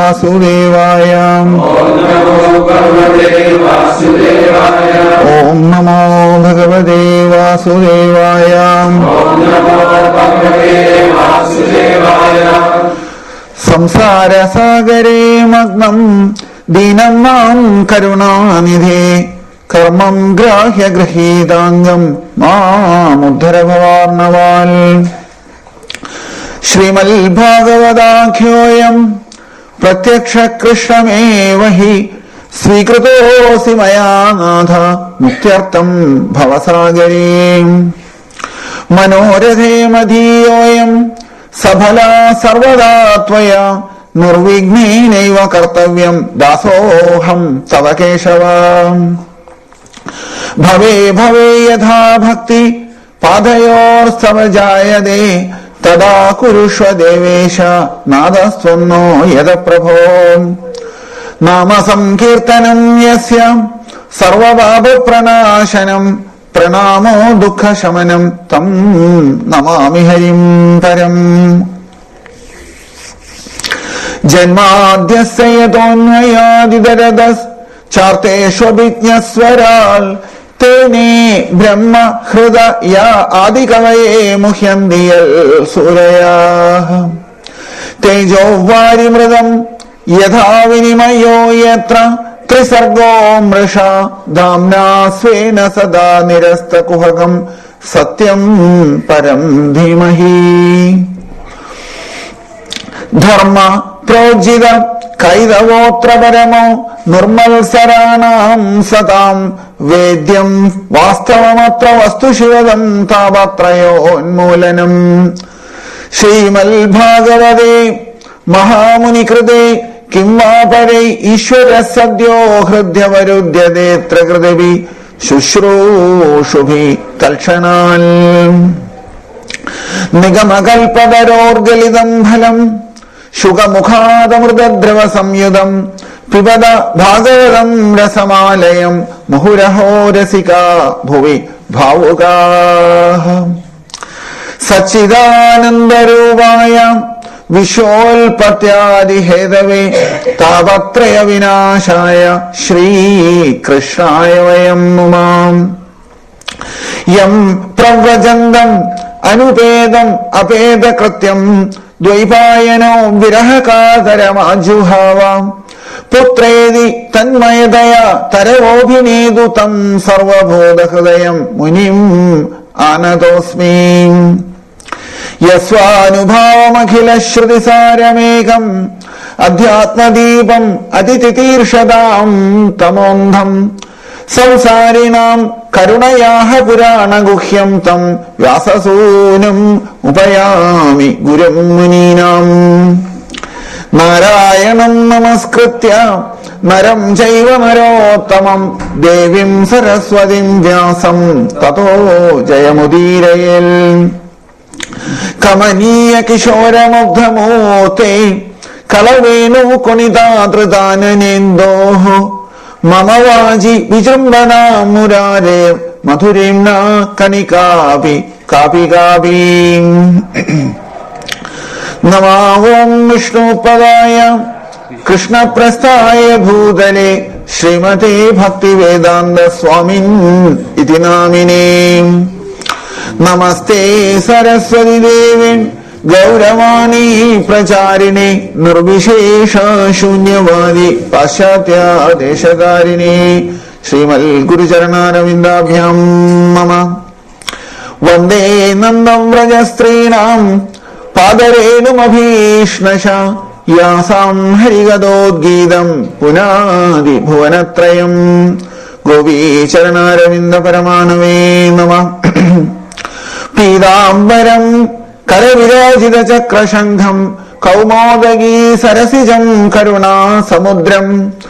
വാസുദേവായ. ഓം നമോ ഭഗവതേ വാസുദേവായ. സംസാരസാഗരേ മഗ്നം ദീനം മാം കരുണാനിധേ കർമ്മം ഗ്രാഹ്യ ഗൃഹീതാംഗം മാമുദ്ധര ഭവാർണവാൽ. ശ്രീമൽ ഭാഗവതാഖ്യോയം പ്രത്യക്ഷ കൃഷ്ണമേവ ഹി സ്വീകൃതോസി മയാ നാഥ മുക്ത്യർത്ഥം ഭവസാഗരേ. മനോരഥേ മധീയോയം സഫലാ സർവദാ ത്വയാ നിർവിഘ്നേനൈവ കർത്തവ്യം ദാസോഹം തവ കേശവ. ഭവേ ഭവേ യഥാ ഭക്തി പാദയോർസ്തവ ജായതേ തദാ കുരുഷ്വ ദേവേശ നാദസ്ത്വന്നോ യദ പ്രഭോ. നാമ സങ്കീർത്തനം യസ്യ സർവപാപപ്രണാശനം പ്രണാമോ ദുഃഖശമനം തം നമാമി ഹരിം പരം. ജന്മാദ്യസ്യ യതോന്വയാദിതരദസ് ചാർത്തേഷ്വഭിജ്ഞസ്വരാൽ തേനേ ബ്രഹ്മ ഹൃദയ ആദികവയേ മുഹ്യന്തി യൽ സൂരയാഃ. തേജോ വാരിമൃതം യഥാ വിനിമയോ യത്ര ത്രിസർഗോ മൃഷാ ധാംനാ സ്വേന സദാ നിരസ്തകുഹകം സത്യം പരം ധീമഹി. ധർമ്മ പ്രോജിത കൈതവോത്ര പരമോ നിർമ്മത്സരാണാം സതാം വേദ്യം വാസ്തവമത്ര വസ്തുശിവദം താപത്രയോന്മൂലനം. ശ്രീമൽ ഭാഗവതേ മഹാമുനികൃതേ കിം വാ പരൈ ഈശ്വര സദ്യോ ഹൃദ്യവരുദ്ധ്യതേത്ര കൃതിഭി ശുശ്രൂഷുഭി തൽക്ഷണാൽ. നിഗമകൽപതരോർഗലിതം ഫലം ശുഖമുഖാദമൃതദ്രവ സംയുതം പിബത ഭാഗവതം രസമാലയം മുഹുരഹോ രസികാ ഭുവി ഭാവുകാഃ. സച്ചിദാനന്ദരൂപായ വിശ്വോൽപത്യാദിഹേതവേ താപത്രയ വിനാശായ ശ്രീകൃഷ്ണായ വയം നുമാം. യം പ്രവ്രജന്തം അനുപേദം അപേദകൃത്യം ദ്വൈപായനോ വിരഹകാതരമാജുഹാവ. പുത്രേതി തന്മയതയാ തരവോഭിനേതു തം സർവഭൂതഹൃദയം മുനിം ആനതോസ്മി. യസ്വാനുഭാവമഖില ശ്രുതിസാരമേകം അധ്യാത്മദീപം അതിതിതീർഷതാം തമോന്ധം സംസാരിണാം കരുണയാഹ പുരാണഗുഹ്യം തം വ്യാസസൂനും ഉപയാമി ഗുരും മുനീനാം. നാരായണം നമസ്കൃത്യ നരം ചൈവ നരോത്തമം ദേവീം സരസ്വതിം വ്യാസം തതോ ജയമുദീരയേൽ. കമനീയ കിശോരമുഗ്ധമൂർത്തേ കലവേണു കൊണിതാതൃതാനനേന്ദോഃ മമ വാചി വിജൃംഭണാ മുരാരേ മധുരേംന കണികാപി കാപി കാപി. നമോ ഓം വിഷ്ണുപദായ കൃഷ്ണപ്രസ്ഥായ ഭൂതലേ ശ്രീമതേ ഭക്തിവേദാന്ത സ്വാമിൻ ഇതി നാമിനേ. നമസ്തേ സരസ്വതി ദേവി ഗൗരവാണീ പ്രചാരിണേ നിർവിശേഷ ശൂന്യവാദി പാശ്ചാത്യദേശകാരിണേ. ശ്രീമൽ ഗുരുചരണാരവിന്ദാഭ്യാം മമ. വന്ദേ നന്ദം വ്രജസ്ത്രീണാം പാദരേണുമഭീഷ്ണശ യാസാം ഹരിഗതോദ്ഗീതം പുനാദി ഭുവനത്രയം. ഗോപീചരണാരവിന്ദ പരമാണവേ നമഃ. പീതാംബരം കരവിരാജിത ചക്രശംഖം കൗമോദഗീ സരസിജം കരുണാസമുദ്രം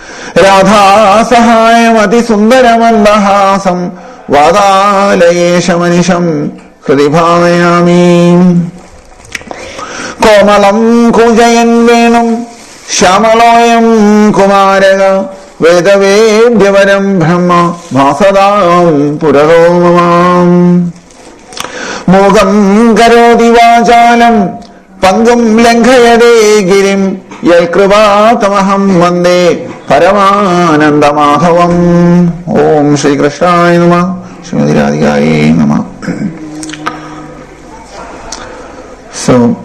രാധാസഹായമതിസുന്ദരമന്ദഹാസം വാതാലയേശമനിശം ഹൃദി ഭാവയാമി. കോമളം കൂജയൻ വേണും ശ്യാമളോയം കുമാരക വേദവേദ്യവരം ബ്രഹ്മ ഭാസതാം പുരതോ മമാം. മൂകം കരോതി വാചാലം പങ്കും ലംഘയതേ ഗിരിം Yalkrivātamaham vande Paramanandamādhavam. Om Shri Krishnāya Namah, Srimati Radhikāye Namah. So,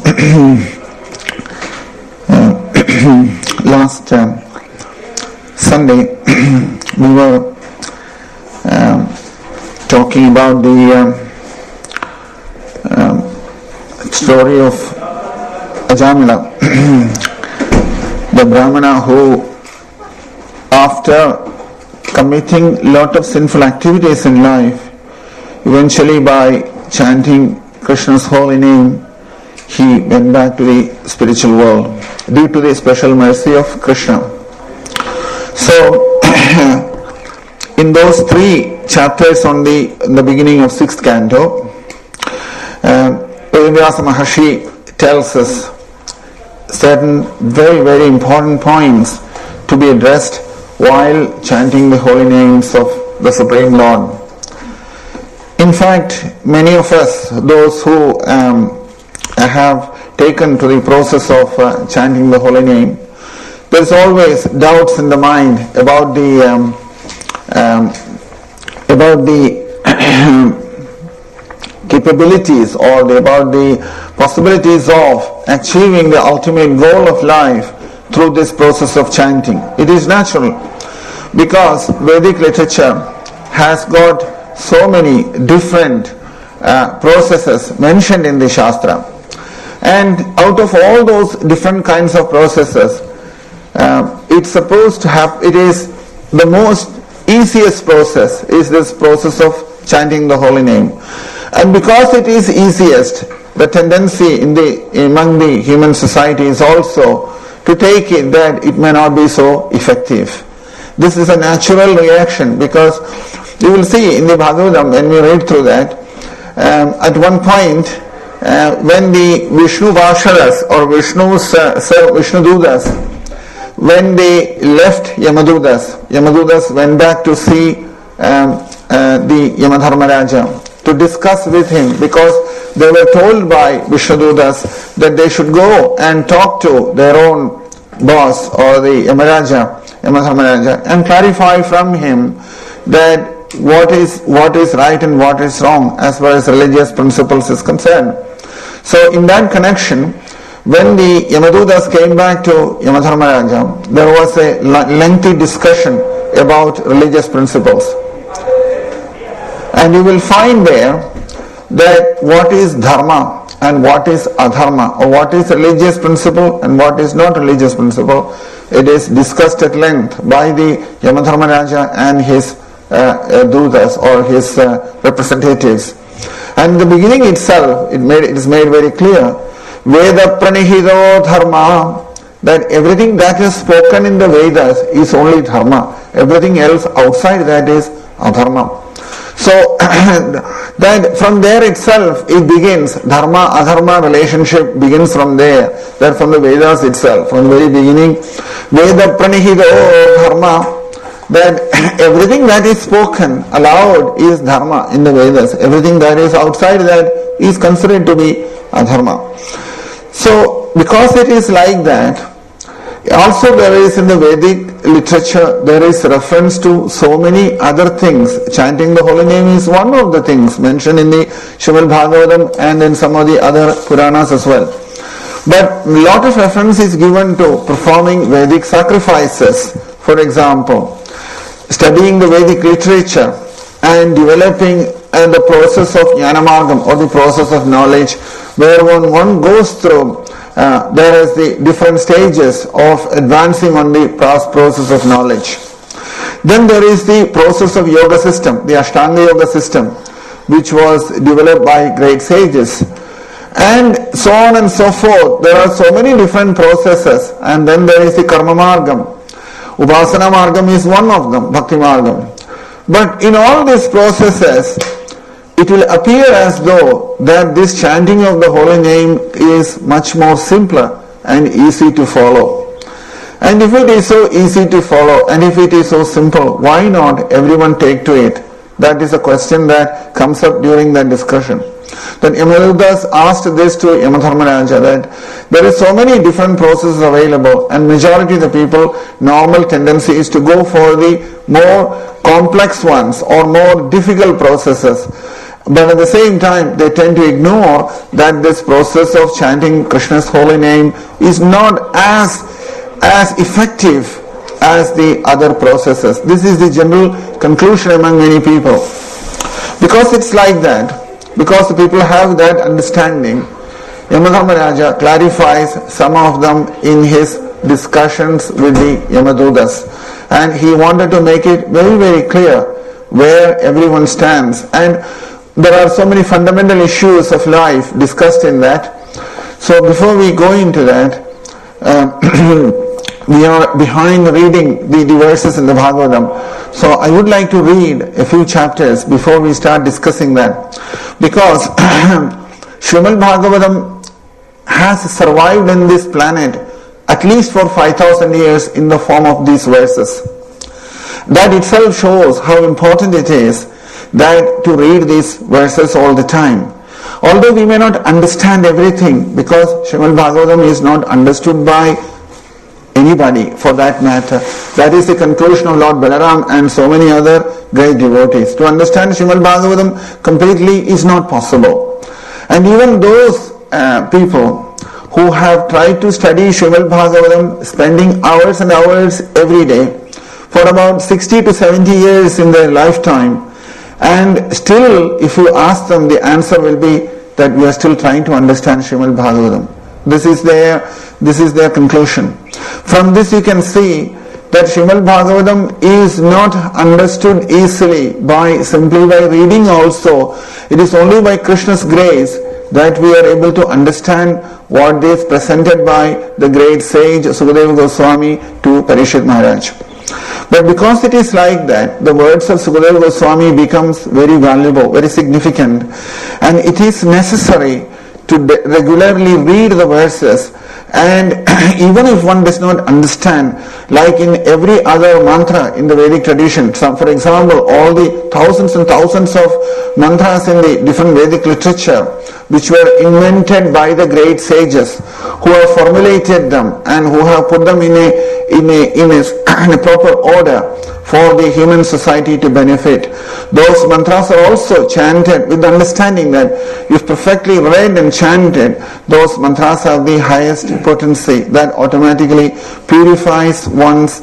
last Sunday we were talking about the story of Ajamila, the Brahmana who, after committing lot of sinful activities in life, eventually by chanting Krishna's holy name, he went back to the spiritual world due to the special mercy of Krishna. So, in those 3 chapters in the beginning of 6th canto, Vedavyasa Maharshi tells us certain very, very important points to be addressed while chanting the holy names of the Supreme Lord. In fact, many of us, those who have taken to the process of chanting the holy name, there is always doubts in the mind about the capabilities or about the possibilities of achieving the ultimate goal of life through this process of chanting. It is natural because Vedic literature has got so many different processes mentioned in the Shastra. And out of all those different kinds of processes, it's supposed to have, it is the most easiest process is this process of chanting the holy name. And because it is easiest, the tendency among the human society is also to take it that it may not be so effective. This is a natural reaction because you will see in the Bhagavatam when we read through that, at one point when the Vishnu Varsharas or Vishnu Dudas, when they left Yamadudas went back to see the Yamadharmaraja to discuss with him because they were told by Vishnu Dudas that they should go and talk to their own boss or the Yamadharmaraja and clarify from him that what is right and what is wrong as far as religious principles is concerned. So in that connection, when the Yamadudas came back to Yamadharmaraja, there was a lengthy discussion about religious principles. And you will find there that what is dharma and what is adharma, or what is religious principle and what is not religious principle, it is discussed at length by the Yamadharmaraja and his dudas or his representatives. And in the beginning itself, it is made very clear, Veda pranihido dharma, that everything that is spoken in the Vedas is only dharma. Everything else outside that is adharma. So that from there itself it begins, dharma adharma relationship begins from there, that from the Vedas itself, from the very beginning, Veda pranihido dharma, that everything that is spoken aloud is dharma in the Vedas. Everything that is outside that is considered to be adharma. So because it is like that, also there is in the Vedic literature, there is reference to so many other things. Chanting the holy name is one of the things mentioned in the Srimad Bhagavatam and in some of the other Puranas as well. But a lot of reference is given to performing Vedic sacrifices. For example, studying the Vedic literature and developing the process of Jnanamargam or the process of knowledge, where one goes through there is the different stages of advancing on the process of knowledge. Then there is the process of yoga system, the Ashtanga yoga system, which was developed by great sages. And so on and so forth. There are so many different processes. And then there is the Karma Margam. Upasana Margam is one of them, Bhakti Margam. But in all these processes, it will appear as though that this chanting of the holy name is much more simpler and easy to follow. And if it is so easy to follow and if it is so simple, why not everyone take to it? That is a question that comes up during that discussion. Then Yamadutas asked this to Yamadharmaraja, that there is so many different processes available, and majority of the people, normal tendency is to go for the more complex ones or more difficult processes. But at the same time, they tend to ignore that this process of chanting Krishna's holy name is not as effective as the other processes. This is the general conclusion among many people. Because it's like that, because the people have that understanding, Yamadharmaraja clarifies some of them in his discussions with the Yamadutas. And he wanted to make it very, very clear where everyone stands. And there are so many fundamental issues of life discussed in that. So before we go into that, we are behind reading the verses in the Bhagavatam. So I would like to read a few chapters before we start discussing that. Because Srimad Bhagavatam has survived in this planet at least for 5,000 years in the form of these verses. That itself shows how important it is that to read these verses all the time. Although we may not understand everything, because Srimad Bhagavatam is not understood by anybody for that matter. That is the conclusion of Lord Balaram and so many other great devotees. To understand Srimad Bhagavatam completely is not possible. And even those people who have tried to study Srimad Bhagavatam, spending hours and hours every day for about 60 to 70 years in their lifetime, and still if you ask them, the answer will be that we are still trying to understand Srimad Bhagavatam. This is their conclusion. From this you can see that Srimad Bhagavatam is not understood easily simply by reading also. It is only by Krishna's grace that we are able to understand what is presented by the great sage Sukadeva Goswami to Parikshit Maharaj. But because it is like that, the words of Sukadeva Goswami becomes very valuable, very significant, and it is necessary to regularly read the verses. And even if one does not understand, like in every other mantra in the Vedic tradition, for example, all the thousands and thousands of mantras in the different Vedic literature, which were invented by the great sages, who have formulated them and who have put them in a proper order for the human society to benefit. Those mantras are also chanted with the understanding that if perfectly read and chanted, those mantras have the highest potency that automatically purifies one's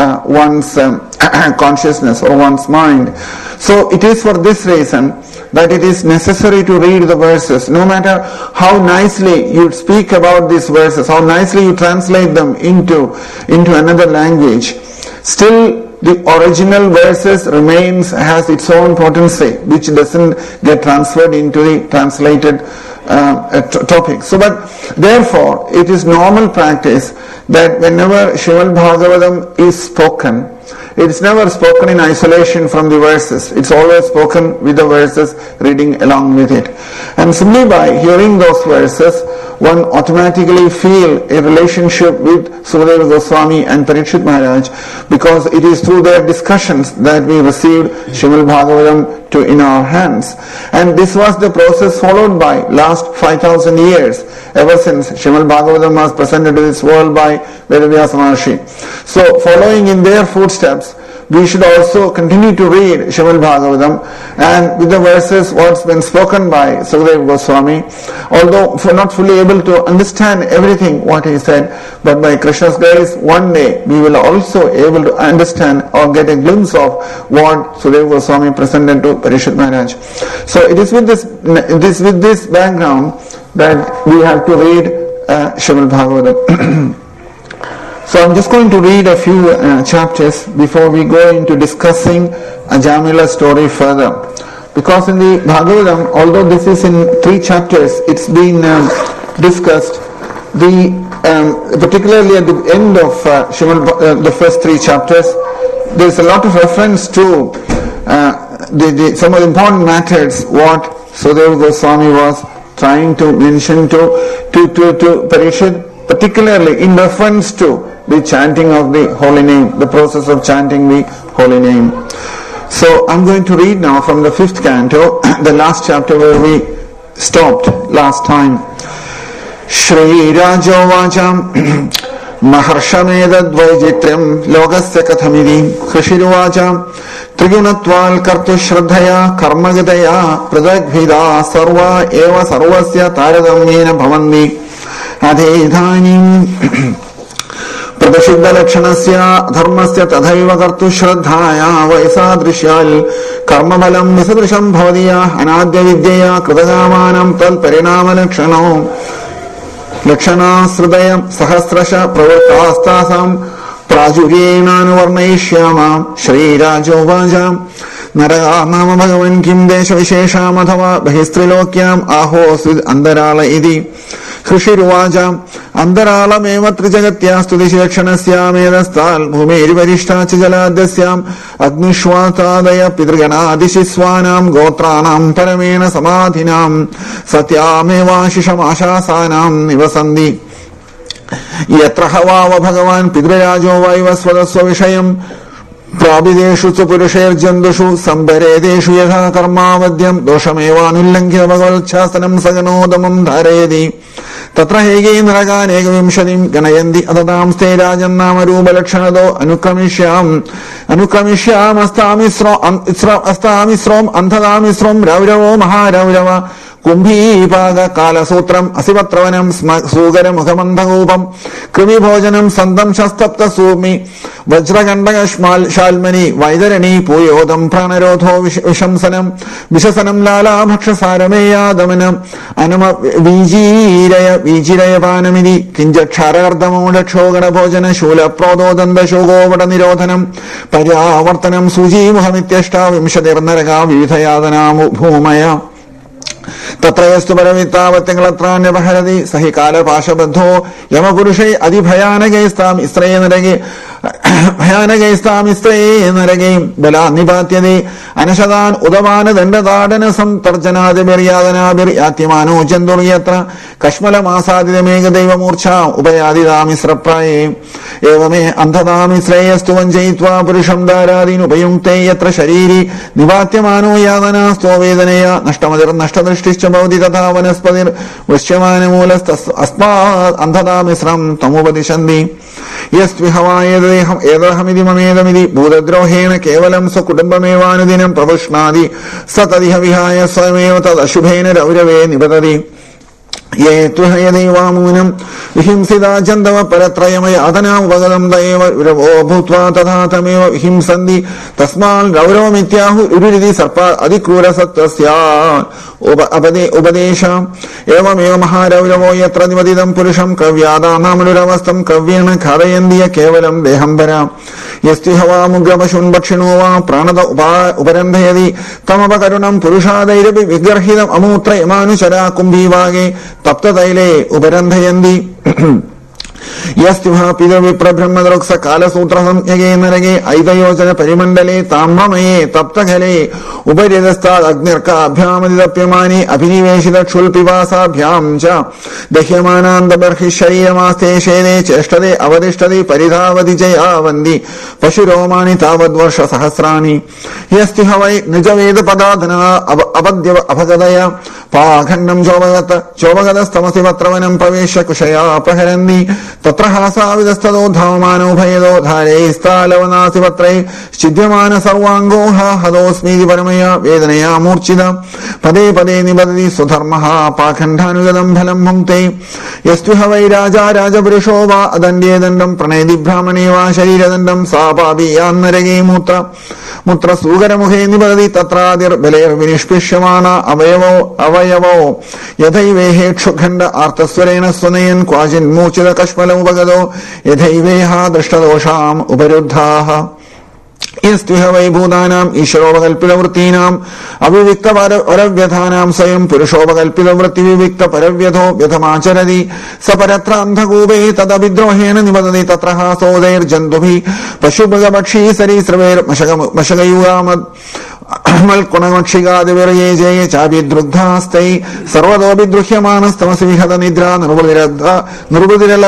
consciousness or one's mind. So it is for this reason that it is necessary to read the verses. No matter how nicely you speak about these verses, how nicely you translate them into another language, still the original verses has its own potency, which doesn't get transferred into the translated topic. So, but therefore, it is normal practice that whenever Srimad Bhagavatam is spoken, it is never spoken in isolation from the verses. It's always spoken with the verses, reading along with it. And simply by hearing those verses, one automatically feel a relationship with Sukadeva Goswami and Parikshit Maharaj, because it is through their discussions that we received Srimad Bhagavatam in our hands. And this was the process followed by last 5,000 years, ever since Srimad Bhagavatam was presented to this world by Vedavyasa Maharshi. So following in their footsteps, we should also continue to read Srimad Bhagavatam and with the verses what's been spoken by Sukadeva Goswami, although not fully able to understand everything what he said, but by Krishna's grace, one day we will also able to understand or get a glimpse of what Sukadeva Goswami presented to Parikshit Maharaj. So it is with this background that we have to read Srimad Bhagavatam. So I'm just going to read a few chapters before we go into discussing Ajamila's story further. Because in the Bhagavatam, although this is in 3 chapters, it's been discussed. Particularly at the end of the first 3 chapters, there's a lot of reference to some of the important matters what Sukadeva Goswami was trying to mention to Parikshit, particularly in reference to the chanting of the holy name, the process of chanting the holy name. So I'm going to read now from the 5th canto, the last chapter where we stopped last time. Shri Rajovacha Maharshamedadvaijityam Logasya Kathamidi Krishiruvacha Trigunatval Kartu Shraddhaya Karmagadaya Pradagvida Sarva Eva Sarvasya Taradamena Bhavandi Adhedhanim Pradashiddha Lakshanasya Dharmasya Tadhaiva Kartu Shraddhaya Vaisadrishyal Karmavalam Visadrisham Bhavadiya Anadya Vidyaya Kritagamanam Tal Parinama Lakshanam Lakshanasridayam Sahasrasha Pravartastasam Prajuryena Shri Rajovaja Nara Nama Bhagavan Kim Desha Vishesham Athava Bahistrilokyam Ahosvid Andarala Idi Krishiruvaja Andarala Meva Trijagatya Studishi Lakshanasya Medastal Bhumeri Varishta Chijaladasyam Agnishwatadaya Pidragana Adishiswanam Gotranam Paramena Samadhinam Satyameva Shishamashasanam Nivasandi Yatra Havava Bhagavan Pidrayajo Vaivasvadasva Vishayam Prabhideshu Purusher Jandushu Sambaredeshu Yatha Karmavadyam Doshamevanullankita Bhagavadchasanam Saganodamam Dharedi Tatra Hege Naragan Egavimshadim Ganayandi Adadam Ste Rajannama Ruba Lakshanado Anukamishyam Astamisrom Antadamisrom Raviravo Maharavirava Kumbhipaga Kala Sutram Asivatravanam Sugaram Mukhamandhagopam Krimi Bhojanam Sandam Shastapta Sumi Vajraganda Shalmani Vaidarani Puyodam Pranarodho Vishamsanam Vishasanam Lala Bhakshasarameya Damanam Anama Vijiraya Vanamidi Kinjaksharardamunda Shogana Bhojana Shula Prododanda Shogovada Nirodhanam Paryavartanam Suji Muhamityashta Vimshadir Naraga Vithayadana Bhumaya Tatrayastu Paravitavatangalatran Bahari Sahikala Pashabadho Yamapurushe Adi Bhayanagaistam Israyanaragi Bhayanagaistam Israyanaragi Bala Nibatyadi Anashadan Udavana Dandadadana Sam Tarjanadi Biryadana Biryatimano Janduriyatra Kashmala Masadi Mega Deva Murcha Ubayadi Misraprae Evame Antadam Israyastu Vanjaitva Purusham Daradin Upayumte Yatra Shariri Nivatyamano Yadana Stovedanaya Nashtamadar Nashtadrishtisha Bhavati Tata Vanaspadir Vishyamana Mulas Asmat Antadam Isram Tamubadishandi Yastvi Havaya Edahamidi Mamedamidi Budadrohena Kevalam Sukudambamevanadinam Pravushnadi Satadiha Vihaya Swamevata Ashubhena Ravirave Nibadadi Ye Tuhayadeva Vihimsida Jandava Paratrayamaya Adana Vagadam Daeva Viravo Bhutva Tadhatameva Vihimsandi Tasmal Gaurava Mityahu Uridi Sarpa Adikrura Satasya Ubadesha Evameva Maharaviravo Yatra Nivadidam Purusham Kavyada Namanuravastam Kavyana Karayandiya Kevalam Dehambara Yasti Hava Mugrabashun Bakshinova Pranada Uparandhayadi Tamabakarunam Purushadairabi Vigarhidam Amutra Imanushara Kumbhivage Tapta Daile Uparandhayandi Yastiva Pida Vipra Brahmadroksa Kala Sutraham Yagenarage Aida Yojana Parimandale Tamamaye Taptaghale Uparidasta Agnirka Abhyamadidapyamani Abhiniveshida Chulpivasa Bhyamcha Dehyamananda Barhishayamaste Shene Chestade Avadishtade Paridhavadi Jayavandi Pashuromani Tavadvarsha Sahasrani Yasti Havai Nijaveda Padadana Abadhyava Abhagadaya Pakhandam Jovagatastamasivatravanam Pavesha Kushaya Praharandi Tatrahasa Vidastado Dhamano Bhayedo Dhare Stalavanasi Vatre Shidyamana Sarvangoha Hadosmi Paramaya Vedanaya Murchida Pade Pade Nibadi Sudharmaha Pakhandhanugadam Bhalam Bhumte Yastu Havai Raja Raja Purishova Adandye Dandam Pranedi Brahmaneva Shariradandam Sapabi Yanaragi Mutra Sugara Mukhe Nibadi Tatradir Beler Vinishpishamana Avayavo Yadhaivehe Kshukhanda Arthaswarena Sunayan Kwajin Muchida Kashmalam Vagado Yadhaiveha Drashtadosham Uparuddhaha Istihavai Bhudanam Isharovakalpilavritinam Avivikta Paravyathanam Sayam Purushovakalpilavriti Vivikta Paravyatho Vyathamacharadi Saparatrandhagube Tadabidrohena Nivadadi Tatraha Sodair Jandubhi Pashubhagabakshi Sarisraver Mashagayugamad Malkunamakshiga Devaraye Jaya Chabidruddhastai Sarvadobidruhyamanastamasi Vihada Nidra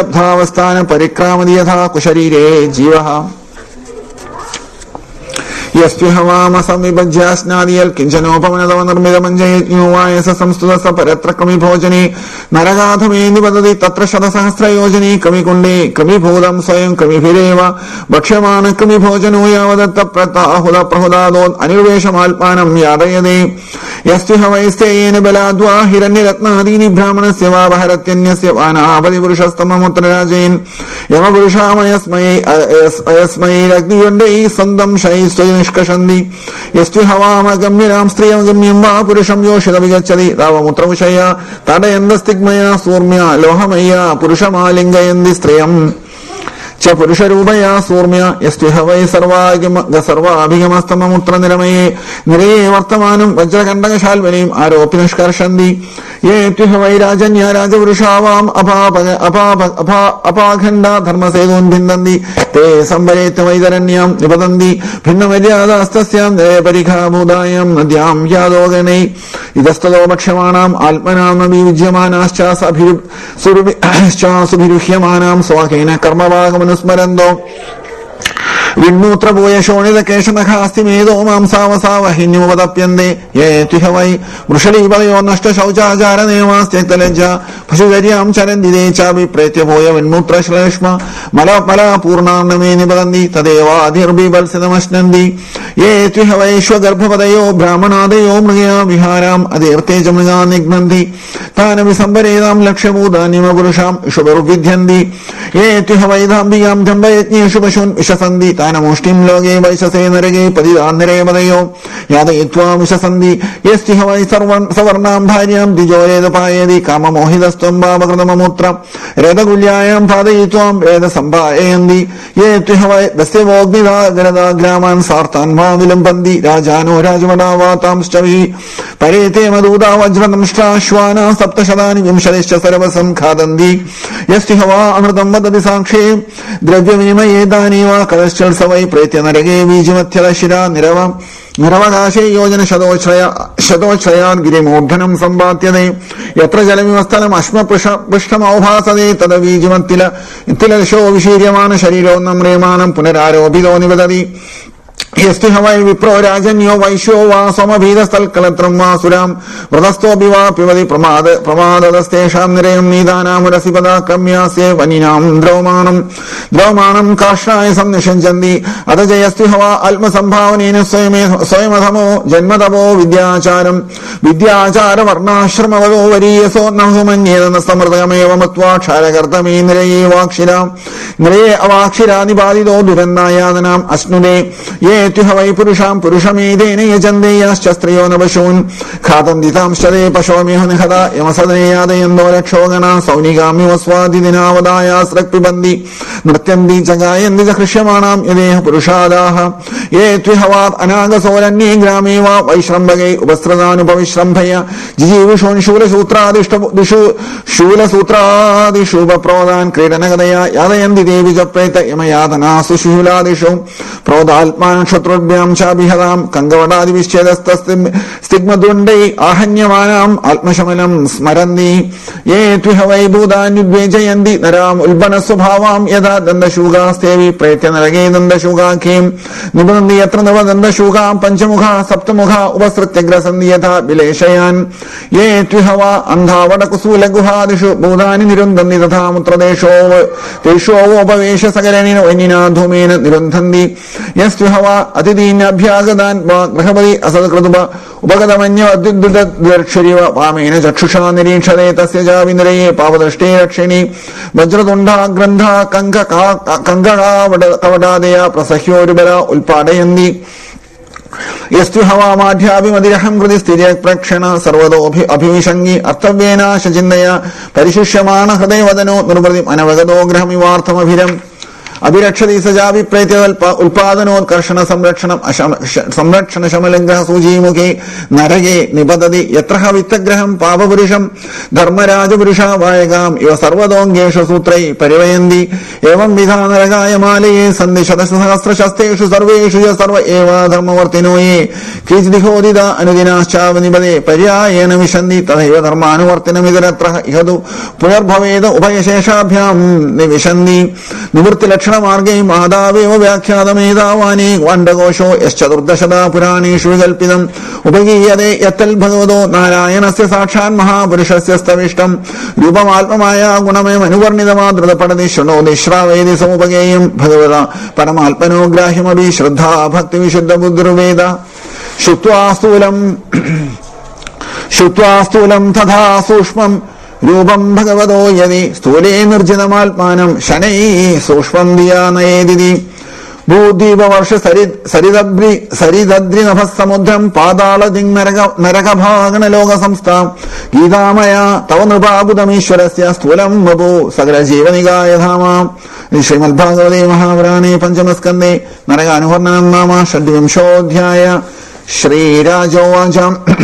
Nurbudiralabdhavastana Parikramadi Yatha Kusharire Jivaha യസ്വിഹവാമസംവിഭജ്യാസ്നാദിയൽ കിഞ്ചനോപമനതവ നിർമ്മിതമഞ്ജയജ്ഞോവായ സംസ്തുത സ പരത്ര കവിഭോജനെ നരകാധമേ നിപതതി തത്ര ശതസഹസ്രയോജനെ കവികുണ്ഡേ കവിഭൂതം സ്വയം കവിഭിരേവ ഭക്ഷ്യമാന കവിഭോജനോ യാവദത്ത പ്രതാഹുത പ്രഹുദാദോ അനിർവേഷമാത്മാനം യാതയതേ യസ്വിഹ വൈസ്തേയേന ബലാദ്വാ ഹിരണ്യരത്നാദീനി ബ്രാഹ്മണസ്യ വാവഹരത്യന്യസ്യ വാനാപതിപുരുഷസ്തമമുത്രരാജേൻ യമപുരുഷാമയസ്മൈരഗ്നിയുണ്ടൈ സ്വന്തം ശൈസ്വയ നിഷ്കഷന്തി യസ്വിഹവാമഗമ്യരാം സ്ത്രീയഗമ്യം വാ പുരുഷം യോഷിത വിഗച്ഛതി താവമുത്രവിഷയ തടയന്തസ്തിഗ്മയ സൂർമ്യ ലോഹമയ്യ പുരുഷമാലിംഗയന്തി സ്ത്രിയം ച പുരുഷരൂപയാ സൂർമ്യ യസ്വിഹ Y സർവാഭിഗമസ്തമമുത്ര നിരമയേ നിരയേ വർത്തമാനം വജ്രകണ്ഠകശാൽവനീം ആരോപ്യ നിഷ്കർഷന്തി യേത്വിഹ Y രാജന്യ രാജപുരുഷാവാം അപാഖണ്ഡ ധർമ്മസേതൂൻ ഭിന്ദന്തി തേ സംവരേത്യ വൈതരണ്യാം നിപതന്തി ഭിന്നമര്യാദാസ്തസ്യാം പരിഘാഭൂതായാം നദ്യാം യാദോഗണൈ ഇതസ്തോ ഭക്ഷ്യമാണാം ആത്മനാം സുഭിരുഹ്യമാനാം സ്വാഖേന കർമ്മഭാഗമനുസ്മരന്തോ വിണ്ണൂത്രഭൂയ ശോണിത കേശനഖാസ്തിമേതോ മാംസാവസാവഹിന്യുപതപ്യന്തേ യേത്വിഹ Y വൃഷലീപതയോ നഷ്ട ശൗചാചാര നിയമാസ്ത്യക്തലജ്ജ പശുചര്യാം ചരന്തിതേ ചാഭിപ്രേത്യ ഭൂയ വിൺമൂത്രശ്ലേഷ്മ മലപൂർണാർണമേ നിപതന്തി തദേവാധിർബിബത്സിതമശ്നന്തി യേത്വിഹ വൈശ്വഗർഭപതയോ ബ്രാഹ്മണാദയോ മൃഗയാ വിഹാരാം അതീർത്തേ ച മൃഗാ നിഘ്നന്തി താനപി സംവരേതാം ലക്ഷ്യഭൂതാന്യമപുരുഷാം ഇഷുഭിർവിദ്യന്തി യേത്വിഹ വൈദാംബികാം ധംബയജ്ഞേഷു പശൂൻ വിശസന്തി താനമുഷ്ടിം ലോകേ വൈശസേ നരകേ പതിതാന്നരേപതയോ യാതയിത്വാം വിശസന്തി യസ്തിഹ വൈ സവർണാം ഭാര്യാം ദ്വിജോരേതപായേതി കാമമോഹിതസ്ത്വം പാപകൃതമമൂത്രം രഥകുല്യായാം പാതയിത്വാം രേതസമ്പായയന്തി യേത്വിഹ വൈ ദസ്യവോഗ്നിദാ ഗ്രാമാൻ സാർത്താൻ മാ വിലംബന്തി രാജാനോ രാജമടാവാതാംശ്ചവി പരേതേ മദൂതാ വജ്രദംഷ്ട്രാശ്വാനാ സപ്തശതാനി വിംശതിശ്ച സർവസം ഖാദന്തി യസ്തിഹ വാ അമൃതം വദതി സാക്ഷേ ദ്രവ്യവിനിമയേതാനീവ കലശ്ചൽ സവൈ പ്രേത്യ നരകേ ബീജമധ്യദശിര നിരവകാശേ യോജന ശതോശ്രയാൻ ഗിരിമൂർധനം സമ്പാദ്യതേ യത്ര ജലമിവസ്ഥലം അശ്മപൃഷ്ടമൗഭാസതേ തദബീജമത്തിലശോ വിശീര്യമാന ശരീരോ നമ്രിയമാനം പുനരാരോപിതോ നിവദതി യസ്തിഹ വൈ വിപ്രോ രാജന്യോ വൈശ്യോ വാ സമഭീതസ്ഥൽക്കളത്രം വാ സുരാം വ്രതസ്ഥോപി വാ പിബതി പ്രമാദതസ്തേഷാം നിരയം നീതാനാമുരസിപദാക്രമ്യാസ്യേ വനിനാം ദ്രവമാണം കാഷ്ണായ സംനിഷഞ്ചന്തി അത യസ്തിഹ വാ ആത്മസംഭാവനേന സ്വയമധമോ ജന്മതപോ വിദ്യാചാരവർണാശ്രമവതോ വരീയസോ നഹുമന്യേന സമൃതമേവ മത്വാ ക്ഷാരകർത്തമേ നിരയേ വാക്ഷിരാം നിരയേ അവാക്ഷിരാദിപാദിതോ ദുരന്തായാതനാം അശ്നുതേ യേത്വിഹ വൈ പുരുഷാം പുരുഷമേതേന യജന്തേയാശ്ച സ്ത്രിയോ ന പശൂൻ ഖാദന്തി താംശ്ചതേ പശോമിഹ നിഹത യമസദനേ യാതയന്തോ രക്ഷോഗണാ സൗനികാമിവ സ്വാദിദിനാവദായാസ്രക്പിബന്തി നൃത്യന്തി ച ഗായന്തി ച ഹൃഷ്യമാണാം യദേഹ പുരുഷാദാഹ യേത്വിഹ വാ അനാഗസോരണ്യേ ഗ്രാമേ വാ വൈശ്രംഭകൈ ഉപസ്ത്രതാനുപവിശ്രംഭയ ജിജീവിഷോൻ ശൂലസൂത്രാദിഷൂപപ്രോദാൻ ക്രീഡനഗതയാ യാതയന്തി ദേവി ച പ്രേത യമയാതനാസു ശൂലാദിഷു പ്രോദാത്മാൻ ശത്രുഭ്യാം ചാഭിഹതാം കങ്കവടാദിവിശ്ചേദസ്തസ്തിഗ്മദ്വണ്ഡൈ ആഹന്യമാനാം ആത്മശമനം സ്മരന്തി യേത്വിഹ വൈ ഭൂതാന്യുദ്വേജയന്തി നരാം ഉൽബണസ്വഭാവാം യഥാ ദന്തശൂകാസ്തേവി പ്രേത്യ നരകേ ദന്തശൂകാഖേം നിബന്ധി യത്ര നവദന്തശൂകാം പഞ്ചമുഖ സപ്തമുഖ ഉപസൃത്യഗ്രസന്തി യഥാ വിലേശയാൻ യേത്വിഹ വാ അന്ധാവടകുസൂലഗുഹാദിഷു ഭൂതാനി നിരുന്ധന്തി തഥാ മുത്രദേശോ തേഷോപവേശ സകരണിന വന്യനാ ധൂമേന നിരുന്ധന്തി യസ്ത്വിഹ വാ അതിഥീന്യഭ്യാഗതാൻ വാ ഗൃഹപതി അസത്കൃതുപ ഉപഗതമന്യദ്വിദർക്ഷരിവ വാമേന ചക്ഷുഷാ നിരീക്ഷതേ തസ്യ ചാപി നിരയേ പാവദൃഷ്ടേ രക്ഷിണി വജ്രതുണ്ഡാഗ്രന്ഥ കങ്കകവടാദയ പ്രസഹ്യോരുബല ഉൽപാദയന്തി യസ്ത്വിഹ വാ മാധ്യാഭിമതിരഹം കൃതി സ്ഥിര്യപ്രക്ഷണ സർവതോ അഭിവിഷങ്ങി അർത്ഥവ്യേനാശചിന്തയ പരിശുഷ്യമാണ ഹൃദയവദനോ നിർവൃതി അനവഗതോ ഗ്രഹമിവാർത്ഥമഭിരം അഭിരക്ഷതി സജാഭിപ്രേത്യ ഉൽപാദനോത്കർഷണ സംരക്ഷണ ശമലഗ്രഹ സൂചീമുഖേ നരകേ നിപതതി യത്ര വിത്തഗ്രഹം പാപപുരുഷം ധർമ്മരാജപുരുഷാവായകാം ഇവ സർവതോംഗേഷു സൂത്രൈ പരിവയന്തി ഏവം വിധാ നരകായ മാലയേ സന്ധി ശതസഹസ്രശസ്തേഷു സർവേഷു സർവ ഏവ ധർമ്മവർത്തിനോ യേ കീചിദിഹോദിത അനുദിനാശ്ചാവനിപദേ പര്യായേന വിശന്തി തഥൈവ ധർമാനുവർത്തിനമിതരത്ര ഇഹതു പുനർഭവേദ ഉഭയശേഷാഭ്യാം നിവിശന്തി നിവൃത്തിലക്ഷ മോക്ഷണമാർഗേ മാതാവേവ വ്യാഖ്യാതമേതാവാനേ വണ്ഡകോശോ യശ്ചതുർദശതാ പുരാണേഷു വികൽപ്പിതം ഉപഗീയതേ യത്തൽ ഭഗവതോ നാരായണസ്യ സാക്ഷാൻ മഹാപുരുഷസ്യ സ്തവിഷ്ടം രൂപമാത്മമായ ഗുണമേമനുവർണിതമാതൃതപഠതി ശൃണോതി ശ്രാവേതി സമുപഗേയം ഭഗവത പരമാത്മനോ ഗ്രാഹ്യമപി ശ്രദ്ധാ ഭക്തി വിശുദ്ധ ബുദ്ധിർവേദ ശ്രുത്വാ സ്ഥൂലം തഥാ സൂക്ഷ്മം രൂപം ഭഗവതോ യതി സ്ഥൂലേ നിർജിതമാത്മാനം ശനൈ സൂക്ഷ്മം ദിയാ നയേതി ഭൂദ്വീപവർഷ സരിതദ്രി നഭസമുദ്രം പാതാളദിങ് നരകഭാഗണലോക സംസ്ഥാം ഗീതാമയ തവ നൃപാബുധമീശ്വരസ്യ സ്ഥൂലം വപു സകല ജീവനികായധാമാം. ശ്രീമദ്ഭാഗവതേ മഹാപുരാണേ പഞ്ചമസ്കന്ധേ നരകാനുവർണ്ണനം നാമ ഷഡ്വിംശോऽധ്യായ. ശ്രീരാജോവാച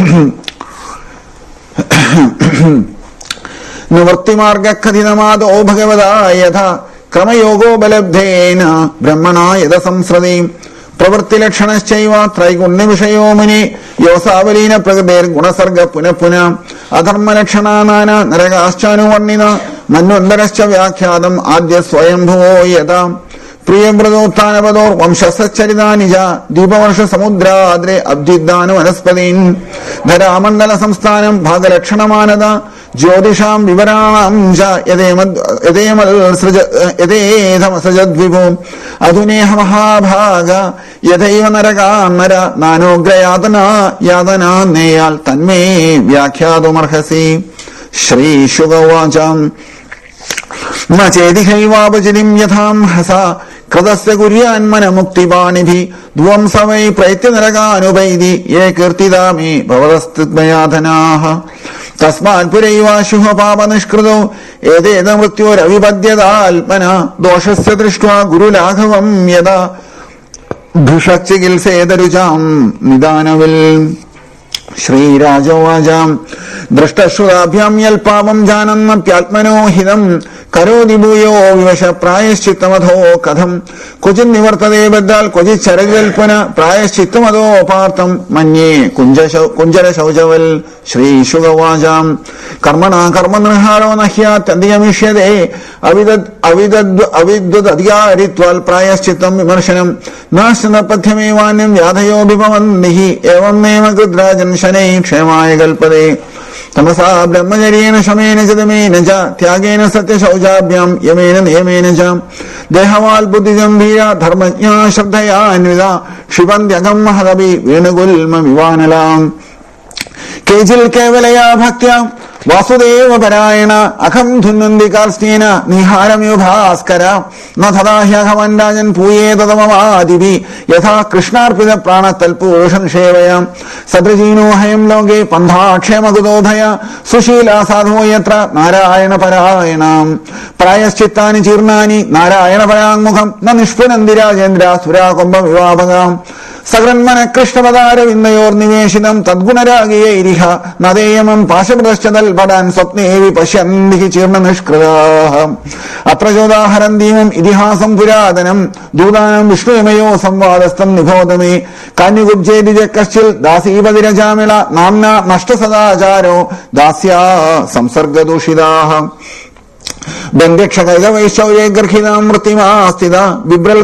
നിവൃത്തിമാർഗക്കഥിതമാദോ ഭഗവതാ യഥാ ക്രമയോഗോപലബ്ധേന ബ്രഹ്മണാ യഥ സംസ്രതി പ്രവൃത്തിലക്ഷണശ്ചൈവ ത്രൈഗുണ്യവിഷയോ മുനി യോസാവലീന പ്രകൃതിർഗുണസർഗ പുനഃപുന അധർമ്മലക്ഷണാനാന നരകാശ്ചാനുവർണിന മന്വന്തരശ്ച വ്യാഖ്യാതം ആദ്യ സ്വയംഭുവോ യഥാ പ്രിയവ്രതോത്ഥാനപദോർ വംശസച്ചരിതാനിജ ദീപവർഷ സമുദ്രാദ്രെ അബ്ജിദ്ദാനു വനസ്പതീൻ ധരാമണ്ഡല സംസ്ഥാനം ഭാഗലക്ഷണമാനത ജ്യോതിഷാം വിവരാണാം ച യഥേധമസജദ്വിഭു അധുനേഹ മഹാഭാഗ യഥൈവ നരകാന്നര നാനോഗ്രയാതനാ നേയാൽ തന്മേ വ്യാഖ്യാതുമർഹസി. ശ്രീശുകവാച ന ചേതിഹൈവാപചരിം യഥാം ഹസ കൃതസ്യ കുര്യാന്മനമുക്തിപാണിഭി ധ്വംസ വൈ പ്രൈത്യനരകാനുപൈതി യേ കീർത്തിതാ മേ ഭവതസ്തുത്മയാധനാഃ തസ്മാത് പുരൈവാശുഃ പാപനിഷ്കൃതോ ഏതേത മൃത്യോരവിപദ്യതാത്മന ദോഷസ്യ ദൃഷ്ട്വാ ഗുരുലാഘവം യദാ ഭിഷച്ചികിത്സേതരുചാം നിദാനവിൽ. ശ്രീരാജോവാച ദൃഷ്ടശ്രുതാഭ്യാം യൽപാപം ജാനന്നപ്യാത്മനോ ഹിതം കരോതി ഭൂയോ വിവശ പ്രായശ്ചിത്തമധോ കഥം ക്വചിൻ നിവർത്തതേ ബദ്ധാൽ ക്വചിച്ചരകൽപ്പന പ്രായശ്ചിത്തമധോ പാർത്ഥം മന്യേ കുഞ്ചരശൗചവൽ. ശ്രീശുകവാച കർമ്മണാ കർമ്മനിർഹാരോ നഹ്യാത്യന്തികമിഷ്യതേ അവിദ്വദധികാരിത്വാൽ പ്രായശ്ചിത്തം വിമർശനം നാശനപഥ്യമേവാന്യം വ്യാധയോഭിഭവന്തി ഏവം നേമകൃദ്രാജൻ ശനൈ ക്ഷേമായ കൽപ്പതേ. തമസാ ബ്രഹ്മചര്യേണ ശമേന ച ദമേന ച ത്യാഗേന സത്യശൗചാഭ്യാം യമേന നിയമേന ച ദേഹവാൽ ബുദ്ധിഗംഭീര ധർമ്മജ്ഞാ ശ്രദ്ധയാ അന്വിത ക്ഷിപന്ത്യകം മഹദപി വേണുഗുൽമ വിവാനലാം. കേചിൽ കേവലയാ ഭക്ത്യാ വാസുദേവ പരായണ അഖം ധുന്വന്തി കാർസ്നേന നിഹാരമിവ ഭാസ്കര ന തഥാഹ്യഹവൻ രാജൻ പൂയേതമവാദിഭി യഥാ കൃഷ്ണാർപ്പിത പ്രാണതൽപൂഷൺ സേവയാം. സദൃജീനോ ഹയം ലോകേ പന്ഥാക്ഷേമകുതോധയ സുശീലാ സാധോ യത്ര നാരായണ പരായണാം. പ്രായശ്ചിത്താനി ചീർണാനി നാരായണ പരാങ്മുഖം ന നിഷ്പുനന്തി രാജേന്ദ്ര സുരാകുംഭ വിവാപകാം. സകൃന്മന കൃഷ്ണപദാരവിന്ദയോർ നിവേശിതം തദ്ഗുണരാഗീയൈരിഹ നദേയമം പാശപ്രശ്ചതൽപടാൻ സ്വപ്നേവി പശ്യന്തി ചീർണ നിഷ്കൃതാഃ. അത്ര ചോദാഹരന്തീമം ഇതിഹാസം പുരാതനം ദൂതാനം വിഷ്ണുയമയോ സംവാദസ്ഥം നിബോധമേ. കാന്യകുബ്ജേതി കശ്ചിൽ ദാസീപതിരജാമിള നാംന നഷ്ടസദാചാരോ ദാസ്യാ സംസർഗദൂഷിതാഃ. ബന്ധ്യക്ഷകൈകവൈശൗര്യ ഗർഹിതാം വൃത്തിമാസ്ഥിത ബിബ്രൽ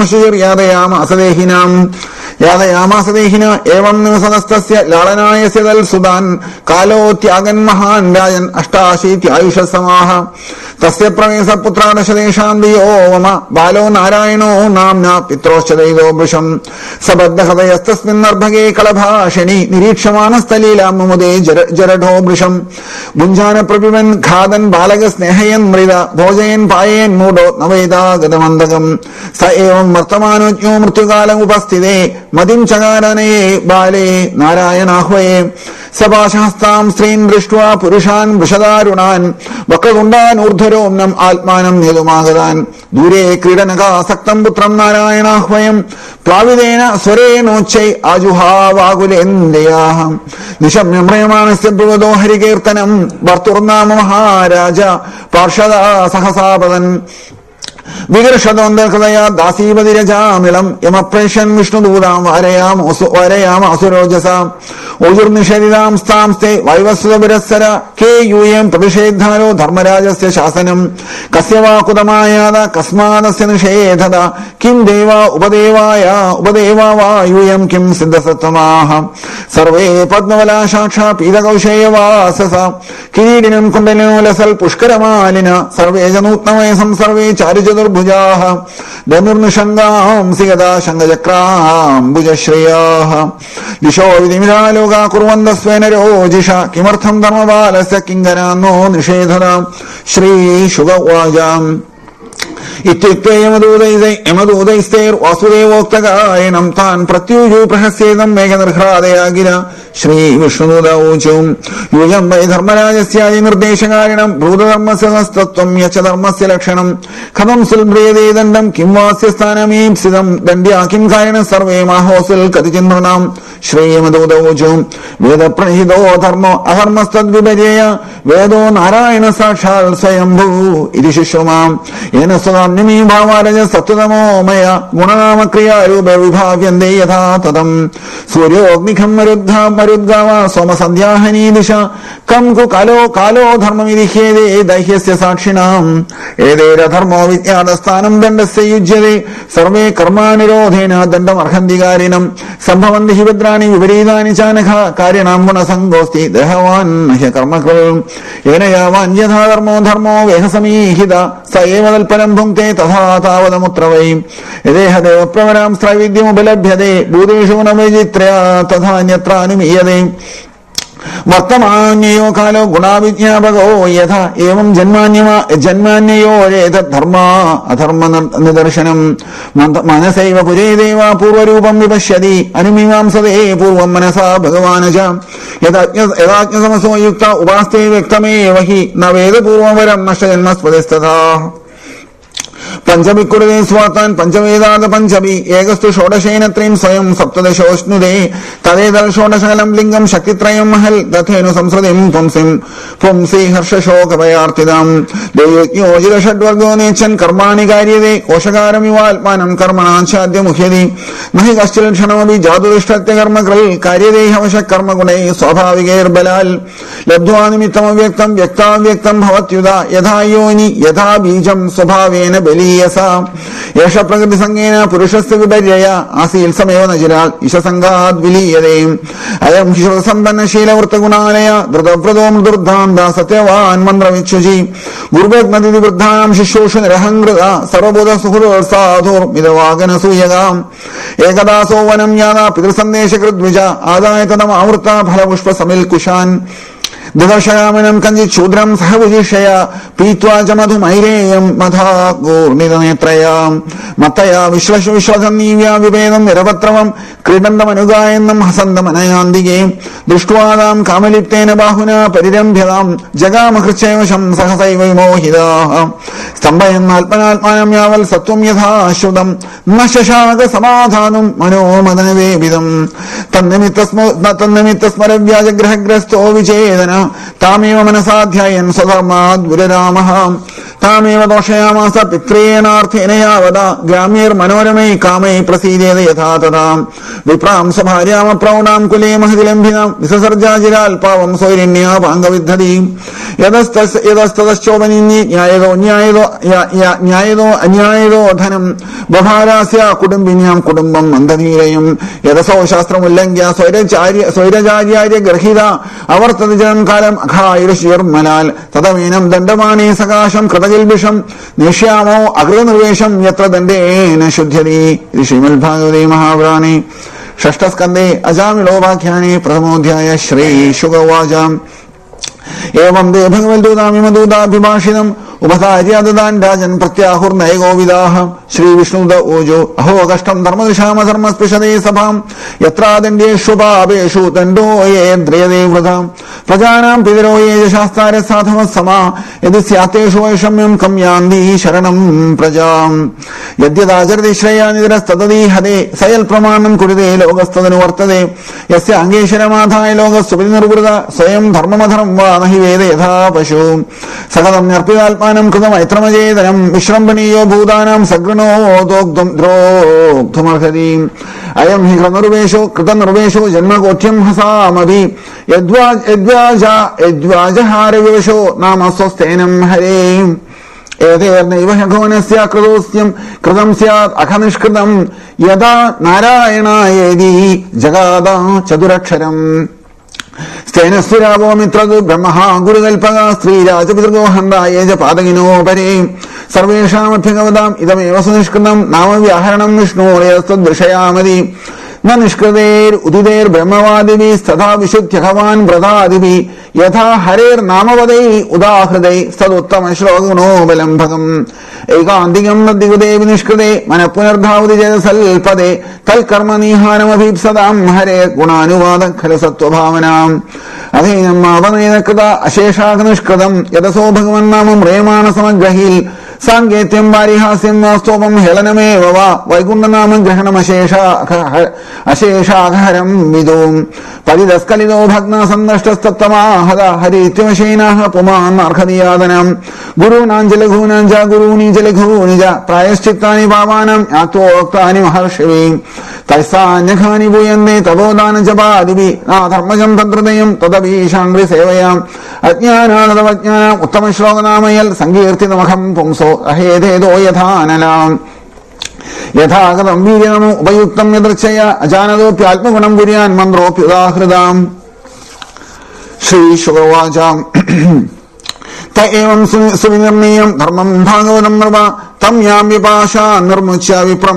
കുടുംബമശീർയാതയാമാസദേഹിന ഏവം നിവസനസ്തസ്യ ലാളനായസ്യ തൽസുതാൻ കാലോ ത്യാഗൻ മഹാൻ രാജൻ അഷ്ടാശീത്യായുഷസമാഹ. തസ്യ പ്രവേശപുത്രാദശദേശാം ദിയോ മമ ബാലോ നാരായണോ നാംന പിത്രോശ്ചതൈതോ വൃഷം. സബദ്ധഹൃദയസ്തസ്മിന്നർഭഗേ കളഭാഷിണി നിരീക്ഷമാനസ്ഥലീലാം മുമുദേ ജരഠോ വൃഷം. ഭുഞ്ജാന പ്രപിബൻ ഖാദൻ ബാലകസ്നേഹയൻ മൃത ഭോജയൻ പായേൻ മൂഢോ നവൈതാഗതമന്തകം. സ ഏവം വർത്തമാനോജ്ഞോ മൃത്യുകാലം ഉപസ്ഥിതേ മതിം ചകാരനയേ ബാലേ നാരായണാഹ്വയേ. സപാശഹസ്താം സ്ത്രീൻ ദൃഷ്ട്വാ പുരുഷാൻ വൃഷദാരുണാൻ വക്രതുണ്ടാൻ ഊർധ്വരോമ്നം ആത്മാനം നേതുമാഗതാൻ. ദൂരേ ക്രീഡനകാസക്തം പുത്രം നാരായണാഹ്വയം പ്ലാവിതേന സ്വരേണോച്ചൈ ആജുഹാവാകുലേന്ദ്രിയാഃ. നിശമ്യമൃയമാണസ്യ ഭ്രുവദോ ഹരികീർത്തനം ഭർത്തുർനാമ മഹാരാജ പാർഷദാ സഹസാപതൻ. വികർഷതോന്തർഹൃദയാ ദാസീപതിരജാമിളം യമപ്രേഷൻ വിഷ്ണുദൂതാം വാരയാമാസുരോജസാം ഓജുർനിഷേധിതാം സ്ഥാംസ്തേ വൈവസ്വതപുരസ്സര കേ യൂയം പ്രതിഷേധാരോ ധർമ്മരാജസ്യ ശാസനം കസ്യ വാ കുതമായാത കസ്മാദസ്യ നിഷേധത കിം ദേവ ഉപദേവാ വാ യൂയം കിം സിദ്ധസത്തമാഹ സർവേ പദ്മവലാശാക്ഷാ പീതകൗശേയവാസസ കിരീടിനം കുണ്ടലിനോ ലസൽ പുഷ്കരമാലിന സർവേ ജനൂത്നമയസം സർവേ ചാരുചതുർഭുജാഃ ധനുർനിഷംഗാംസി യഥാ ശംഖചക്രാംബുജശ്രിയാഃ ദിശോ വിധിമിതാലോകാ കുർവന്തസ്വേന രോജിഷ കിമർത്ഥം ധർമ്മപാലസ്യ കിങ്കരാന്നോ നിഷേധതാം ശ്രീശുക ഉവാചാം ഇത്യുക്തേ യമദൂതൈസ്തൈർ വാസുദേവോക്തകായനം താൻ പ്രത്യൂജു പ്രഹസ്യേദം മേഘനിർഹ്രാദയാ ഗിര ശ്രീവിഷ്ണുദൂത ഊചു യൂയം വൈ ധർമ്മരാജസ്യാദി നിർദ്ദേശകാരണം ഭൂതധർമ്മസ്യ തത്വം യച്ച ധർമ്മസ്യ ലക്ഷണം കഥം സുൽഭ്രിയതേ ദണ്ഡം കിം വാസ്യ സ്ഥാനമീപ്സിതം ദണ്ഡ്യാ കിം കാരണ സർവേ മാഹോസുൽ കതിചിന്തൃണാം ശ്രീയമദൂത ഊചു വേദപ്രണീതോ ധർമ്മോ അധർമ്മസ്തദ്വിപര്യയ വേദോ നാരായണ സാക്ഷാൽ സ്വയംഭൂ ഇതി ശുശ്രുമാം യേന സ്വകാമ്യമീ ഭാവാരജ സത്വതമോമയ ഗുണനാമക്രിയാരൂപ വിഭാവ്യന്തേ യഥാ തതം സൂര്യോഗ്നിഖം മരുദ്ഗാവ സോമസന്ധ്യാഹനീ ദിശ കം കു കാലോ ധർമ്മമിതിഹ്യേതേ ദൈഹ്യസ്യ സാക്ഷിണാം ഏതേരധർമ്മോ വിജ്ഞാതസ്ഥാനം ദണ്ഡസ്യ യുജ്യതേ സർവേ കർമാനിരോധേന ദണ്ഡമർഹന്തികാരിണം സംഭവന്തി ഹി ഭദ്രാണി വിപരീതാനി ചാനഘ കാര്യണാം ഗുണസംഗോസ്തി ദേഹവാൻ ഹ്യ കർമ്മകൃ യേന യാവാൻ യഥാ ധർമ്മോ വേഹസമീഹിത സ ഏവ തൽപരം ഭുങ്ക്തേ തഥാ താവതമുത്ര വൈ യദേഹ ദേവപ്രവരാം സ്ത്രൈവിദ്യമുപലഭ്യതേ ഭൂതേഷു ന വൈചിത്ര്യാ തഥാ അന്യത്ര അനുമീയതേ വർത്തമാന്യോ കാലോ ഗുണാവിജ്ഞാപകോ യഥ ഏവം ജന്മാന്യയോ ഏതദ്ധർമ്മ അധർമ്മ നിദർശനം മനസൈവ പുരേ ദേവ പൂർവരൂപം വിപശ്യതി അനുമീമാംസതേ പൂർവം മനസാ ഭഗവാനജ യഥാജ്ഞതമസോ യുക്ത ഉപാസ്തേ വ്യക്തമേവ ഹി ന വേദപൂർവപരം നഷ്ടജന്മസ്പതിസ്തഥാ പഞ്ചമിക്കുരുതേ സ്വാത്താൻ പഞ്ചവേദാത പഞ്ചമി ഏകസ്തു ഷോഡശേനത്രയും സ്വയം സപ്തദശോഷ്ണുതേ തദേതൽ ഷോഡശകലം ലിംഗം ശക്തിത്രയം മഹൽ ദഥേനു സംസ്കൃതിം പുംസി ഹർഷശോകഭയാർത്തിതാം ദൈവജ്ഞോജിത ഷഡ്വർഗോ നേച്ചൻ കർമാണി കാര്യതേ കോശകാരമിവാത്മാനം കർമ്മണാച്ഛാദ്യമുഹ്യതി നഹി കശ്ചിൽക്ഷണമപി ജാതുദുഷ്ടത്യ കർമ്മകൃൽ കാര്യതേ ഹവശ കർമ്മഗുണൈ സ്വാഭാവികൈർബലാൽ ലബ്ധ്വാ നിമിത്തമവ്യക്തം വ്യക്താവ്യക്തം ഭവത്യുത യഥാ യോനി യഥാ ബീജം സ്വഭാവേന ബലീയസ യേഷ പ്രകൃതി സംഗേന പുരുഷസ്യ വിപര്യയ ആസീൽ സമേവ നജിരാൽ ഇശസംഗാദ് വിലീയതേ അയം ശിശുസമ്പന്നശീലവൃത്തഗുണാലയ ധൃതവ്രതോ മൃദുർധാന്ത സത്യവാൻ മന്ത്രവിച്ഛുചി ഗുരുഭഗ്നതിഥി വൃദ്ധാനാം ശിശൂഷു നിരഹംകൃത സർവബോധ സുഹൃദോത്സാധുർ മിതവാഗനസൂയകാം ഏകദാസോ വനം യാതാ പിതൃസന്ദേശകൃദ്വിജ ആദായ തദമാവൃത്ത ഫലപുഷ്പ സമിൽ കുശാൻ ദദർശയാമനം കഞ്ചിത് ശൂദ്രം സഹവിജിഷയ പീത്വാ ച മധുമൈരേയം മഥാഗൂർണിതനേത്രയാം മത്തയാ വിശ്വസന്നീവ്യാ വിഭേദം നിരപത്രവം ക്രീഡന്തമനുഗായന്നം ഹസന്തമനയാന്തികേ ദൃഷ്ട്വാതാം കാമലിപ്തേന ബാഹുനാ പരിരംഭ്യതാം ജഗാമഹൃച്ഛേവശം സഹസൈവ വിമോഹിതാഃ സ്തംഭയന്നാത്മനാത്മാനം യാവൽ സത്വം യഥാശ്രുതം ന ശശാക സമാധാനം മനോമദനവേവിതം തന്നിമിത്തസ്മരവ്യാജഗ്രഹഗ്രസ്തോ വിചേതന താമേവ മനസാധ്യായൻ സ്വധർമാദ് ഗുരുരാമഃ താമേവ ദോഷയാമാസ പിത്രേണാർത്ഥേന യാവത ഗ്രാമ്യർ മനോരമൈ കാമൈ പ്രസീദേത യഥാ തഥാ വിപ്രാം സ്വഭാര്യാമ പ്രൗഢാം കുലേ മഹതിലംഭിനാം വിസസർജാജിരാൽ പാവം സ്വൈരണ്യാ പാംഗവിദ്ധതി യതസ്തതശ്ചോപനിന്യേ ന്യായതോ അന്യായതോ ധനം ബഭാരാസ്യ കുടുംബിന്യാം കുടുംബം മന്ദധീരയും യതസോ ശാസ്ത്രമുല്ലംഘ്യ സ്വൈരചാര്യാര്യ ഗ്രഹീത അവർത്തതി ജനം കാലം അഘായുർമലാൽ തദമീനം ദണ്ഡമാനേ സകാശം കൃതകിൽബിഷം നിഷ്യാമോ അകൃതനിർവേഷം യത്ര ദണ്ഡേന ശുദ്ധ്യതി ഇത് ശ്രീമദ്ഭാഗവതേ മഹാപുരാണേ ഷഷ്ഠസ്കന്ധേ അജാമിളോപാഖ്യാനേ പ്രഥമോധ്യായ ശ്രീശുക ഉവാച ഏവം ദേ ഭഗവത്ദൂതാമിമദൂതാഭിഭാഷിതം ഉപധാര്യാദാൻ രാജൻ പ്രത്യാഹുർനയഗോവിദാഃ ശ്രീവിഷ്ണുദ ഊജോ അഹോ കഷ്ടം ധർമ്മദിശാമധർമ്മസ്പൃശതേ സഭാം യത്രാദണ്ഡ്യേഷു ദണ്ഡോ യേന്ദ്രിയതേ വൃഥാം പ്രജാനാം പിതരോ യേ ശാസ്താര സാധവസമാ യദി സ്യാത്തേഷു വൈഷമ്യം കം യാന്തി ശരണം പ്രജാം യദ്യദാചരതി ശ്രേയാനിതരസ്തദീ ഹതേ സയൽ പ്രമാണം കുരുതേ ലോകസ്തദനു വർത്തതേ യസ്യ അംഗേശ്വരമാധായ ലോകസ്സുപരിനിർവൃത സ്വയം ധർമ്മമധർമ്മം വാ നഹി വേദ യഥാ പശു സകലം ന്യർപ്പിതാത്മാ യജമാനം കൃതമൈത്രമചേതനം വിശ്രംഭണീയോ ഭൂതാനാം സഗൃണോ ദ്രോഗ്ധുമർഹതി അയം ഹി കൃതനിർവേശോ ജന്മകോഠ്യം ഹസാമഭി യദ്വാജഹാരവിവശോ നാമ സ്വസ്തേനം ഹരേ ഏതേർനൈവ ഹഘോനസ്യ കൃതോസ്യം കൃതം സ്യാത് അഖനിഷ്കൃതം യഥാ നാരായണായേതി ജഗാദ ചതുരക്ഷരം സ്തേനസ്തുരാവോ മിത്രതു ബ്രഹ്മ ഗുരുകൽപക സ്ത്രീരാജപിതൃഗോ ഹന്തായേജ പാതകിനോ പരേ സർവേഷാമഭ്യഗവതാം ഇതമേവ സുനിഷ്കൃതം നാമവ്യാഹരണം വിഷ്ണോരയസ്തദ്ദൃശയാമതി ന നിഷ്കൃതേരുദിതേർ ബ്രഹ്മവാദിഭിസ്തഥാ വിശുദ്ധ്യഭവാൻ വ്രതാദിഭി യഥാ ഹരേർനാമവദൈ ഉദാഹൃതൈ സദുത്തമശ്ലോകഗുണോബലംഭകം ഏകാന്തികം നദ്ദിഗുദേ വിനിഷ്കൃതേ മനഃപുനർധാവതി ചേതസൽപദേ തൽകർമ്മനീഹാനമഭീപ്സതാം ഹരേർ ഗുണാനുവാദ ഖല സത്വഭാവനാം അധീനം മാപനേനകൃത അശേഷാകനിഷ്കൃതം യതസോ ഭഗവന്നാമ മ്രിയമാണ സമഗ്രഹീൽ സാങ്കേത്യം പാരിഹാസ്യം വാസ്തവം ഹേളനമേവ വാ വൈകുണ്ഠനാമ ഗ്രഹണമശേഷാഘഹരം വിദൂം പരിതസ്കലിതോ ഭഗ്ന സന്ദഷ്ടസ്തമാഹത ഹരിത്യമശേനാഹ പുമാന്നർഹതിയാതനം ഗുരുനാഞ്ചലഘൂനാഞ്ച ഗുരൂണീജലഘൂനിജ പ്രായശ്ചിത്താനി പാപാനാം ജ്ഞാത്വോക്താനി മഹർഷിവീം തൈസാന്യഘാനി ഭൂയന്തേ തപോദാന ജപാദിഭി നാധർമ്മജം തന്ത്രതയം തദപീശാംഗ്രി സേവയാം അജ്ഞാനാനതവജ്ഞാനം ഉത്തമശ്ലോകനാമയൽ സങ്കീർത്തിതമഹം പുംസോ അഹേതേതോ യഥാനലാം യഥാഗതം വീര്യം ഉപയുക്തം യദൃച്ഛയ അജാനതോപ്യാത്മഗുണം കുര്യാൻ മന്ത്രോപ്യുദാഹൃതാം ശ്രീശുകവാചാം ത ഏവം സുവിനിർണീയം ധർമ്മം ഭാഗവതം നൃപ തം യാം വിപാശാ നിർമുച്യ വിപ്രം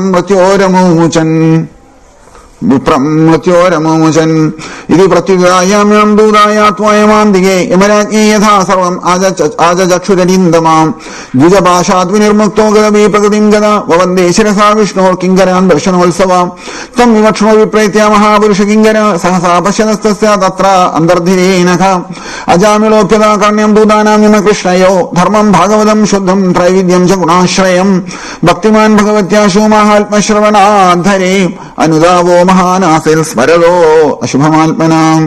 മൃത്യോരമോചൻ ഇതി പ്രത്യുഗായാമ്യാം ദൂതായാത്വായമാം ദിഗേ യമരാജ്ഞേ യഥാ സർവം ആജചക്ഷുരനിന്ദമാം ദ്വിജഭാഷാത് വിനിർമുക്തോ ഗതവീ പ്രകൃതിം ഗത വവന്ദേ ശിരസാ വിഷ്ണോർ കിങ്കരാൻ ദർശനോത്സവം തം വിവക്ഷ്മോ വിപ്രേത്യ മഹാപുരുഷ കിങ്കര സഹസാ പശ്യതസ്തസ്യ തത്ര അന്തർധിരേനഖ അജാമിളോപ്യതാ കർണ്യം ദൂതാനാം യമ കൃഷ്ണയോ ധർമ്മം ഭാഗവതം ശുദ്ധം ത്രൈവിദ്യം ച ഗുണാശ്രയം ഭക്തിമാൻ ഭഗവത്യാശോ മഹാത്മശ്രവണാധരേ അനുദാവോ മഹാനാസിൽ സ്മരതോ അശുഭമാത്മനാം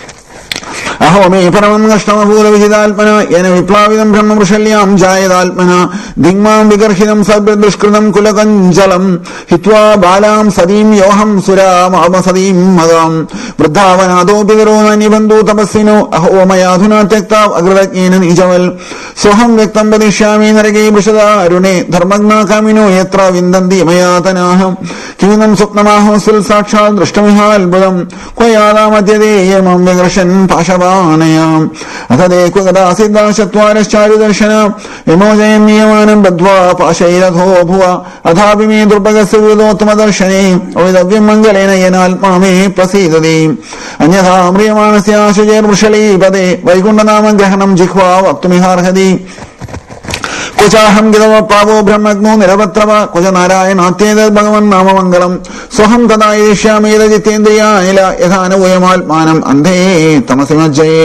അഹോ മേ പരമം കഷ്ടമഭൂതവിജിതാത്മന യേന വിപ്ലാവിതം ബ്രഹ്മവൃഷല്യാം ജായതാത്മന ദിങ്മാം വിഗർഹിതം സദ്ദുഷ്കൃതം കുലകഞ്ചലം ഹിത്വാ ബാലാം സതീം യോഹം സുരാമസതീം മദാം വൃദ്ധാവനാദോപി നിബന്ധു തപസ്സിനോ അഹോ മയാധുനാ ത്യക്താ അകൃതജ്ഞേന നീചവൽ സ്വഹം വ്യക്തം വദിഷ്യാമി നരകേ വൃഷദാരുണേ ധർമ്മജ്ഞാ കാമിനോ യത്ര വിന്ദന്തി മയാതനാഹ കിമിനം സ്വപ്നമാഹോസ്വിൽ സാക്ഷാത് ദൃഷ്ടമിഹാത്ഭുതം ക്വയാതാമദ്യതേയമം വികർഷൻ പാശവാനയാം അഥദേകദാ സിദ്ധാശ്ചാരുദർശന വിമോചയൻ നിയമാനം ബദ്ധ്വാ പാശൈരഥോ ഭുവ അഥാപി മേ ദുർഭഗസ്യ വിദോത്തമദർശനേ അവിദവ്യം മംഗളേന യേനാത്മാ മേ പ്രസീദതി അന്യഥാ മ്രിയമാണസ്യാശുചേർവൃഷളീപദേ വൈകുണ്ഠനാമഗ്രഹണം ജിഹ്വാ വക്തുമിഹാർഹതി ക്വചാഹം ഗിതവ പാവോ ബ്രഹ്മജ്ഞോ നിരവത്രവ ക്വച നാരായണാത്യേതത് ഭഗവൻ നാമമംഗളം സ്വഹം തഥാ യേഷ്യാമേതജിത്തേന്ദ്രിയാനില യഥാനുഭൂയമാത്മാനം അന്ധേ തമസിമജ്ജയേ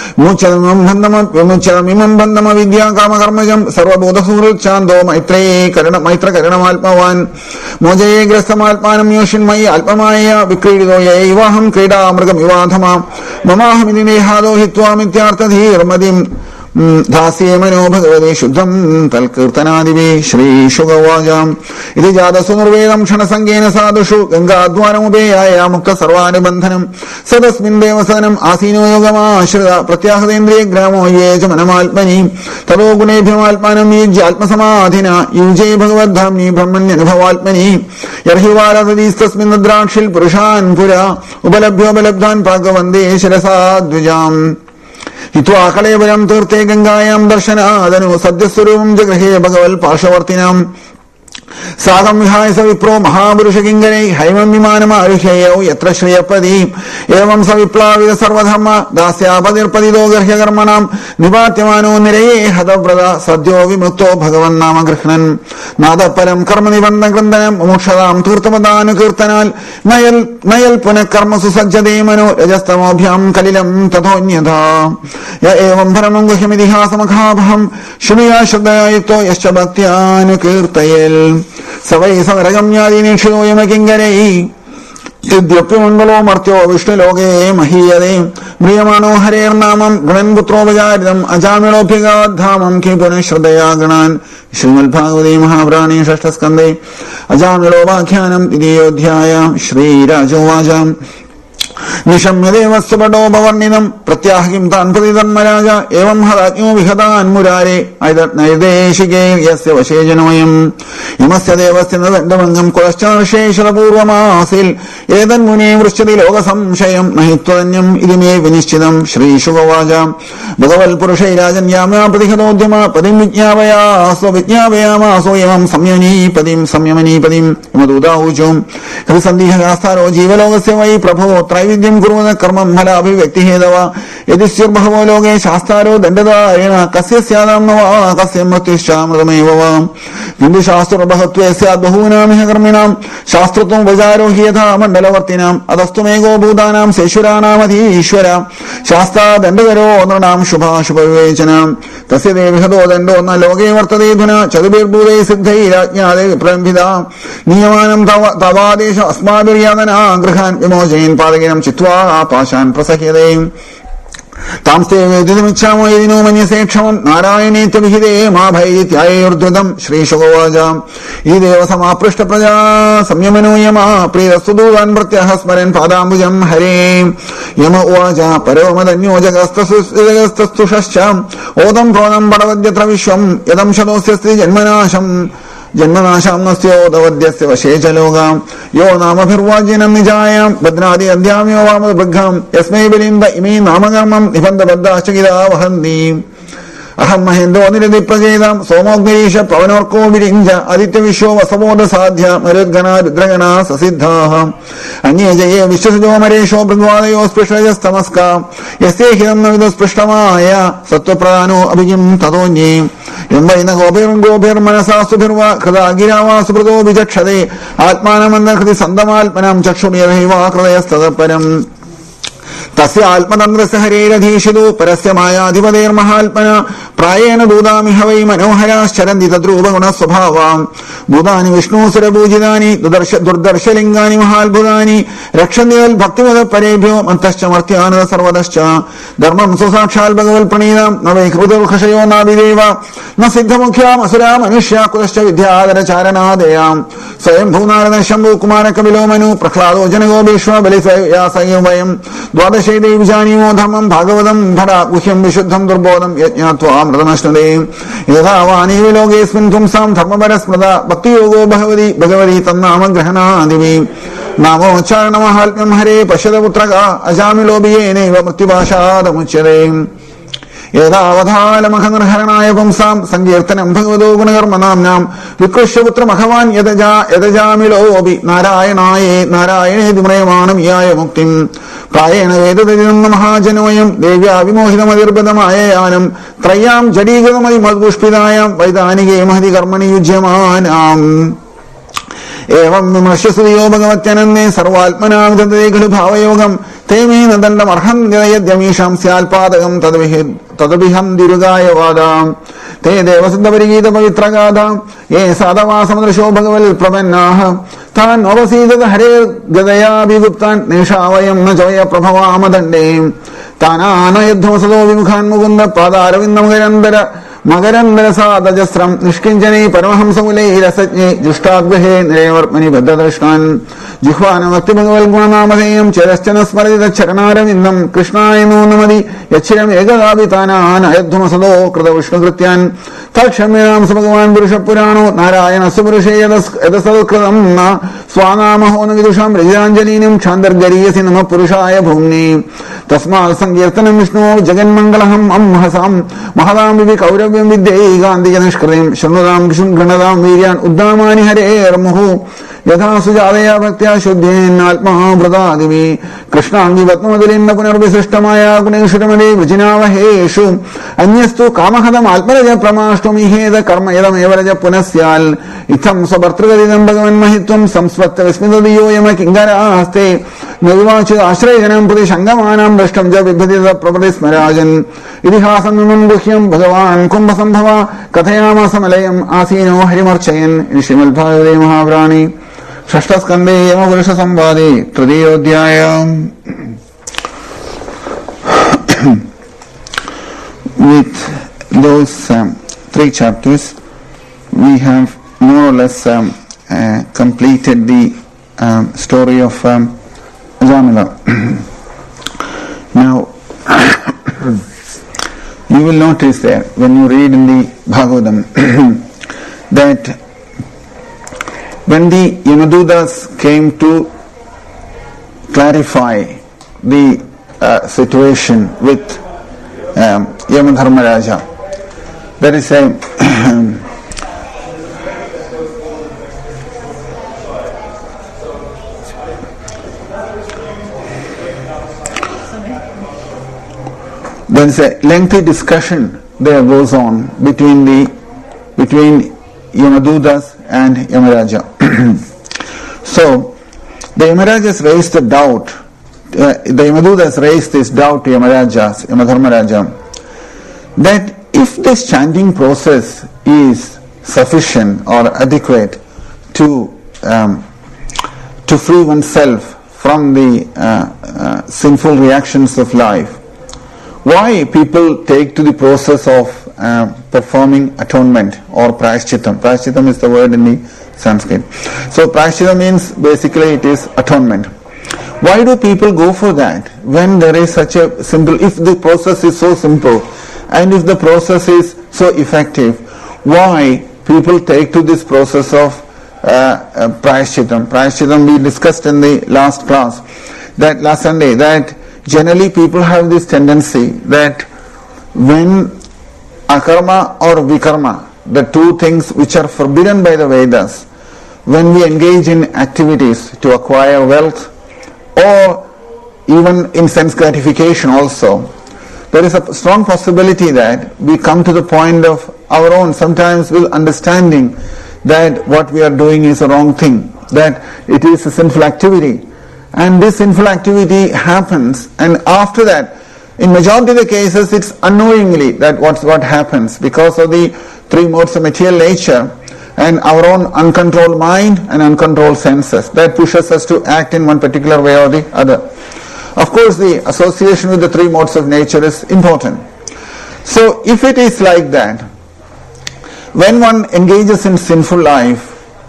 വിമുച്ഛതമിമം ബന്ധമവിദ്യാ കാമകർമ്മജം സർവബോധസൂഹൃച്ഛാന്തോ മൈത്രകരണമാത്മവാൻ മോചയേ ഗ്രസ്തമാത്മാനം യോഷിന്മയി അല്പമായ വിക്രീഡിതോ യൈവാഹം ക്രീഡാമൃഗമിവാധമാം മമാഹമിതി നേഹാദോ ഹിത്വാമിത്യാർത്ഥധീർമതിം ധാസ്യേ മനോ ഭഗവതി ശുദ്ധം തൽകീർത്തനാദിവേ ശ്രീശുകവാചാം ഇത് ജാതസു നിർവേദം ക്ഷണസംഖ്യേന സാധുഷു ഗംഗാദ്വാരമുപേയായ മുക്ത സർവാനുബന്ധനം സദസ്മിൻ ദേവസനം ആസീനോ യോഗമാശ്രിത പ്രത്യാഹൃതേന്ദ്രിയ ഗ്രാമോ യേജ മനമാത്മനി തതോ ഗുണേഭ്യമാത്മാനം യുജ്യ ആത്മസമാധിന യുജേ ഭഗവദ്ധാംനി ബ്രഹ്മണ്യനുഭവാത്മനി യർഹി വാരതീസ്തസ്മിൻ ദ്രാക്ഷിൽ പുരുഷാൻ പുരാ ഉപലഭ്യോപലബ്ധാൻ ഭാഗവന്ദേ ശിരസാദ്വിജാം ഹിത്വാ കളേവരം തീർത്ഥേ ഗംഗായാം ദർശനാദനു സദ്യസ്വരൂപം ജഗൃഹേ ഭഗവൽ പാർശ്വവർത്തിനാം സാകം വിഹായ സ വിപ്രോ മഹാപുരുഷകിങ്കരൈ ഹൈമം വിമാനമാരുഹ്യയൗ യത്ര ശ്രേയപദി ഏവം സ വിപ്ലാവിത സർവധർമ്മ ദാസ്യാപതിർപതിതോ ഗർഹ്യകർമ്മണാം നിപാത്യമാനോ നിരയേ ഹതവ്രത സദ്യോ വിമുക്തോ ഭഗവൻ നാമ ഗൃഹ്ണൻ നാദപരം കർമ്മനിബന്ധഗ്രന്ഥനം മോക്ഷതാം തീർത്ഥപദാനുകീർത്തനാൽ നയൽ പുനഃകർമ്മസു സജ്ജതേ മനോ രജസ്തമോഭ്യാം കലിലം തഥോന്യഥാ യ ഏവം പരമം ഗുഹ്യമിതിഹാസമഖാഭം ശൃണുയാ ശ്രദ്ധയായുക്തോ യശ്ച ഭക്ത്യാനുകീർത്തയേൽ സവൈ സമരഗമ്യാദീനീക്ഷിതോ യമകിങ്കരൈ യദ്യപ്യമംഗളോ മർത്യോ വിഷ്ണുലോകേ മഹീയതേ മ്രിയമാണോ ഹരേർനാമം ഗുണൻപുത്രോപചാരിതം അജാമിളോഭ്യഗാധാമം കെ പുനഃശ്രദ്ധയാ ഗണാൻ. ശ്രീമദ്ഭാഗവതേ മഹാപുരാണേ ഷഷ്ഠസ്കന്ധേ അജാമിളോപാഖ്യാനം ദ്വിതീയോധ്യായ. ശ്രീരാജോവാച നിശമ്യദേവസ്വപടോപവർണിതം പ്രത്യാഹിം താൻ പ്രതിധർമ്മരാജ ഏവം ഹരാജ്ഞോ വിഹതാൻ മുരാരേ നൈർദേശികേ യസ്യ വശേജനോയം യമസ്യ ദേവസ്യ ദണ്ഡമംഗം കുലശ്ചർഷേശ്വരപൂർവമാസിൽ ഏതന്മുനേ വൃശ്യതി ലോകസംശയം നഹിത്വന്യം ഇതി മേ വിനിശ്ചിതം. ശ്രീശുകവാച ഭഗവൽ പുരുഷൈരാജൻ യാമ്യാ പ്രതിഹതോദ്യമ പതിം വിജ്ഞാപയാമാസോ യമം സംയമനീപതിം യമദൂതാഊചോ ഹൃസന്ദിഹകാസ്താരോ ജീവലോകസ്യ വൈ പ്രഭോ ത്രൈവിദ്യം കുറുവന കർമ്മം ഫലാഭിവ്യക്തിഹേതവ യതിസ്യുർബഹവോ ലോകേ ശാസ്താരോ ദണ്ഡധാരേണ കസ്യ സ്യാദാം നവാ കസ്യ മൃത്യുശ്ചാമൃതമേവ വാ. കിന്തു ശാസ്ത്രോർബഹത്വേ സ്യാദ് ബഹൂനാമിഹ കർമ്മിണാം ശാസ്ത്രത്വം ഉപചാരോ ഹി യഥാ മണ്ഡലവർത്തിനാം അതസ്തുമേകോ ഭൂതാനാം ശേശ്വരാനാമധീശ്വര ശാസ്താ ദണ്ഡകരോ നൃണാം ശുഭാശുഭവിവേചനാം തസ്യ ദേവിഹതോ ദണ്ഡോ ന ലോകേ വർത്തതേ ധുന ചതുർഭിർഭൂതൈ സിദ്ധൈരാജ്ഞാദേ പ്രംഭിത നിയമാനം തവാദേശ അസ്മാഭിര്യാതനാ ഗൃഹാൻ വിമോചയൻ പാതകിനം ചിത്വാ പാശാൻ പ്രസഹ്യതേ താംസ്തേ വേദിതമിച്ഛാമോ യതിനോ മന്യസേ ക്ഷമം നാരായണേത്യ വിഹിതേ മാ ഭൈരിത്യായോർദ്വതം. ശ്രീശുകോവാച ഈ ദേവസമാപൃഷ്ട പ്രജാ സംയമനോ യമ പ്രിയസ്തുദൂതാൻ പ്രത്യഹ സ്മരൻ പാദാംബുജം ഹരേ. യമ ഉവാച പരോമധന്യോ ജഗസ്തസ്തുഷശ്ച ഓദം പ്രോദം പടവദ്യത്ര വിശ്വം യദം ശതോസ്യസ്തി ജന്മനാശാം നസ്യോദവദ്യസ്യ വശേ ച ലോകാം യോ നാമഭിർവാജ്യനം നിജായാം ഭദ്രാദി അധ്യാമ്യോ വാമദൃഗ്ഘാം യസ്മൈ ബലിന്ദ ഇമേ നാമകർമ്മം നിബന്ധബദ്ധാശ്ചകിതാ വഹന്തി. അഹം മഹേന്ദ്രോ നിരതി പ്രചേതാം സോമോഗ്നീഷ പവനോർക്കോ വിരിഞ്ച ആദിത്യവിശ്വോ വസവോദ സാധ്യ മരുദ്ഗണ രുദ്രഗണ സസിദ്ധാഃ അന്യേ ജയേ വിശ്വസജോ മരേഷോ ഭൃഗ്വാദയോ സ്പൃഷ്ടയസ്തമസ്ക യസ്യേഹിതം നവിദ സ്പൃഷ്ടമായ സത്വപ്രധാനോ അഭിജിം തതോന്യേ യംവൈന ഗോഭിർമനസാസുഭിർവ ഹൃദാഗിരാവാ സുഭൃതോ വിചക്ഷതേ ആത്മാനമന്ദഹൃതി സന്തമാത്മനം ചക്ഷുർയഥൈവാ ഹൃദയസ്തതപരം. തസ്യ ആത്മതന്ത്രസ്യ ഹരേരധീഷിതു പരസ്യ മായാധിപതേർമഹാത്മന പ്രായേണ ദൂതാമിഹ വൈ മനോഹരാശ്ചരന്തി തദ്രൂപഗുണസ്വഭാവാം. ഭൂതാനി വിഷ്ണുസുരപൂജിതാനി ദുർദർശലിംഗാനി മഹാത്ഭുതാനി രക്ഷന്തി ഭക്തിമതപരേഭ്യോ മന്തശ്ച മർത്യാനത സർവതശ്ച ധർമ്മം സ്വസാക്ഷാൽ ഭഗവൽ പ്രണീതാം ന വൈ ഹൃദർഹഷയോ നാഭിദേവ ന സിദ്ധമുഖ്യാം അസുരാ മനുഷ്യ കുതശ്ച വിദ്യാധരചാരണാദയാം. സ്വയം ഭൂനാരദ ശംഭു കുമാരകപിലോ മനു പ്രഹ്ലാദോ ജനകോ ഭീഷ്മ ബലിസയം ദ്വാദശേ ദൈവജാനീമോ ധർമ്മം ഭാഗവതം ഭട ഗുഹ്യം വിശുദ്ധം ദുർബോധം യജ്ഞാത്വാമൃതമശ്നുതേ യഥാവാനീവ ലോകേസ്മിൻ പുംസാം ധർമ്മപരസ്മൃത ഭക്തിയോഗോ ഭഗവതി തന്നാമഗ്രഹണാദിവി. നാമോച്ചാരണമഹാത്മ്യം ഹരേ പശ്യതപുത്രക അജാമിലോപിയേനൈവ മൃത്യുഭാഷാദമുച്യതേ. ഏതാവധാലമഹനിർഹരണായ പുംസാം സങ്കീർത്തനം ഭഗവതോ ഗുണകർമ്മനാംനാം വികൃഷ്യപുത്രമഹവാൻ യതജാമിലോപി നാരായണേതി മ്രയമാണം യായ മുക്തിം. പ്രായേണ വേദതജിതം മഹാജനോയം ദേവ്യാ വിമോഹിതമതിർബതമായ യാനം ത്രയ്യാം ജഡീകൃതമതി മദ്പുഷ്പിതായാം വൈതാനികേ മഹതി കർമ്മണി യുജ്യമാനാം. ഏവം വിമർശ്യസുതിയോ ഭഗവത്യനന്ദേ സർവാത്മനാം തദേ ഖലു ഭാവയോഗം തേ മേ നദണ്ഡമർഹന്യദ്യമീഷാം സ്യാൽപാദകം തദഭിഹന്തിരുകായ വാദാം. തേ ദേവസിദ്ധപരിഗീത പവിത്രഗാഥാം യേ സാധവാസമദൃശോ ഭഗവൽ പ്രപന്നാഃ താൻ നോപസീദത ഹരേ ഗതയാഭിഗുപ്താൻ നേഷാവയം ന ചോയ പ്രഭവാമദണ്ഡേ. താനാനയധ്വസതോ വിമുഖാൻ മുകുന്ദ പാദാരവിന്ദമകരന്തരസാദജസ്രം നിഷ്കിഞ്ചനൈ പരമഹംസകുലൈരസജ്ഞേ ജുഷ്ടാഗ്രഹേ നിരയവർമ്മനി ബദ്ധതൃഷ്ണാൻ. ജിഹ്വാനഭക്തി ഭഗവൽ ഗുണനാമധേയം ചേരശ്ചന സ്മരിതചരണാരവിന്ദം കൃഷ്ണായ നോ നമതി യച്ഛിരം ഏകദാപി താനാനയധ്വസതോ കൃതവിഷ്ണുകൃത്യാൻ. തക്ഷമ്യനാം ഭഗവാൻ പുരുഷപുരാണോ നാരായണ സുപുരുഷേ യദസൽകൃതം ന സ്വാനാമഹോ ന വിദുഷാം രജിതാഞ്ജലീനം ക്ഷാന്തർഗരീയസി നമ പുരുഷായ ഭൂമ്നി. തസ്മാൽ സങ്കീർത്തനം വിഷ്ണു ജഗന്മംഗളഹം അംഹസാം മഹതാം വിവി കൗരവ്യം വിദ്യൈകാന്തിക നിഷ്കൃതിം ശൃണുതാം ഗൃണതാം വീര്യാൻ ഉദ്ദാമാനി ഹരേർമുഹു യഥാ സുജാതയാ ഭക്ത്യാ ശുദ്ധേന്നാത്മാവൃതാദിവി. കൃഷ്ണാംഗി പത്മമതിലിന്ന പുനർവിശിഷ്ടമായ ഗുണേശ്വരമലേ വൃജിനാവഹേഷു അന്യസ്തു കാമഹതം ആത്മരജ പ്രമാഷ്ടമിഹേത കർമ്മയതമേവരജ പുനഃസ്യാൽ. ഇത്തം സ്വഭർത്തൃഗതിതം ഭഗവൻ മഹിത്വം സംസ്വത്ത വിസ്മിതയോ യമ കിങ്കരാസ്തേ നിർവാചിത ആശ്രയജനം പ്രതി ശങ്കമാനാം ദൃഷ്ടം ച വിഭജിത പ്രപതി സ്മരാജൻ. ഇതിഹാസം വിമം ഗുഹ്യം ഭഗവാൻ കുംഭസംഭവ കഥയാമാസമലയം ആസീനോ ഹരിമർച്ചയൻ. ശ്രീമദ്ഭാഗവതേ മഹാപുരാണേ Shashtaskande Yamapurusha Sambhadi, Tridiyodhyaya. With those 3 chapters, we have more or less completed the story of Jamila. Now, you will notice there, when you read in the Bhagavatam, that when the Yamadutas came to clarify the situation with Yamadharmaraja, there is a lengthy discussion there goes on between Yamadutas and Yamaraja. So the Yamarajas raised the doubt, the Yamadutas raised this doubt to Yamadharmaraja, that if this chanting process is sufficient or adequate to free oneself from the sinful reactions of life, why people take to the process of performing atonement or prayashchitam. Prayashchitam is the word in the Sanskrit. So prayashchitam means basically it is atonement. Why do people go for that when there is such a simple, if the process is so simple and if the process is so effective, why people take to this process of prayashchitam? Prayashchitam we discussed in the last class, that last Sunday, that generally people have this tendency that when akarma or vikarma, the 2 things which are forbidden by the Vedas, when we engage in activities to acquire wealth or even in sense gratification also, there is a strong possibility that we come to the point of our own, sometimes with understanding that what we are doing is a wrong thing, that it is a sinful activity. And this sinful activity happens, and after that, in majority of the cases, it's unknowingly that what happens because of the 3 modes of material nature and our own uncontrolled mind and uncontrolled senses that pushes us to act in one particular way or the other. Of course, the association with the 3 modes of nature is important. So, if it is like that, when one engages in sinful life,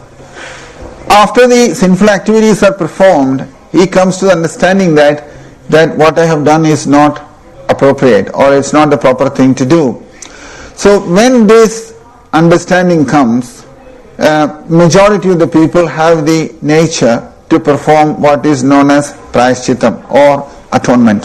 after the sinful activities are performed, he comes to the understanding that what I have done is not appropriate or it's not the proper thing to do. So when this understanding comes, majority of the people have the nature to perform what is known as prayashchitam or atonement.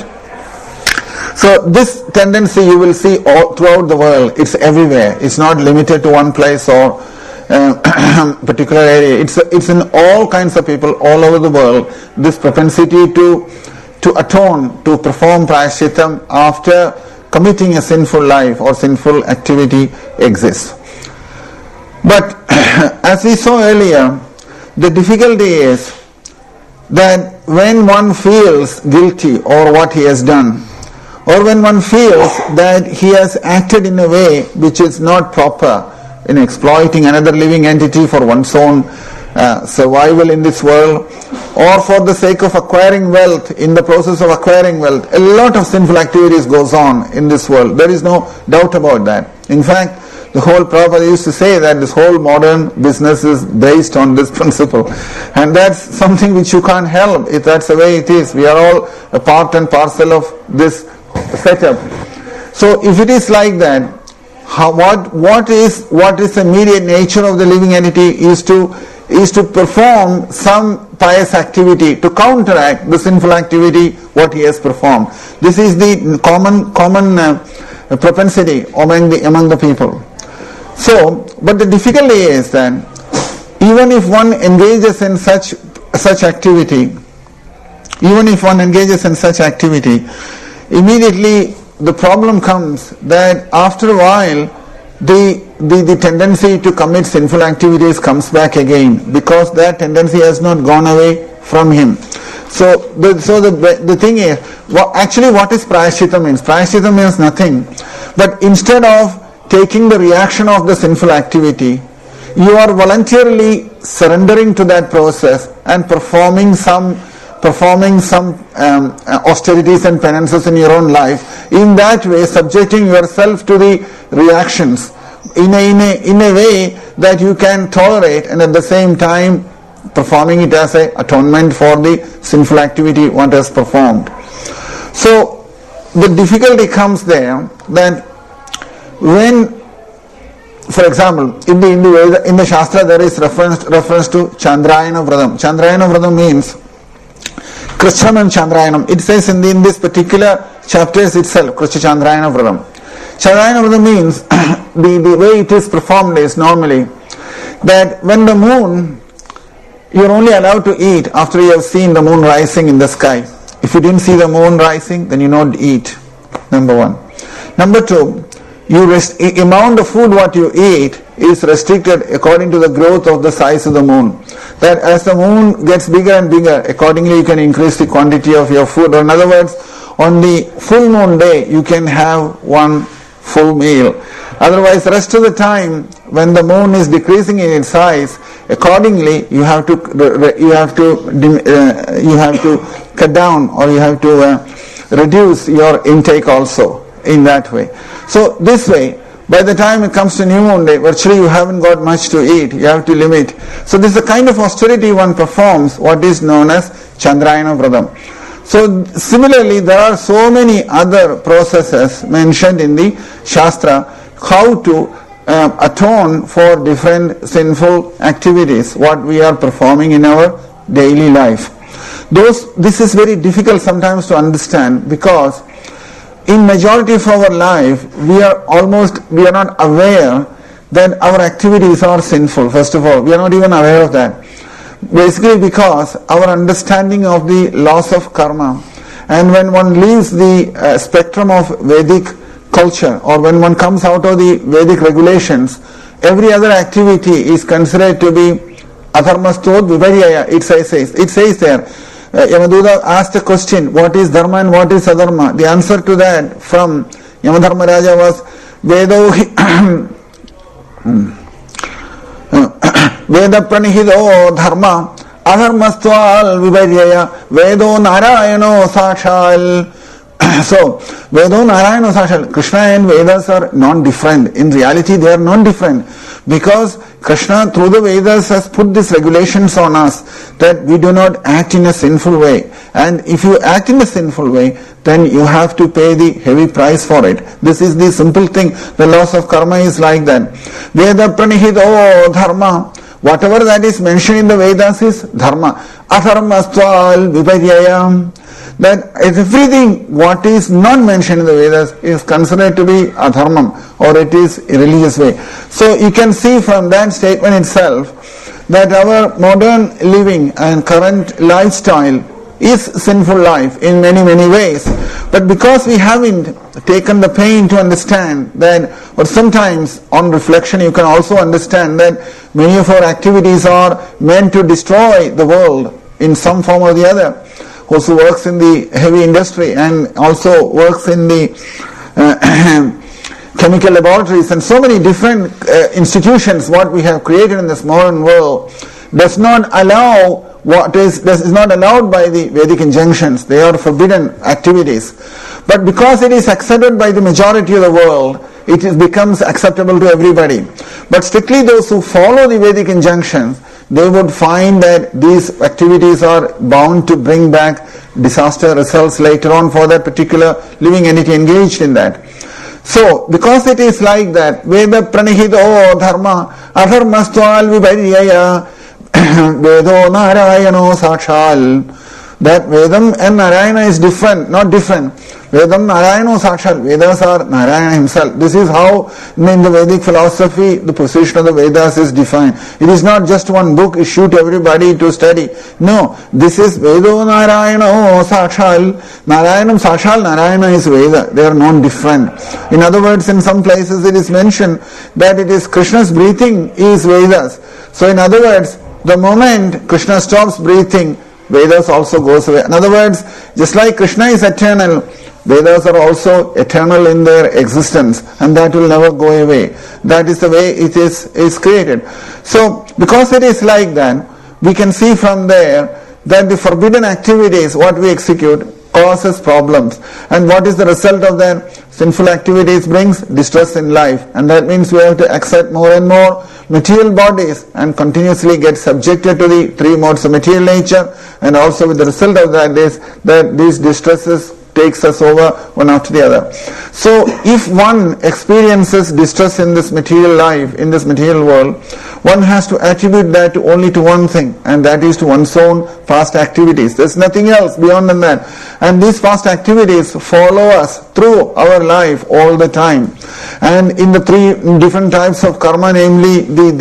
So this tendency you will see all throughout the world. It's everywhere. It's not limited to one place or particular area. It's in all kinds of people all over the world. This propensity to atone, to perform prayashchitam after committing a sinful life or sinful activity exists. But as we saw earlier, the difficulty is that when one feels guilty or what he has done, or when one feels that he has acted in a way which is not proper, in exploiting another living entity for one's own survival in this world, or for the sake of acquiring wealth, in the process of acquiring wealth, a lot of sinful activities goes on in this world. There is no doubt about that. In fact, the whole Prabhupada used to say that this whole modern business is based on this principle. And that's something which you can't help. If that's the way it is, we are all a part and parcel of this setup. So if it is like that, what is the immediate nature of the living entity is to perform some pious activity to counteract the sinful activity what he has performed. This is the common propensity among the people. So, but the difficulty is that even if one engages in such activity, immediately the problem comes that after a while the tendency to commit sinful activities comes back again, because that tendency has not gone away from him. So the thing is, what is prayashchitta means? Prayashchitta means nothing, but instead of taking the reaction of the sinful activity, you are voluntarily surrendering to that process and performing some austerities and penances in your own life. In that way, subjecting yourself to the reactions in a way that you can tolerate, and at the same time performing it as an atonement for the sinful activity one has performed. So the difficulty comes there that when, for example, in the Shastra there is reference to Chandrayana Vratam. Chandrayana Vratam means Krishna and Chandrayanam. It says in this particular chapters itself, Krishna Chandrayana Vratam. Chandrayana Vratam means the way it is performed is normally that when the moon, you are only allowed to eat after you have seen the moon rising in the sky. If you didn't see the moon rising, then you don't eat. Number one. Number two, the amount of food what you eat is restricted according to the growth of the size of the moon. That as the moon gets bigger and bigger, accordingly you can increase the quantity of your food. Or in other words, on the full moon day, you can have one full meal. Otherwise, the rest of the time, when the moon is decreasing in its size, accordingly you have to cut down, or you have to reduce your intake also in that way. So this way, by the time it comes to new moon day, virtually you haven't got much to eat. You have to limit. So this is the kind of austerity one performs, what is known as Chandrayana Vratam. So similarly, there are so many other processes mentioned in the Shastra, how to atone for different sinful activities, what we are performing in our daily life. This is very difficult sometimes to understand, because in majority of our life, we are not aware that our activities are sinful. First of all, we are not even aware of that. Basically because our understanding of the laws of karma, and when one leaves the spectrum of Vedic culture, or when one comes out of the Vedic regulations, every other activity is considered to be adharmastod viparyaya. It says there, Yamaduta asked a question, what is dharma and what is adharma? The answer to that from Yamadharmaraja was, Veda pranihido dharma adharmastwal viparyaya vedo narayano sakshal. So, Vedo Narayana Sakshal, Krishna and Vedas are non-different. In reality, they are non-different. Because Krishna, through the Vedas, has put these regulations on us that we do not act in a sinful way. And if you act in a sinful way, then you have to pay the heavy price for it. This is the simple thing. The laws of karma is like that. Veda pranihido dharma. Whatever that is mentioned in the Vedas is dharma. Adharmastwal viparyaya. That everything what is not mentioned in the Vedas is considered to be adharmam, or it is a religious way. So you can see from that statement itself that our modern living and current lifestyle is sinful life in many, many ways. But because we haven't taken the pain to understand that, or sometimes on reflection you can also understand that many of our activities are meant to destroy the world in some form or the other. Also works in the heavy industry and also works in the chemical laboratories, and so many different institutions what we have created in this modern world is not allowed by the Vedic injunctions. They are forbidden activities. But because it is accepted by the majority of the world, it becomes acceptable to everybody. But strictly those who follow the Vedic injunctions, they would find that these activities are bound to bring back disaster results later on for that particular living entity engaged in that. So, because it is like that, Veda pranihido dharma adharmastwal viparyaya vedo narayano sakshal. That Vedam and Narayana is different, not different. Vedam Narayano Sakshal. Vedas are Narayana himself. This is how in the Vedic philosophy the position of the Vedas is defined. It is not just one book issued to everybody to study. No, this is Vedo Narayano Sakshal. Narayanam Sakshal, Narayana is Veda. They are non-different. In other words, in some places it is mentioned that it is Krishna's breathing is Vedas. So in other words, the moment Krishna stops breathing, Vedas also goes away. In other words, just like Krishna is eternal, Vedas are also eternal in their existence, and that will never go away. That is the way it is created. So, because it is like that, we can see from there that the forbidden activities, what we execute, causes problems. And what is the result of that? Sinful activities brings distress in life. And that means we have to accept more and more material bodies and continuously get subjected to the three modes of material nature. And also with the result of that is that these distresses takes us over one after the other. So if one experiences distress in this material life, in this material world, one has to attribute that only to one thing, and that is to one's own past activities. There's nothing else beyond that. And these past activities follow us through our life all the time. And in the three different types of karma, namely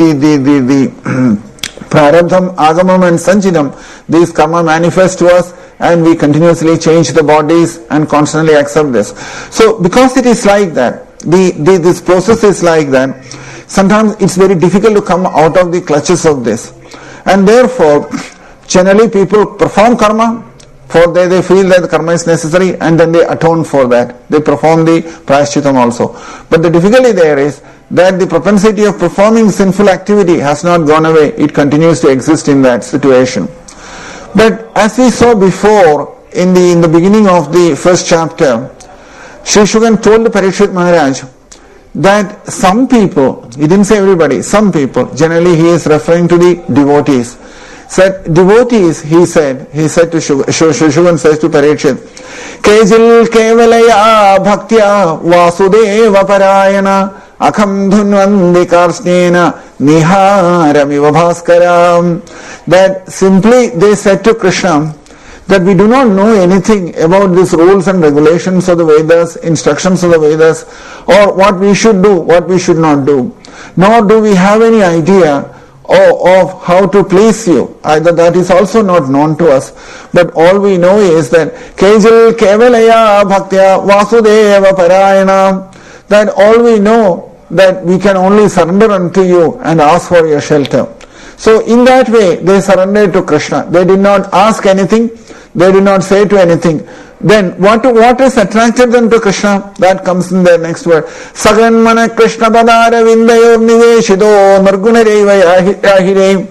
the prarabdham, agamam and sanchidam, these karma manifest to us, and we continuously change the bodies and constantly accept this. So because it is like that, this process is like that, sometimes it's very difficult to come out of the clutches of this. And therefore, generally people perform karma, for they feel that the karma is necessary, and then they atone for that. They perform the prayashchitam also. But the difficulty there is that the propensity of performing sinful activity has not gone away. It continues to exist in that situation. But as we saw before in the beginning of the first chapter, Sri Shugan told Parikshit Maharaj that some people, he didn't say everybody, some people, generally he is referring to the devotees. Said devotees, he said to Shugan says to Parikshit, Kejil kevalaya bhaktya vasudeva parayana akham dhunvandi karsnena niharamiva bhaskaram. That simply they said to Krishna that we do not know anything about these rules and regulations of the Vedas, instructions of the Vedas, or what we should do, what we should not do. Nor do we have any idea of how to please you. Either that is also not known to us. But all we know is that Kejil kevalaya bhaktya vasudeva parayana, that all we know that we can only surrender unto you and ask for your shelter. So in that way they surrendered to Krishna. They did not ask anything, they did not say to anything. Then what has attracted them to Krishna? That comes in the next word. Saganmana Krishna padara vindayor niveshido nargunareva yahire.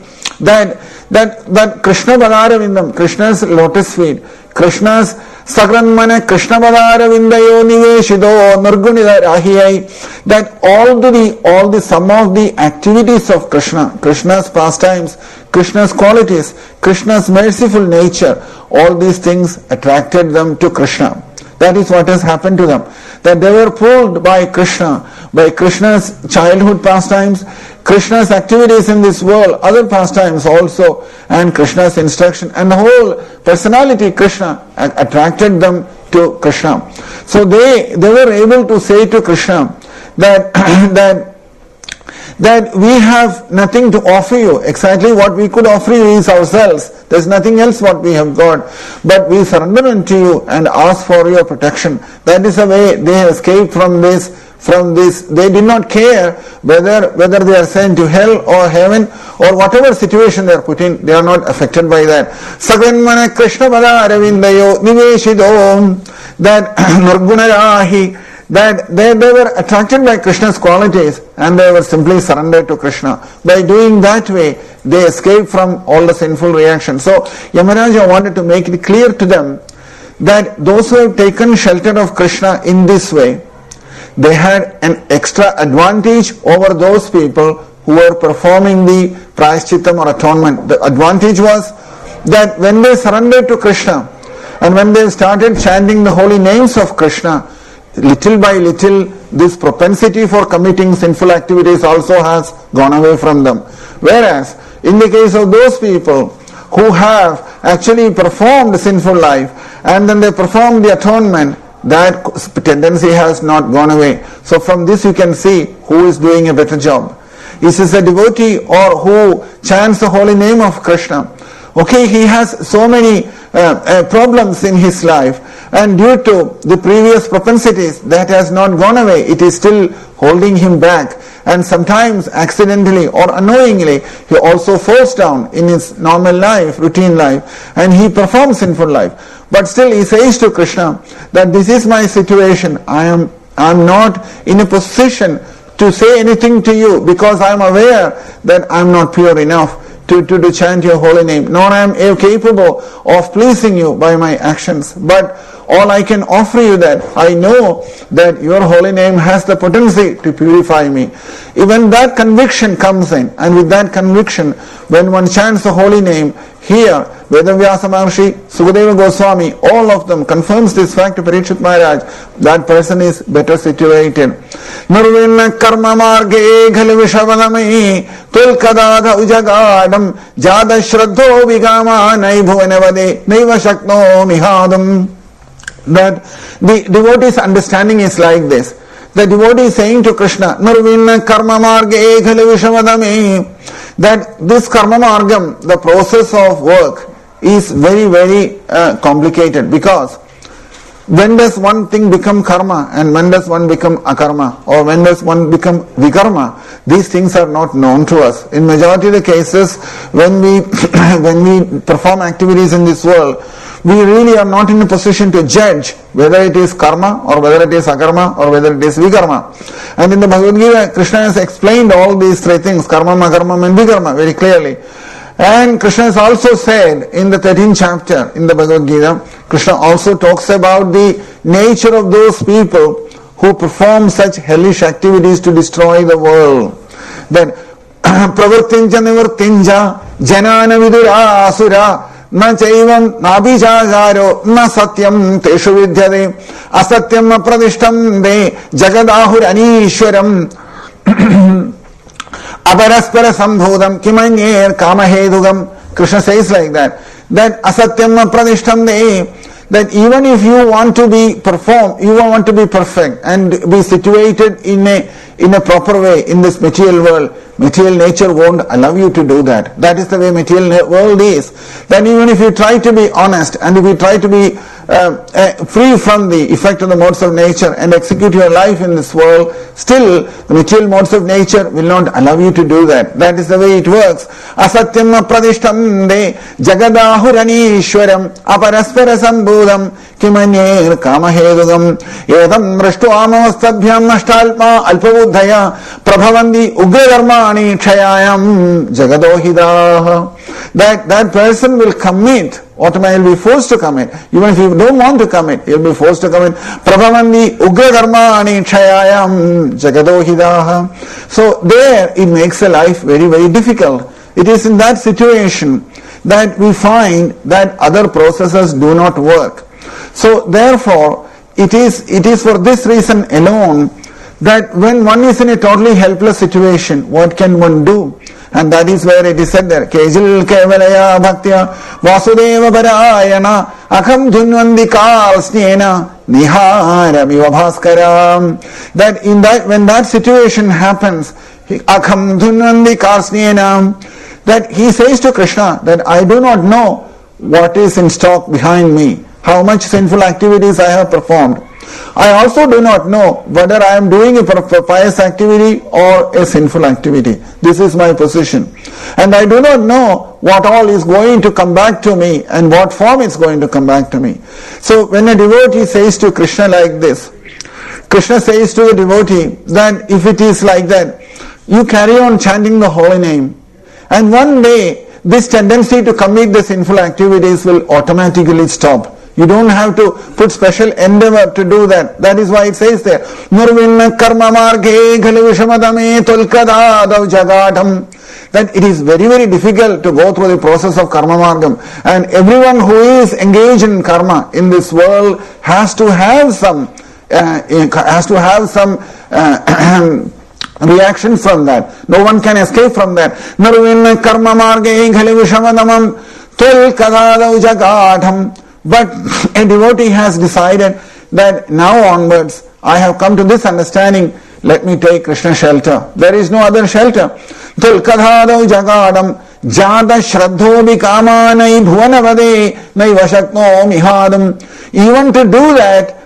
That Krishna padara vindam, Krishna's lotus feet, Krishna's Sagranmana Krishna padara vindayo niveshido nargunira rahiyai, that all the sum of the activities of Krishna, Krishna's pastimes, Krishna's qualities, Krishna's merciful nature, all these things attracted them to Krishna. That is what has happened to them. That they were pulled by Krishna, by Krishna's childhood pastimes, Krishna's activities in this world, other pastimes also, and Krishna's instruction, and the whole personality Krishna attracted them to Krishna. So they were able to say to Krishna that we have nothing to offer you. Exactly what we could offer you is ourselves. There's nothing else what we have got. But we surrender unto you and ask for your protection. That is the way they have escaped from this. They did not care whether they are sent to hell or heaven or whatever situation they are put in. They are not affected by that. Saganmana Krishna pada aravindayo niveshido, that nargunarahi, that they were attracted by Krishna's qualities and they were simply surrendered to Krishna. By doing that way, they escaped from all the sinful reactions. So Yamaraja wanted to make it clear to them that those who have taken shelter of Krishna in this way, they had an extra advantage over those people who were performing the prayashchitam or atonement. The advantage was that when they surrendered to Krishna and when they started chanting the holy names of Krishna, little by little this propensity for committing sinful activities also has gone away from them. Whereas in the case of those people who have actually performed sinful life and then they perform the atonement, that tendency has not gone away. So from this you can see who is doing a better job. Is this a devotee or who chants the holy name of Krishna? Okay, he has so many problems in his life, and due to the previous propensities that has not gone away, it is still holding him back, and sometimes accidentally or unknowingly he also falls down in his normal life, routine life, and he performs sinful life. But still he says to Krishna that this is my situation. I am not in a position to say anything to you because I am aware that I am not pure enough to chant your holy name, nor I am capable of pleasing you by my actions. But all I can offer you that I know that your holy name has the potency to purify me. Even that conviction comes in, and with that conviction, when one chants the holy name, here Vedavyasa Maharshi, Sukadeva Goswami, all of them confirms this fact to Parikshit Maharaj. That person is better situated. Nirvinna karma marge ghali vishavanamai tulkadadha ujagadam jada shraddho vigama naibhuvanavade naiva shakno mihadam. That the devotee's understanding is like this. The devotee is saying to Krishna, Nirvinna karma marge ghali vishavadame, that this karma margam, the process of work, is very, very complicated, because when does one thing become karma and when does one become akarma, or when does one become vikarma? These things are not known to us. In majority of the cases, when we perform activities in this world, we really are not in a position to judge whether it is karma or whether it is akarma or whether it is vikarma. And in the Bhagavad Gita, Krishna has explained all these three things, karma, akarma and vikarma, very clearly. And Krishna has also said in the 13th chapter in the Bhagavad Gita, Krishna also talks about the nature of those people who perform such hellish activities to destroy the world. Then, pravrittinja nivartinja janana vidura asura na chaivam nabhijagaro na satyam teshu vidyade asatyam apradishtam de jagadahur anishwaram Abaraspara sambhodam kimanyer kamahedugam. Krishna says like that asatyam apradishtam de, that even if you want to be perfect and be situated in a proper way in this material world, material nature won't allow you to do that. That is the way material world is. Then even if you try to be honest and if you try to be free from the effect of the modes of nature and execute your life in this world, still the material modes of nature will not allow you to do that. That is the way it works. Asatyam apradishtam de jagadahurani aparaspara sambhudam kimanyer kamahedugam edam rashtu amavastabhyam nashtalpa alpabuddhaya prabhavandi ugradarmani kshayayam jagadohidaha. That person will commit, automatically will be forced to commit. Even if you don't want to commit, you will be forced to commit. Prabhavandi ugradarmani kshayayam jagadohidaha. So there it makes a life very, very difficult. It is in that situation that we find that other processes do not work. So therefore, it is for this reason alone that when one is in a totally helpless situation, what can one do? And that is where it is said there, Kejil kevalaya bhaktya vasudeva parayana akham dhunvandi kalsnena niharamiva bhaskaram. That when that situation happens, akham dhunvandi kalsnena, that he says to Krishna that I do not know what is in stock behind me, how much sinful activities I have performed. I also do not know whether I am doing a pious activity or a sinful activity. This is my position. And I do not know what all is going to come back to me and what form is going to come back to me. So when a devotee says to Krishna like this, Krishna says to the devotee that if it is like that, you carry on chanting the holy name, and one day this tendency to commit the sinful activities will automatically stop. You don't have to put special endeavor to do that. That is why it says there, Nirvinna karma marge ghali vishamadame tulkadadav jagadam. That it is very, very difficult to go through the process of karma margam. And everyone who is engaged in karma in this world has to have some reaction from that. No one can escape from that. Nirvinna karma marge ghali vishamadamam tulkadadav jagadam. But a devotee has decided that now onwards I have come to this understanding, let me take Krishna shelter. There is no other shelter. Tulkadhadav jagadam jada shraddho bikamanai bhuvanavade naivashakno mihadam. Even to do that,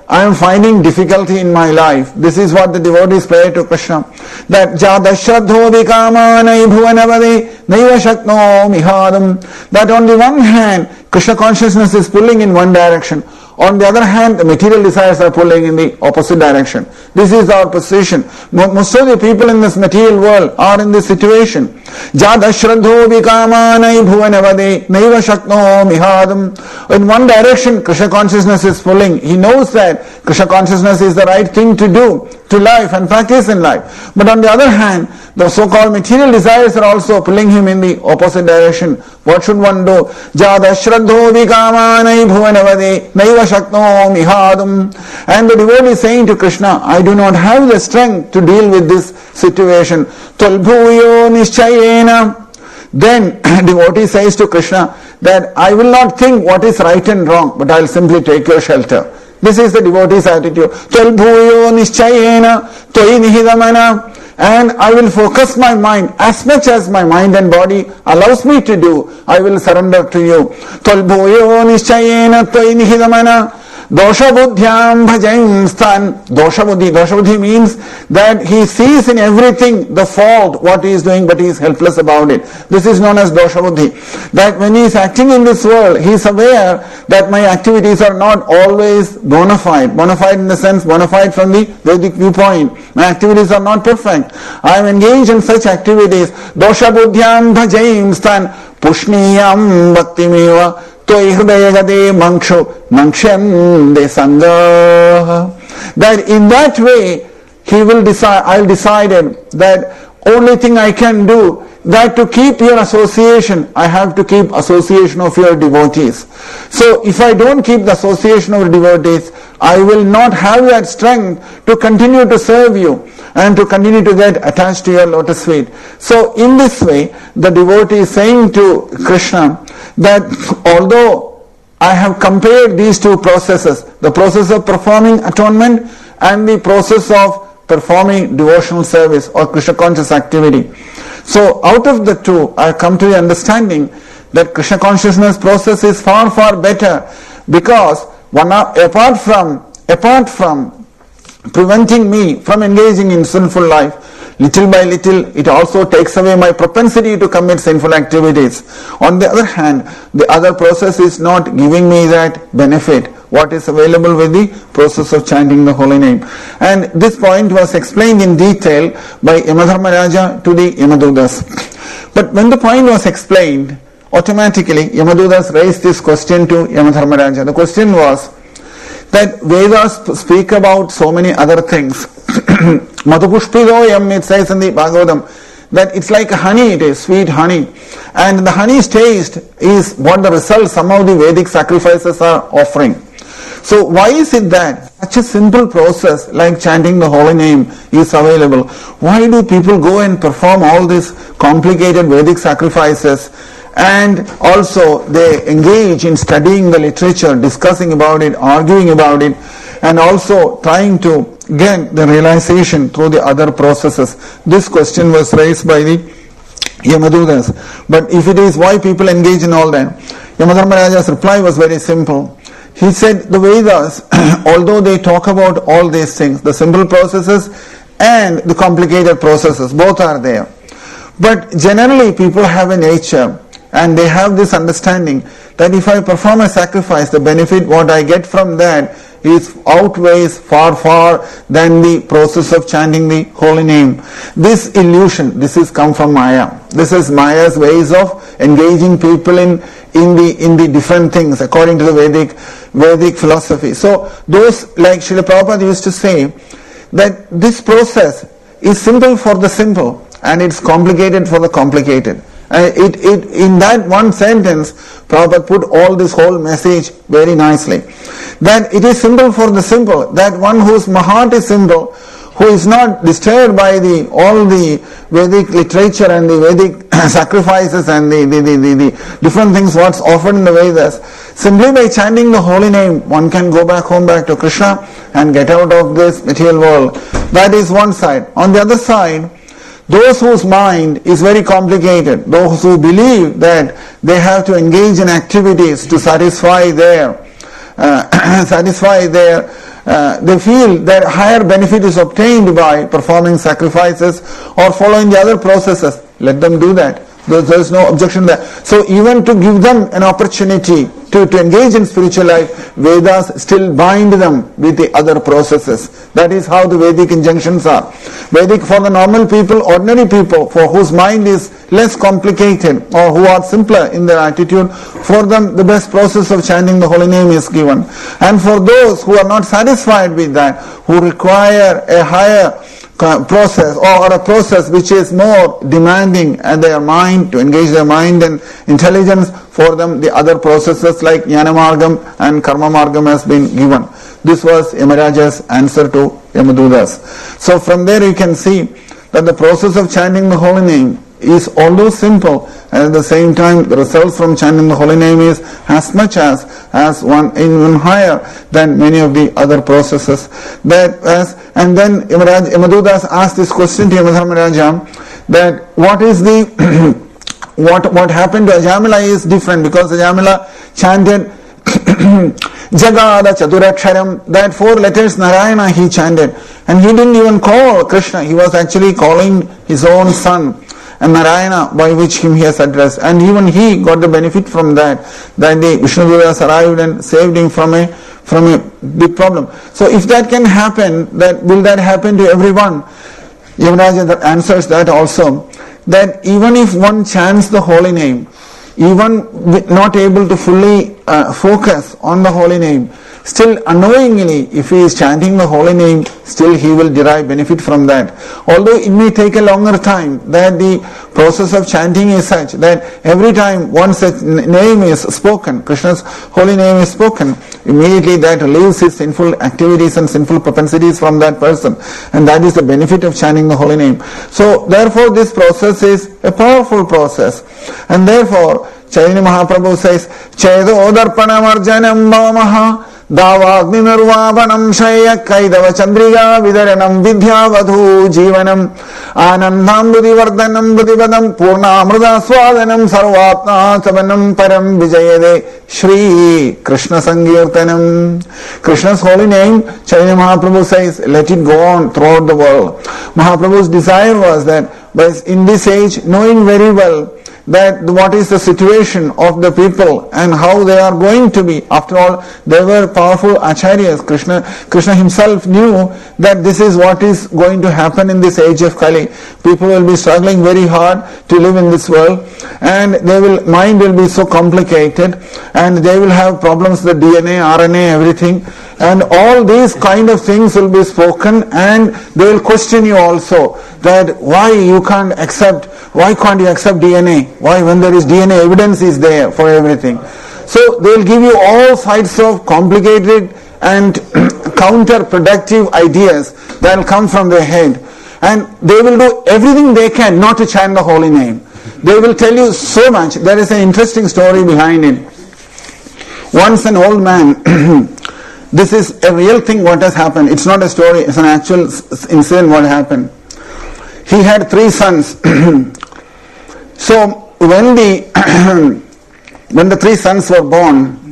I am finding difficulty in my life. This is what the devotees pray to Krishna. That Jadashradho vikamanai bhuvanavade naiva shakno mihadam. That on the one hand, Krishna consciousness is pulling in one direction. On the other hand, the material desires are pulling in the opposite direction. This is our position. Most of the people in this material world are in this situation. Jadashradho vikamanai bhuvanavade naiva shakno mihadam. In one direction, Krishna consciousness is pulling. He knows that Krishna consciousness is the right thing to do, to life and practice in life. But on the other hand, the so-called material desires are also pulling him in the opposite direction. What should one do? Jadashradho vikamanai bhuvanavade naiva shakno mihadam. And the devotee is saying to Krishna, I do not have the strength to deal with this situation. Tulbhuyo nischayena. Then devotee says to Krishna that I will not think what is right and wrong, but I will simply take your shelter. This is the devotee's attitude. Tulbhuyo nischayena toi nihidamana. And I will focus my mind as much as my mind and body allows me to do. I will surrender to you. Tulbhuyo nischayena toi nihidamana. Dosha buddhyam bhajayam stan. Dosha buddhi means that he sees in everything the fault, what he is doing, but he is helpless about it. This is known as dosha buddhi. That when he is acting in this world, he is aware that my activities are not always bona fide. Bona fide in the sense, bona fide from the Vedic viewpoint. My activities are not perfect. I am engaged in such activities. Dosha buddhyam bhajayam stan. Pushniyam bhaktimeva. That in that way he will decide, I'll decide that only thing I can do, that to keep your association, I have to keep association of your devotees. So if I don't keep the association of devotees, I will not have that strength to continue to serve you and to continue to get attached to your lotus feet. So in this way, the devotee is saying to Krishna that although I have compared these two processes, the process of performing atonement and the process of performing devotional service or Krishna conscious activity. So out of the two, I come to the understanding that Krishna consciousness process is far, far better, because apart from preventing me from engaging in sinful life, little by little it also takes away my propensity to commit sinful activities. On the other hand, the other process is not giving me that benefit what is available with the process of chanting the holy name. And this point was explained in detail by Yamadharmaraja to the Yamadutas. But when the point was explained, automatically Yamadutas raised this question to Yamadharmaraja. The question was that Vedas speak about so many other things. Madhupushpidoyam, it says in the Bhagavatam, that it's like honey, it is sweet honey. And the honey's taste is what the result some of the Vedic sacrifices are offering. So why is it that such a simple process like chanting the holy name is available? Why do people go and perform all these complicated Vedic sacrifices, and also they engage in studying the literature, discussing about it, arguing about it, and also trying to get the realization through the other processes? This question was raised by the Yamadutas. But if it is why people engage in all that, Yamadharmaraja's reply was very simple. He said the Vedas, although they talk about all these things, the simple processes and the complicated processes, both are there. But generally people have a nature and they have this understanding that if I perform a sacrifice, the benefit what I get from that is outweighs far than the process of chanting the holy name. This illusion, this is come from Maya. This is Maya's ways of engaging people in the different things according to the Vedic philosophy. So those, like Srila Prabhupada used to say, that this process is simple for the simple and it's complicated for the complicated. In that one sentence, Prabhupada put all this whole message very nicely. That it is simple for the simple, that one whose heart is simple, who is not disturbed by all the Vedic literature and the Vedic sacrifices and the different things what's offered in the Vedas. Simply by chanting the holy name, one can go back to Krishna and get out of this material world. That is one side. On the other side, those whose mind is very complicated, those who believe that they have to engage in activities to satisfy their they feel that higher benefit is obtained by performing sacrifices or following the other processes. Let them do that. There is no objection there. So even to give them an opportunity to engage in spiritual life, Vedas still bind them with the other processes. That is how the Vedic injunctions are. Vedic for the normal people, ordinary people, for whose mind is less complicated or who are simpler in their attitude, for them the best process of chanting the holy name is given. And for those who are not satisfied with that, who require a higher process or a process which is more demanding at their mind, to engage their mind and intelligence, for them the other processes like Jnana Margam and Karma Margam has been given. This was Yamaraja's answer to Yamadutas. So from there you can see that the process of chanting the holy name is although simple, and at the same time the results from chanting the holy name is as much as one even higher than many of the other processes. And then Yamadutas asked this question to Yamadharmaraja, that what is the what happened to Ajamila is different, because Ajamila chanted Jagada Chaturaksharam, that 4 letters Narayana he chanted, and he didn't even call Krishna, he was actually calling his own son and Narayana, by which him he has addressed, and even he got the benefit from that the Vishnudutas arrived and saved him from a big problem. So if that can happen, will that happen to everyone? Yamaraja answers that also, that even if one chants the holy name, even not able to fully focus on the holy name, still unknowingly, if he is chanting the holy name, still he will derive benefit from that. Although it may take a longer time, that the process of chanting is such that every time one's name is spoken, Krishna's holy name is spoken, immediately that leaves his sinful activities and sinful propensities from that person. And that is the benefit of chanting the holy name. So therefore this process is a powerful process. And therefore Chaitanya Mahaprabhu says, Chedo darpanam arjanam bhavamaha Davagni nirvapanam shaya kaidava chandriga vidaranam vidyavadhu jivanam anandam buddhivardhanam buddhivadam purna amrita swadanam sarvatma savanam param vijayade Shri Krishna Sankirtanam. Krishna's holy name, Chaitanya Mahaprabhu says, let it go on throughout the world. Mahaprabhu's desire was that in this age, knowing very well that what is the situation of the people and how they are going to be. After all, they were powerful acharyas. Krishna himself knew that this is what is going to happen in this age of Kali. People will be struggling very hard to live in this world, and mind will be so complicated, and they will have problems with DNA, RNA, everything. And all these kind of things will be spoken, and they will question you also that why can't you accept DNA? Why, when there is DNA, evidence is there for everything. So they will give you all sides of complicated and counterproductive ideas that will come from their head. And they will do everything they can not to chant the holy name. They will tell you so much. There is an interesting story behind it. Once an old man, this is a real thing what has happened. It's not a story, it's an actual incident what happened. He had 3 sons. So when the 3 sons were born,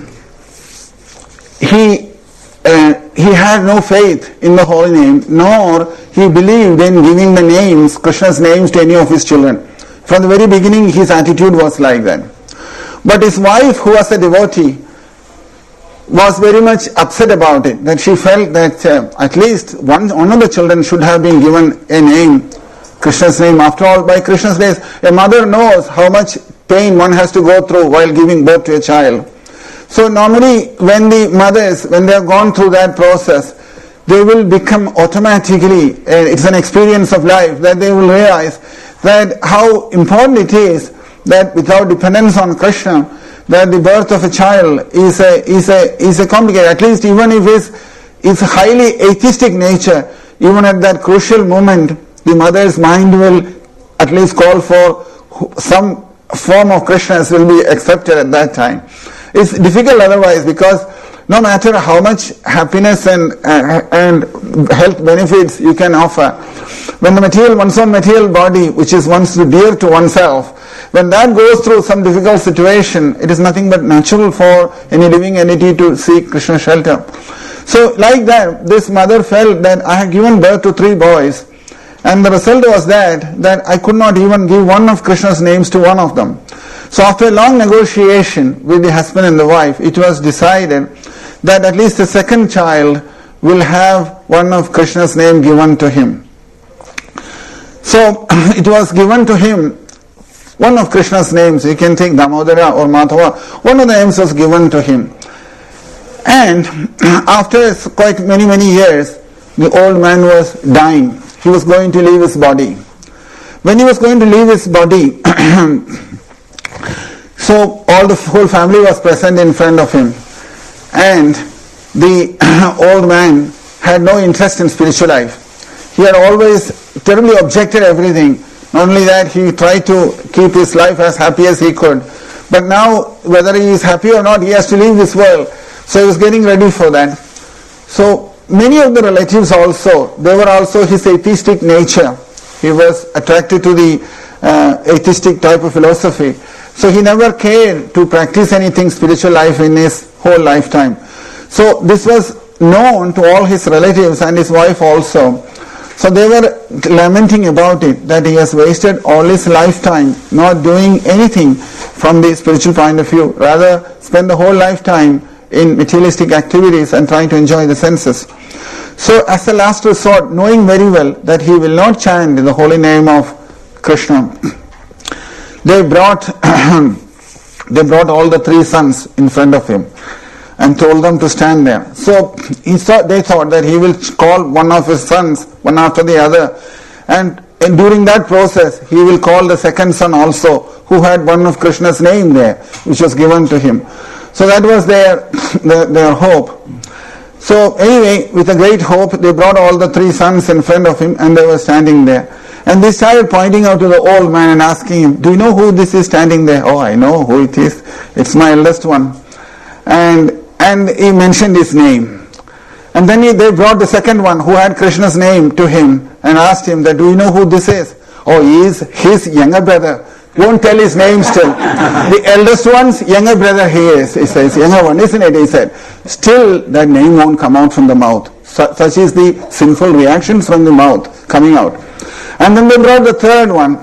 he had no faith in the holy name, nor he believed in giving the names, Krishna's names, to any of his children. From the very beginning his attitude was like that. But his wife, who was a devotee, was very much upset about it, that she felt that at least one of the children should have been given a name, Krishna's name. After all, by Krishna's days, a mother knows how much pain one has to go through while giving birth to a child. So normally when the mothers, when they have gone through that process, they will become automatically, it's an experience of life, that they will realize that how important it is that without dependence on Krishna, that the birth of a child is a complicated, at least even if it's a highly atheistic nature, even at that crucial moment, the mother's mind will at least call for some form of Krishna's will be accepted at that time. It's difficult otherwise, because no matter how much happiness and health benefits you can offer, when one's own material body, which is once dear to oneself, when that goes through some difficult situation, it is nothing but natural for any living entity to seek Krishna shelter. So like that, this mother felt that I had given birth to 3 boys, and the result was that I could not even give one of Krishna's names to one of them. So after a long negotiation with the husband and the wife, it was decided that at least the second child will have one of Krishna's name given to him. So it was given to him one of Krishna's names. You can take Damodara or Madhava. One of the names was given to him. And after quite many years, the old man was dying. He was going to leave his body. When he was going to leave his body, so the whole family was present in front of him. And the old man had no interest in spiritual life. He had always terribly objected everything. Not only that, he tried to keep his life as happy as he could. But now, whether he is happy or not, he has to leave this world. So he was getting ready for that. So many of the relatives also, they were also his atheistic nature. He was attracted to the atheistic type of philosophy. So he never cared to practice anything spiritual life in his whole lifetime. So this was known to all his relatives and his wife also. So they were lamenting about it, that he has wasted all his lifetime not doing anything from the spiritual point of view, rather spend the whole lifetime in materialistic activities and trying to enjoy the senses. So as a last resort, knowing very well that he will not chant in the holy name of Krishna, they brought all the 3 sons in front of him and told them to stand there. So they thought that he will call one of his sons, one after the other, and during that process he will call the second son also, who had one of Krishna's name there, which was given to him. So that was their hope. So anyway, with a great hope, they brought all the 3 sons in front of him, and they were standing there. And they started pointing out to the old man and asking him, do you know who this is standing there? Oh, I know who it is. It's my eldest one. And he mentioned his name. And then they brought the second one who had Krishna's name to him and asked him that, do you know who this is? Oh, he is his younger brother. Won't tell his name still. The eldest one's younger brother he is. He says, younger one, isn't it? He said. Still, that name won't come out from the mouth. Such is the sinful reactions from the mouth coming out. And then they brought the third one.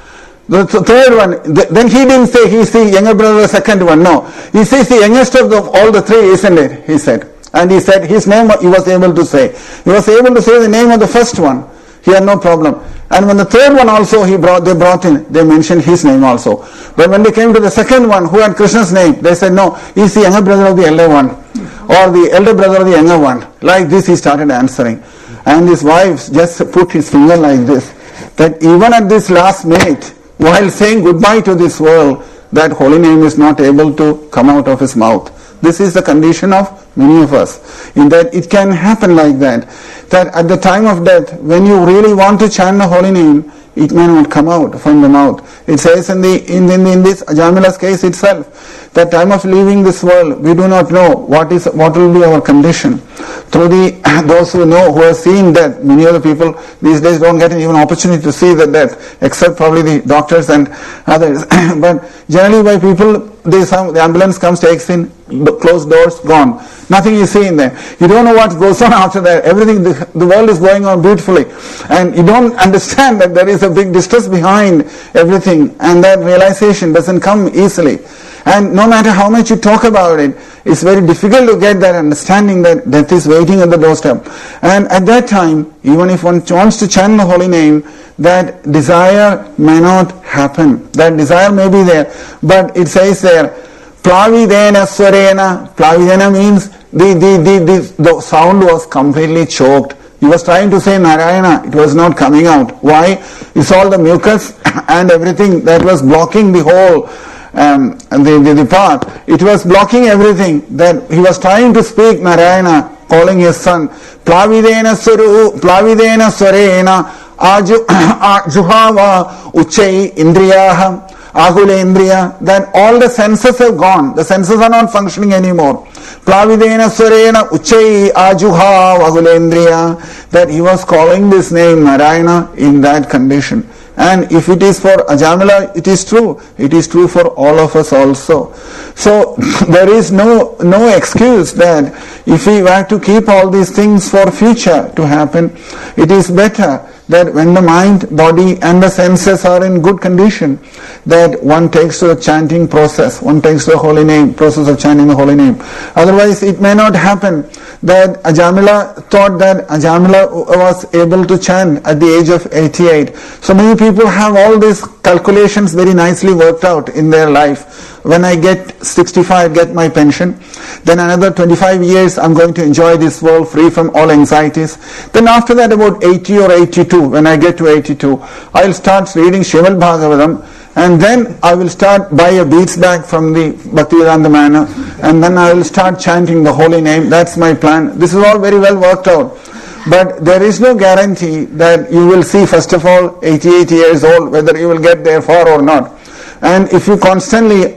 The third one, then he didn't say he's the younger brother, the second one. No. He says the youngest of all the 3, isn't it? He said. And he said his name he was able to say. He was able to say the name of the first one. He had no problem. And when the third one also they brought in, they mentioned his name also. But when they came to the second one who had Krishna's name, they said, no, he's the younger brother of the elder one, or the elder brother of the younger one. Like this he started answering. And his wife just put his finger like this, that even at this last minute, while saying goodbye to this world, that holy name is not able to come out of his mouth. This is the condition of many of us, in that it can happen like that at the time of death, when you really want to chant the holy name, it may not come out from the mouth. It says in this Ajamila's case itself, that time of leaving this world, we do not know what will be our condition. Through those who know, who have seen death, many other people these days don't get even opportunity to see the death, except probably the doctors and others. But generally by people, the ambulance comes, takes in, closed doors, gone. Nothing is seen there. You don't know what goes on after that. Everything, the world is going on beautifully. And you don't understand that there is a big distress behind everything, and that realization doesn't come easily. And no matter how much you talk about it, it's very difficult to get that understanding that death is waiting at the doorstep. And at that time, even if one wants to chant the holy name, that desire may not happen. That desire may be there, but it says there, Plavidena Swarena. Plavidena means the sound was completely choked. He was trying to say Narayana, it was not coming out. Why? It's all the mucus and everything that was blocking the whole the path. It was blocking everything. That he was trying to speak Narayana, calling his son. Plavidena Swarena Juhava Uchai Indriyaha Ahulendriya. That all the senses have gone. The senses are not functioning anymore. Plavidena Swarena Uchai Ajuha Ahulendriya. That he was calling this name Narayana in that condition. And if it is for Ajamila, it is true. It is true for all of us also. So there is no excuse that if we were to keep all these things for future to happen, it is better that when the mind, body and the senses are in good condition, that one takes to the chanting process, one takes to the holy name, process of chanting the holy name. Otherwise it may not happen that Ajamila thought that Ajamila was able to chant at the age of 88. So many people have all these calculations very nicely worked out in their life. When I get 65, get my pension, then another 25 years I'm going to enjoy this world free from all anxieties. Then after that, about 80 or 82, when I get to 82, I'll start reading Srimad Bhagavatam, and then I will start buy a beads bag from the Bhaktivedanta Manor, and then I will start chanting the holy name. That's my plan. This is all very well worked out. But there is no guarantee that you will see, first of all, 88 years old, whether you will get there far or not. And if you constantly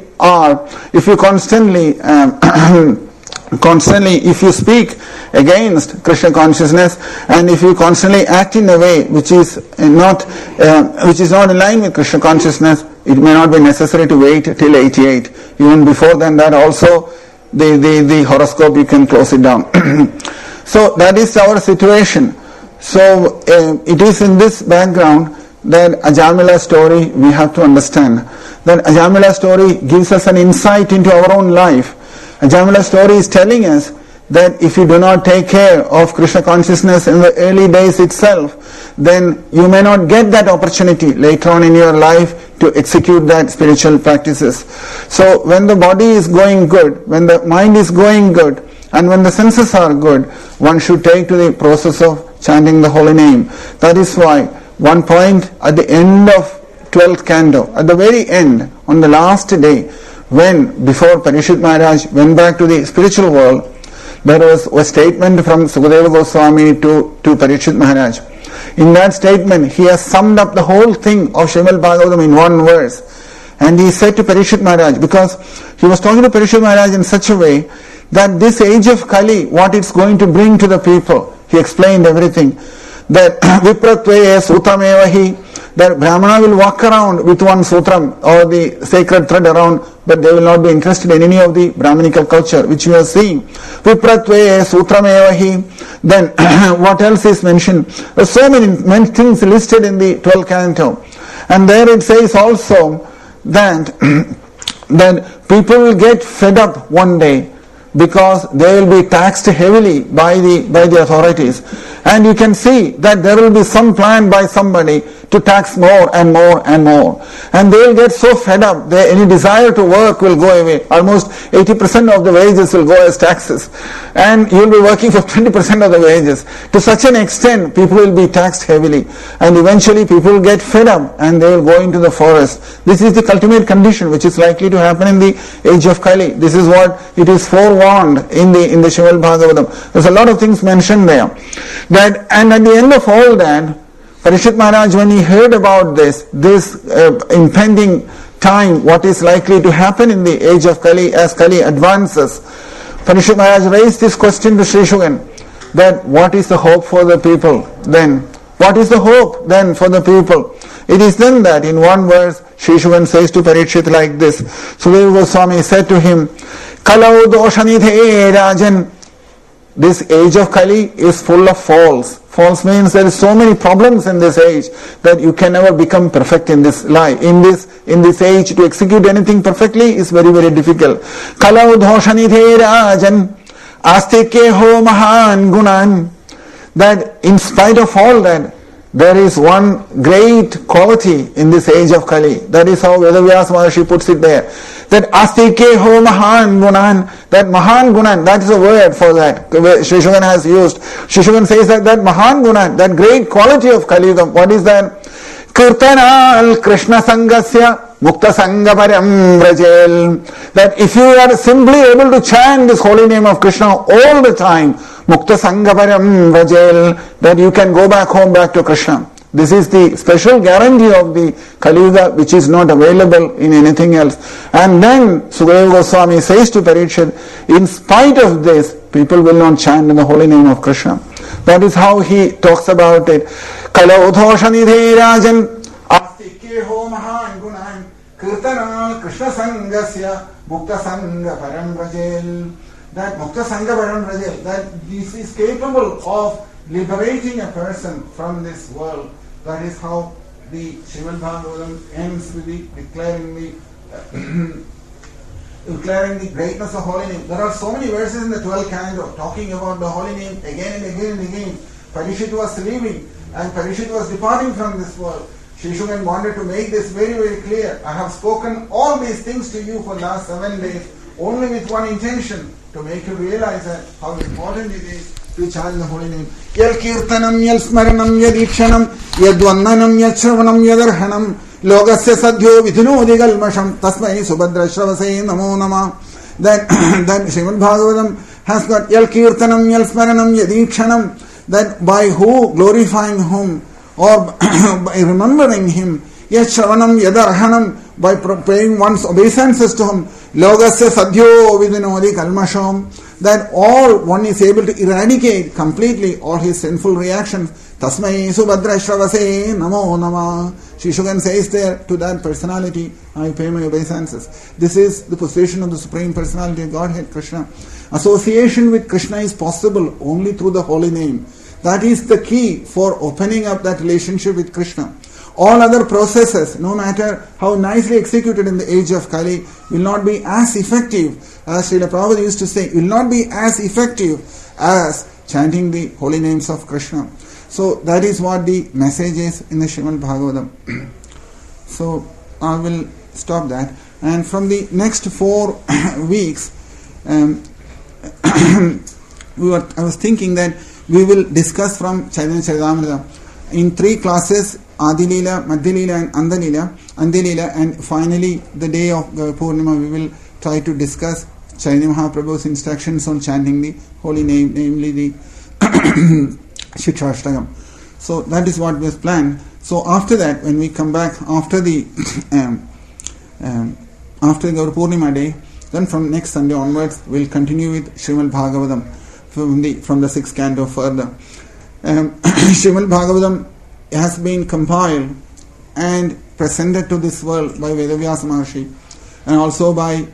if you speak against Krishna consciousness, and if you constantly act in a way which is not in line with Krishna consciousness, it may not be necessary to wait till 88. Even before then, that also the horoscope, you can close it down. So that is our situation. So it is in this background that Ajamila story we have to understand. That Ajamila story gives us an insight into our own life. Ajamila story is telling us that if you do not take care of Krishna consciousness in the early days itself, then you may not get that opportunity later on in your life to execute that spiritual practices. So when the body is going good, when the mind is going good, and when the senses are good, one should take to the process of chanting the holy name. That is why one point at the end of 12th canto, at the very end, on the last day, when before Parikshit Maharaj went back to the spiritual world, there was a statement from Sukadeva Goswami to Parikshit Maharaj. In that statement, he has summed up the whole thing of Srimad Bhagavatam in one verse. And he said to Parikshit Maharaj, because he was talking to Parikshit Maharaj in such a way that this age of Kali, what it's going to bring to the people, he explained everything. That Vipratve Sutamevahi, that Brahmana will walk around with one sutram or the sacred thread around, but they will not be interested in any of the Brahminical culture which you are seeing. Vipratve Sutramevahi. Then what else is mentioned? There are so many things listed in the 12th canto. And there it says also that people will get fed up one day because they will be taxed heavily by the authorities. And you can see that there will be some plan by somebody to tax more and more and more. And they will get so fed up, any desire to work will go away. Almost 80% of the wages will go as taxes. And you will be working for 20% of the wages. To such an extent, people will be taxed heavily. And eventually people will get fed up and they will go into the forest. This is the ultimate condition which is likely to happen in the age of Kali. This is what it is forewarned in the Srimad Bhagavatam. There's a lot of things mentioned there. And at the end of all that, Parikshit Maharaj, when he heard about this impending time, what is likely to happen in the age of Kali as Kali advances, Parikshit Maharaj raised this question to Sri Shugan, that what is the hope for the people then? What is the hope then for the people? It is then that in one verse, Sri Shugan says to Parikshit like this. Sukadeva Goswami said to him, Kalau doshanidhe rajan. This age of Kali is full of faults. Faults means there is so many problems in this age that you can never become perfect in this life. In this age, to execute anything perfectly is very, very difficult. Kalau doshanidhe rajan astike ho mahan gunan. That in spite of all that, there is one great quality in this age of Kali. That is how Vedavyas Maharshi puts it there. That astike ho mahan gunan. That mahan gunan, that is a word for that. Sri Shugan has used. Sri Shugan says that mahan gunan, that great quality of Kali Yuga. What is that? Kirtanal Krishna Sangasya Mukta Sangaparam Vrajel. That if you are simply able to chant this holy name of Krishna all the time, Mukta Sangaparam Vrajel, that you can go back home, back to Krishna. This is the special guarantee of the Kali Yuga, which is not available in anything else. And then Sukadeva Goswami says to Parikshit, in spite of this, people will not chant in the holy name of Krishna. That is how he talks about it. Kalau doshanidhe rajan Yeho Mahan Gunan Kirtana Krishna Sangasya Mukta Sangha Param Rajel. That Mukta Sangha Param Rajel, that this is capable of liberating a person from this world. That is how the Srimad Bhagavatam ends with declaring the greatness of holy name. There are so many verses in the 12th canto talking about the holy name again and again and again. Parishit was leaving and Parishit was departing from this world. Shishugan wanted to make this very, very clear. I have spoken all these things to you for the last 7 days only with one intention, to make you realize that how important it is to chant the holy name. Yal kirtanam, yal smaranam, yad ikshanam, yad vandanam, yad shravanam, yad arhanam, logasya sadhyo vidhinodigal masham, tasmai subhadra shravase namo nama. Then Srimad Bhagavatam has got yal kirtanam, yal smaranam, yad ikshanam, that by who glorifying whom or by remembering him, yad shravanam, yad arhanam, by paying one's obeisances to him, logasya sadhyo vidhinodi kalmasham, that all one is able to eradicate completely all his sinful reactions. Tasmai subhadra shravase namo nama. Shishugan says there to that personality, I pay my obeisances. This is the position of the Supreme Personality of Godhead, Krishna. Association with Krishna is possible only through the holy name. That is the key for opening up that relationship with Krishna. All other processes, no matter how nicely executed in the age of Kali, will not be as effective, as Srila Prabhupada used to say, will not be as effective as chanting the holy names of Krishna. So that is what the message is in the Srimad Bhagavatam. So I will stop that. And from the next 4 weeks, I was thinking that we will discuss from Chaitanya Charitamrita in 3 classes, Adilila, Madhyalila and Andalila, and finally the day of Purnima we will try to discuss Chaitanya Mahaprabhu's instructions on chanting the holy name, namely the Shikshashtagam. So that is what was planned. So after that, when we come back after the Gaur Purnima day, then from next Sunday onwards we'll continue with Srimad Bhagavatam from the 6th canto further. Srimad Bhagavatam has been compiled and presented to this world by Vedavyasa Maharshi and also by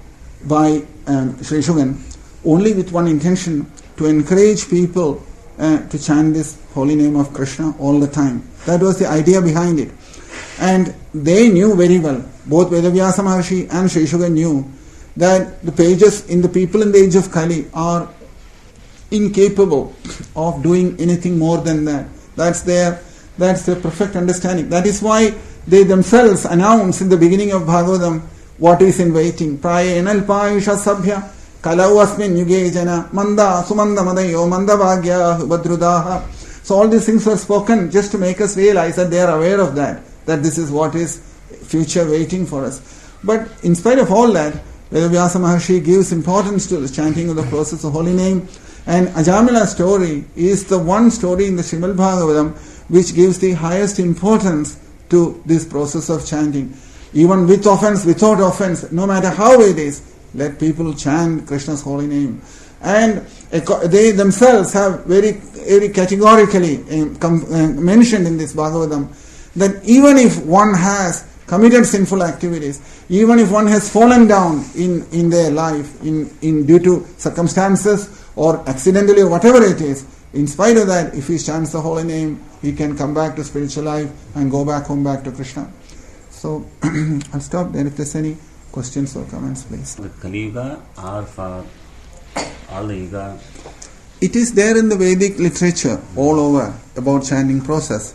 Sri Shugan, only with one intention, to encourage people to chant this holy name of Krishna all the time. That was the idea behind it. And they knew very well, both Vedavyasa Maharshi and Sri Shugan knew that the people in the age of Kali are incapable of doing anything more than that. That's their perfect understanding. That is why they themselves announce in the beginning of Bhagavatam what is in waiting. Praya enalpayusha sabhya kalau asmin yuge jana manda sumanda madayo manda bhagya badrudaha. So all these things were spoken just to make us realize that they are aware of that this is what is future waiting for us. But in spite of all that, Vedavyasa Maharshi gives importance to the chanting of the process of holy name. And Ajamila story is the one story in the Srimad Bhagavatam which gives the highest importance to this process of chanting. Even with offense, without offense, no matter how it is, let people chant Krishna's holy name. And they themselves have very, very categorically mentioned in this Bhagavatam that even if one has committed sinful activities, even if one has fallen down in their life in due to circumstances or accidentally or whatever it is, in spite of that, if he chants the holy name, he can come back to spiritual life and go back home back to Krishna. So I'll stop there. If there's any questions or comments, please. The Kali Yuga or for all the Yuga? It is there in the Vedic literature all over about chanting process.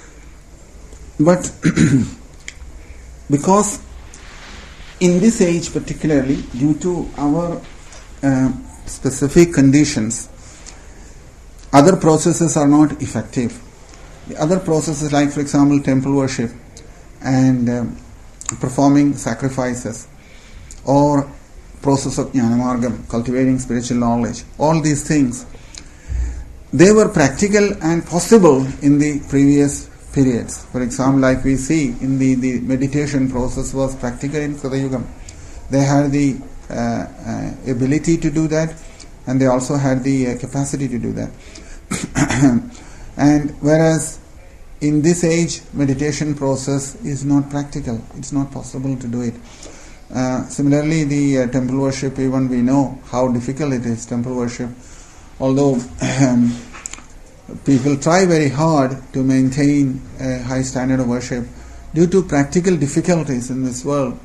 But because in this age particularly, due to our specific conditions, other processes are not effective. The other processes, like for example temple worship and performing sacrifices, or process of Jnanamargam, cultivating spiritual knowledge, all these things, they were practical and possible in the previous periods. For example, like we see in the meditation process was practical in Kritayugam. They had the ability to do that, and they also had the capacity to do that. And whereas in this age, meditation process is not practical. It's not possible to do it. Similarly, the temple worship, even we know how difficult it is, temple worship. Although people try very hard to maintain a high standard of worship, due to practical difficulties in this world,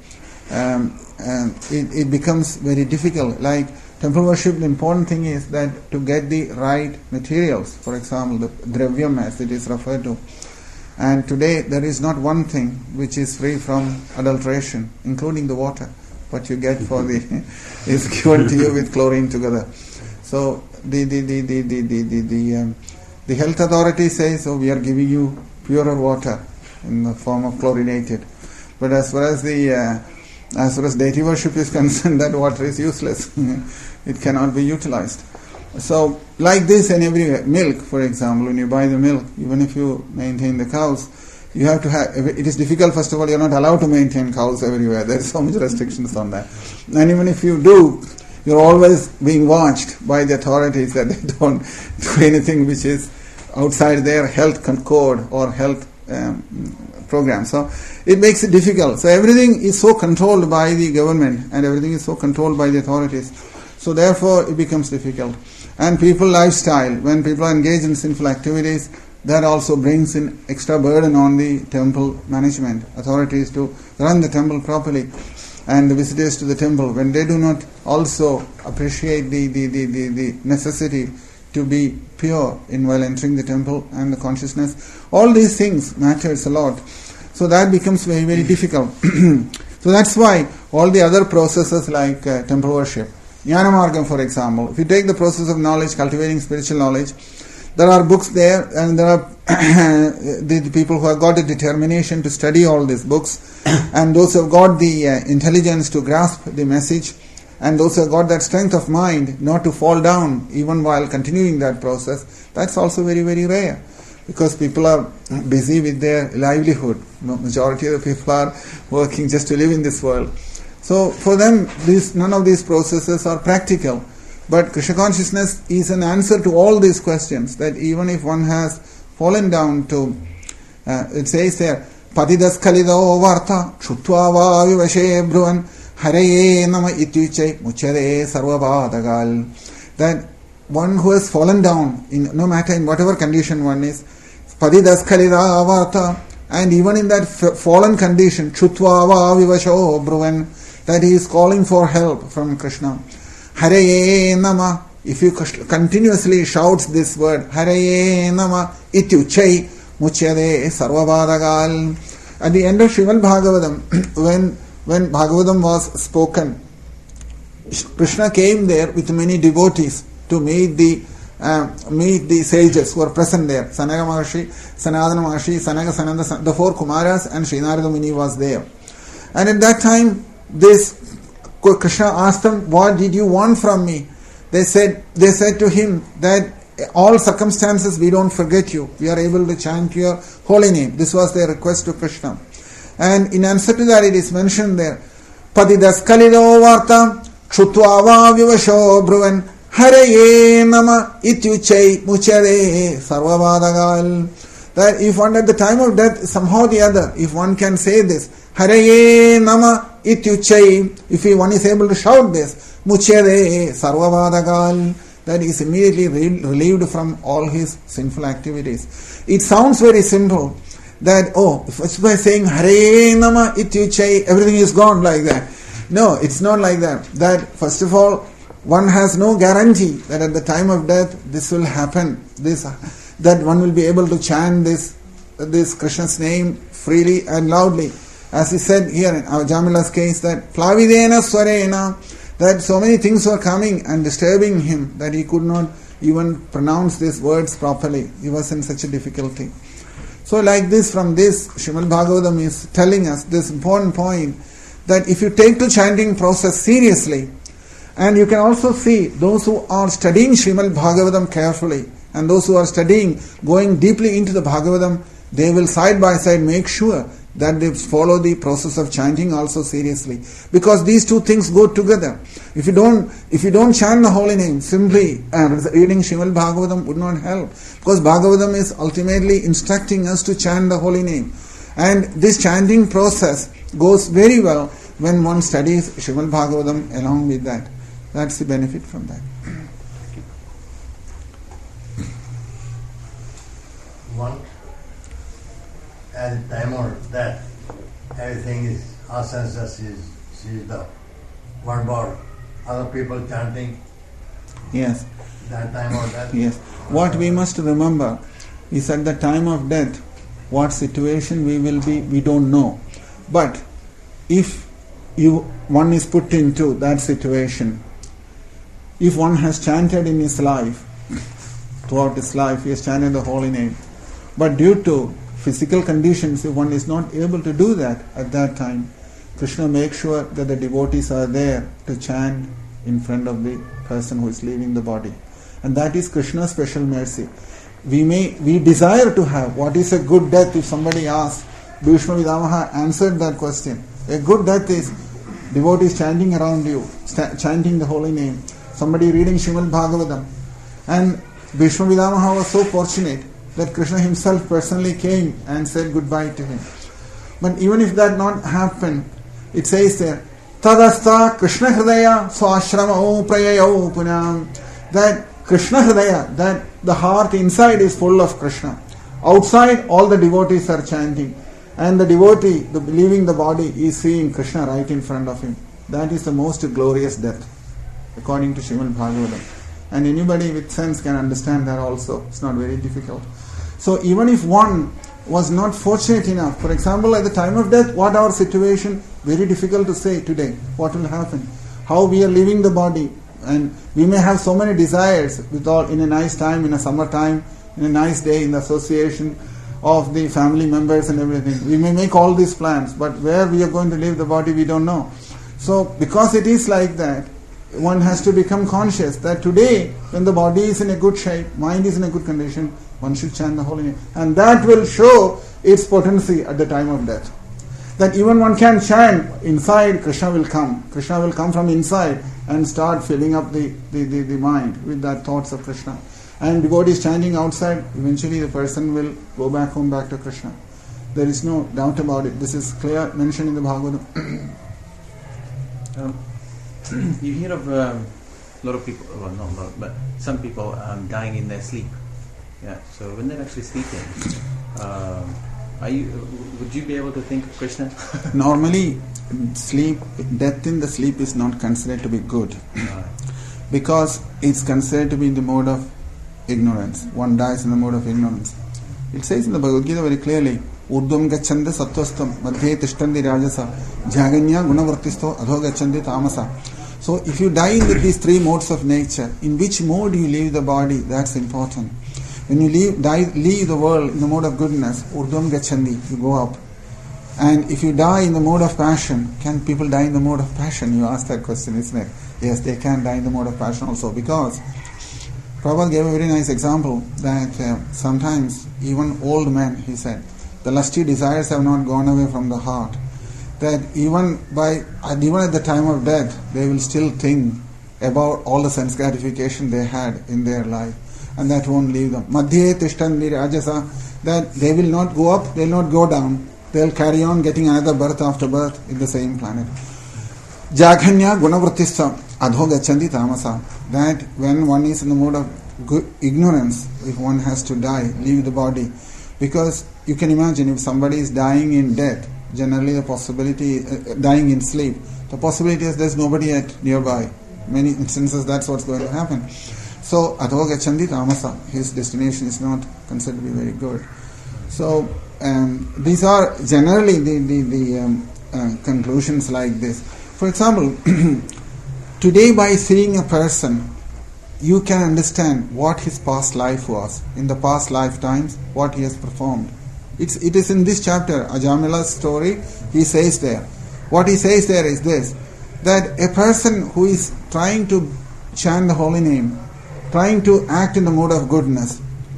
it becomes very difficult. Like temple worship, the important thing is that to get the right materials, for example, the dravyam as it is referred to. And today there is not one thing which is free from adulteration, including the water. What you get for the is given to you with chlorine together. So the health authority says, "Oh, we are giving you purer water in the form of chlorinated." But as far as deity worship is concerned, that water is useless. It cannot be utilized. So, like this and everywhere, milk, for example, when you buy the milk, even if you maintain the cows, you have to have. It is difficult. First of all, you are not allowed to maintain cows everywhere. There is so much restrictions on that. And even if you do, you are always being watched by the authorities that they don't do anything which is outside their health code or health program. So it makes it difficult. So everything is so controlled by the government and everything is so controlled by the authorities. So therefore it becomes difficult. And people lifestyle, when people are engaged in sinful activities, that also brings in extra burden on the temple management, authorities to run the temple properly. And the visitors to the temple, when they do not also appreciate the necessity to be pure in while entering the temple and the consciousness, all these things matters a lot. So that becomes very, very difficult. So that's why all the other processes like temple worship, Jnana Margam, for example, if you take the process of knowledge, cultivating spiritual knowledge, there are books there and there are the people who have got the determination to study all these books and those who have got the intelligence to grasp the message and those who have got that strength of mind not to fall down even while continuing that process. That's also very, very rare because people are busy with their livelihood. Majority of the people are working just to live in this world. So for them, none of these processes are practical. But Krishna consciousness is an answer to all these questions, that even if one has fallen down to, it says there, Patidas Kalido Varta, Chutva Vivashe Bruan, Haraye Nama Ityuche, Muchare Sarvabhadagal. That one who has fallen down, no matter in whatever condition one is, Patidas Kalida Varta, and even in that fallen condition, Chutva Vivasho Bruan, that he is calling for help from Krishna. Haraye Nama, if you continuously shouts this word, Haraye Nama, Ityuchai, Muchyade Sarvabhadagal. At the end of Srimad Bhagavatam, when Bhagavatam was spoken, Krishna came there with many devotees to meet the sages who are present there. Sanaka Maharshi, Sanadana Maharshi, Sanaka Sananda, the four Kumaras and Sri Narada Muni was there. And at that time, Krishna asked them, "What did you want from me?" They said to him that all circumstances we don't forget you. We are able to chant your holy name. This was their request to Krishna. And in answer to that, it is mentioned there, Patidas Kalido Varta, Chutva Vivasho Bruvan, Haraye Nama Ityuchai Muchare Sarvabhadagal. That if one at the time of death, somehow or the other, if one can say this, Haraye Nama Ityuchai, if one is able to shout this, Muchere Sarvabhadagal, that is immediately relieved from all his sinful activities. It sounds very simple, that, first by saying Hare Nama Ityuchai, everything is gone like that. No, it's not like that. That, first of all, one has no guarantee that at the time of death, this will happen, that one will be able to chant this Krishna's name freely and loudly. As he said here in Jamila's case, that Plavidena Swarena, that so many things were coming and disturbing him that he could not even pronounce these words properly. He was in such a difficulty. So like this, from this, Srimad Bhagavatam is telling us this important point, that if you take the chanting process seriously, and you can also see those who are studying Srimad Bhagavatam carefully, and those who are studying, going deeply into the Bhagavatam, they will side by side make sure that they follow the process of chanting also seriously, because these two things go together. If you don't chant the holy name, simply reading Srimad Bhagavatam would not help, because Bhagavatam is ultimately instructing us to chant the holy name, and this chanting process goes very well when one studies Srimad Bhagavatam along with that. That's the benefit from that. One, at the time of death, everything is, our senses is the one about other people chanting. Yes. That time of death. Yes. What we must remember is at the time of death, what situation we will be, we don't know. But if one is put into that situation, if one has chanted in his life, throughout his life he has chanted the holy name, but due to physical conditions, if one is not able to do that at that time, Krishna makes sure that the devotees are there to chant in front of the person who is leaving the body. And that is Krishna's special mercy. We desire to have what is a good death. If somebody asks, Bhishma Vidamaha answered that question. A good death is devotees chanting around you, chanting the holy name, somebody reading Srimad Bhagavatam. And Bhishma Vidamaha was so fortunate that Krishna himself personally came and said goodbye to him. But even if that not happened, it says there, Tadastha Krishna Hridaya Swashrama Prayayau Punam, that Krishna Hridaya, that the heart inside is full of Krishna. Outside, all the devotees are chanting, and the devotee, leaving the body, is seeing Krishna right in front of him. That is the most glorious death, according to Srimad Bhagavatam. And anybody with sense can understand that also. It's not very difficult. So even if one was not fortunate enough, for example, at the time of death, what our situation, very difficult to say today, what will happen, how we are leaving the body, and we may have so many desires in a nice time, in a summer time, in a nice day, in the association of the family members and everything. We may make all these plans, but where we are going to leave the body, we don't know. So because it is like that, one has to become conscious that today, when the body is in a good shape, mind is in a good condition, one should chant the holy name. And that will show its potency at the time of death. That even one can chant inside, Krishna will come. Krishna will come from inside and start filling up the mind with that thoughts of Krishna. And devotees chanting outside, eventually the person will go back home, back to Krishna. There is no doubt about it. This is clear, mentioned in the Bhagavatam. You hear of a lot of people, well, not a lot, but some people dying in their sleep. Yeah. So when they're actually sleeping, would you be able to think of Krishna? Normally, death in the sleep is not considered to be good, because it's considered to be in the mode of ignorance. One dies in the mode of ignorance. It says in the Bhagavad Gita very clearly, Urdhvam gacchanda sattvastam madhye tishtandi rajasa jaganya gunavrittisto adho gacchandi tamasa. So if you die in these three modes of nature, in which mode you leave the body, that's important. When you leave the world in the mode of goodness, Urdhvam gacchandi, you go up. And if you die in the mode of passion, can people die in the mode of passion? You ask that question, isn't it? Yes, they can die in the mode of passion also, because Prabhupada gave a very nice example that sometimes even old men, he said, the lusty desires have not gone away from the heart. That even at the time of death, they will still think about all the sense gratification they had in their life, and that won't leave them. Madhye tishtandi rajasa, that they will not go up, they will not go down. They will carry on getting another birth after birth in the same planet. Jaghanya gunavrittista adho gacchandi tamasa, that when one is in the mode of ignorance, if one has to die, leave the body. Because you can imagine, if somebody is dying in death, generally the possibility, dying in sleep, the possibility is there's nobody nearby. Many instances that's what's going to happen. So adho gacchandi tamasa, his destination is not considered to be very good. So these are generally the conclusions like this. For example, today by seeing a person, you can understand what his past life was, in the past lifetimes, what he has performed. It is in this chapter, Ajamila's story, he says there. What he says there is this, that a person who is trying to chant the holy name, trying to act in the mode of goodness,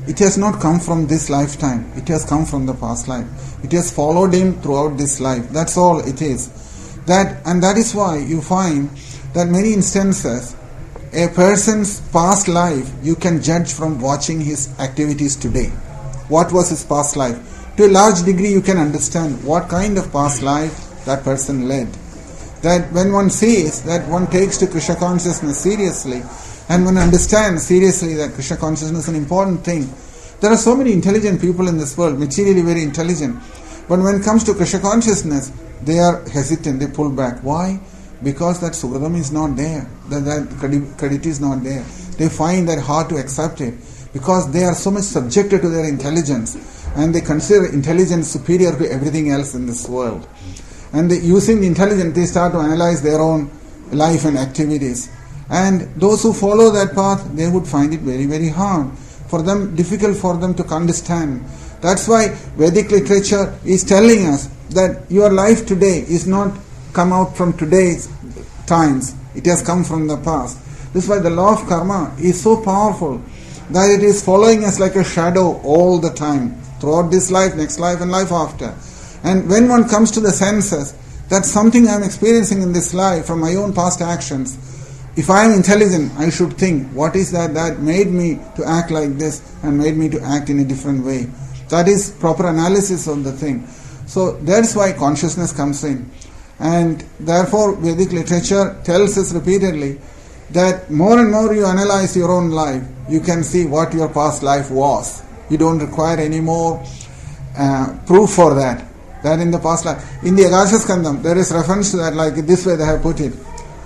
it has not come from this lifetime. It has come from the past life. It has followed him throughout this life. That's all it is. That is why you find that many instances, a person's past life, you can judge from watching his activities today. What was his past life? To a large degree, you can understand what kind of past life that person led. That when one sees, that one takes to Krishna consciousness seriously, and one understands seriously that Krishna consciousness is an important thing. There are so many intelligent people in this world, materially very intelligent, but when it comes to Krishna consciousness, they are hesitant, they pull back. Why? Because that Sugradam is not there, that credit is not there. They find that hard to accept it, because they are so much subjected to their intelligence, and they consider intelligence superior to everything else in this world. And using the intelligence, they start to analyze their own life and activities. And those who follow that path, they would find it very, very hard. For them, difficult for them to understand. That's why Vedic literature is telling us that your life today is not come out from today's times. It has come from the past. This is why the law of karma is so powerful that it is following us like a shadow all the time. Throughout this life, next life and life after. And when one comes to the senses, that's something I am experiencing in this life from my own past actions. If I am intelligent, I should think, what is that made me to act like this and made me to act in a different way? That is proper analysis of the thing. So that's why consciousness comes in. And therefore Vedic literature tells us repeatedly that more and more you analyze your own life, you can see what your past life was. You don't require any more proof for that. That in the past life. In the Akasha Skandam, there is reference to that, like this way they have put it.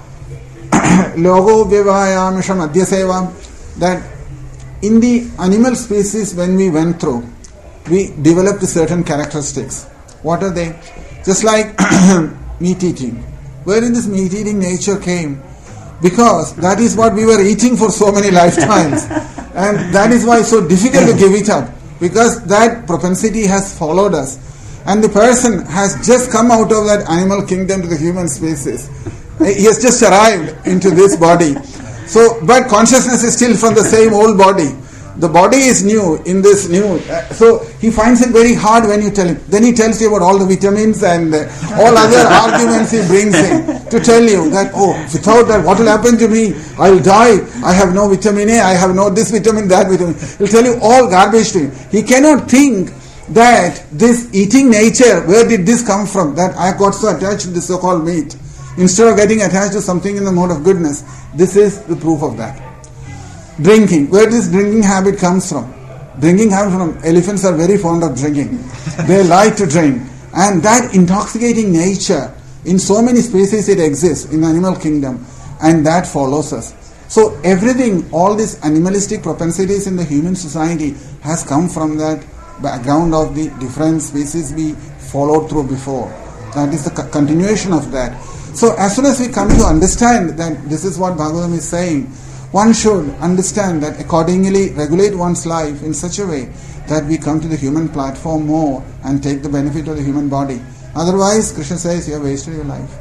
Logo Vivayamisham Adhyaseva, that in the animal species when we went through, we developed certain characteristics. What are they? Just like meat eating. Where in this meat eating nature came? Because that is what we were eating for so many lifetimes. And that is why it's so difficult to give it up. Because that propensity has followed us. And the person has just come out of that animal kingdom to the human species. He has just arrived into this body. So, but consciousness is still from the same old body. The body is new in this new. So he finds it very hard when you tell him. Then he tells you about all the vitamins and all other arguments he brings in to tell you that, oh, without that, what will happen to me? I will die. I have no vitamin A. I have no this vitamin, that vitamin. He'll tell you all garbage to him. He cannot think that this eating nature, where did this come from? That I got so attached to this so-called meat. Instead of getting attached to something in the mode of goodness, this is the proof of that. Drinking, where this drinking habit comes from? Drinking habit from elephants are very fond of drinking. They like to drink. And that intoxicating nature, in so many species it exists in the animal kingdom, and that follows us. So everything, all these animalistic propensities in the human society has come from that background of the different species we followed through before. That is the continuation of that. So as soon as we come to understand that this is what Bhagavatam is saying, one should understand that accordingly regulate one's life in such a way that we come to the human platform more and take the benefit of the human body. Otherwise, Krishna says, you have wasted your life.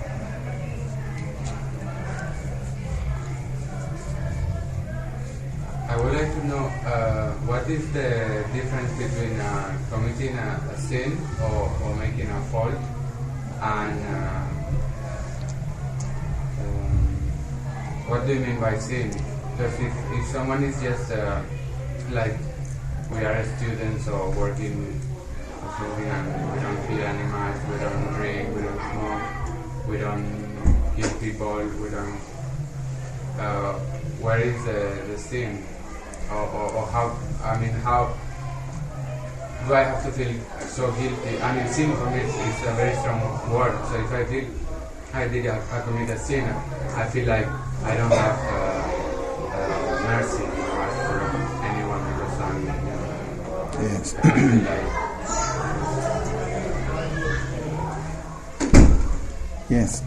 I would like to know what is the difference between committing a sin or making a fault and what do you mean by sin? Because if someone is just like we are students or working or something and we don't kill animals, we don't drink, we don't smoke, we don't kill people, we don't where is the sin? Or how do I have to feel so guilty? I mean, sin for me is a very strong word. So if I feel I commit a sin, I feel like I don't have mercy for anyone because I'm, Yes. Yes.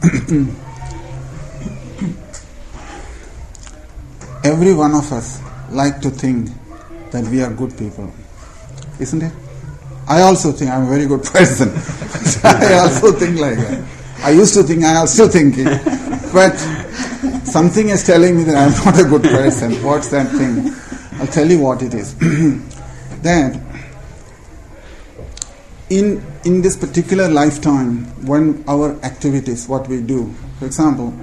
Every one of us like to think that we are good people, isn't it? I also think I'm a very good person. I also think like that. I used to think, I am still thinking, but something is telling me that I'm not a good person. What's that thing? I'll tell you what it is. that in this particular lifetime, when our activities, what we do, for example,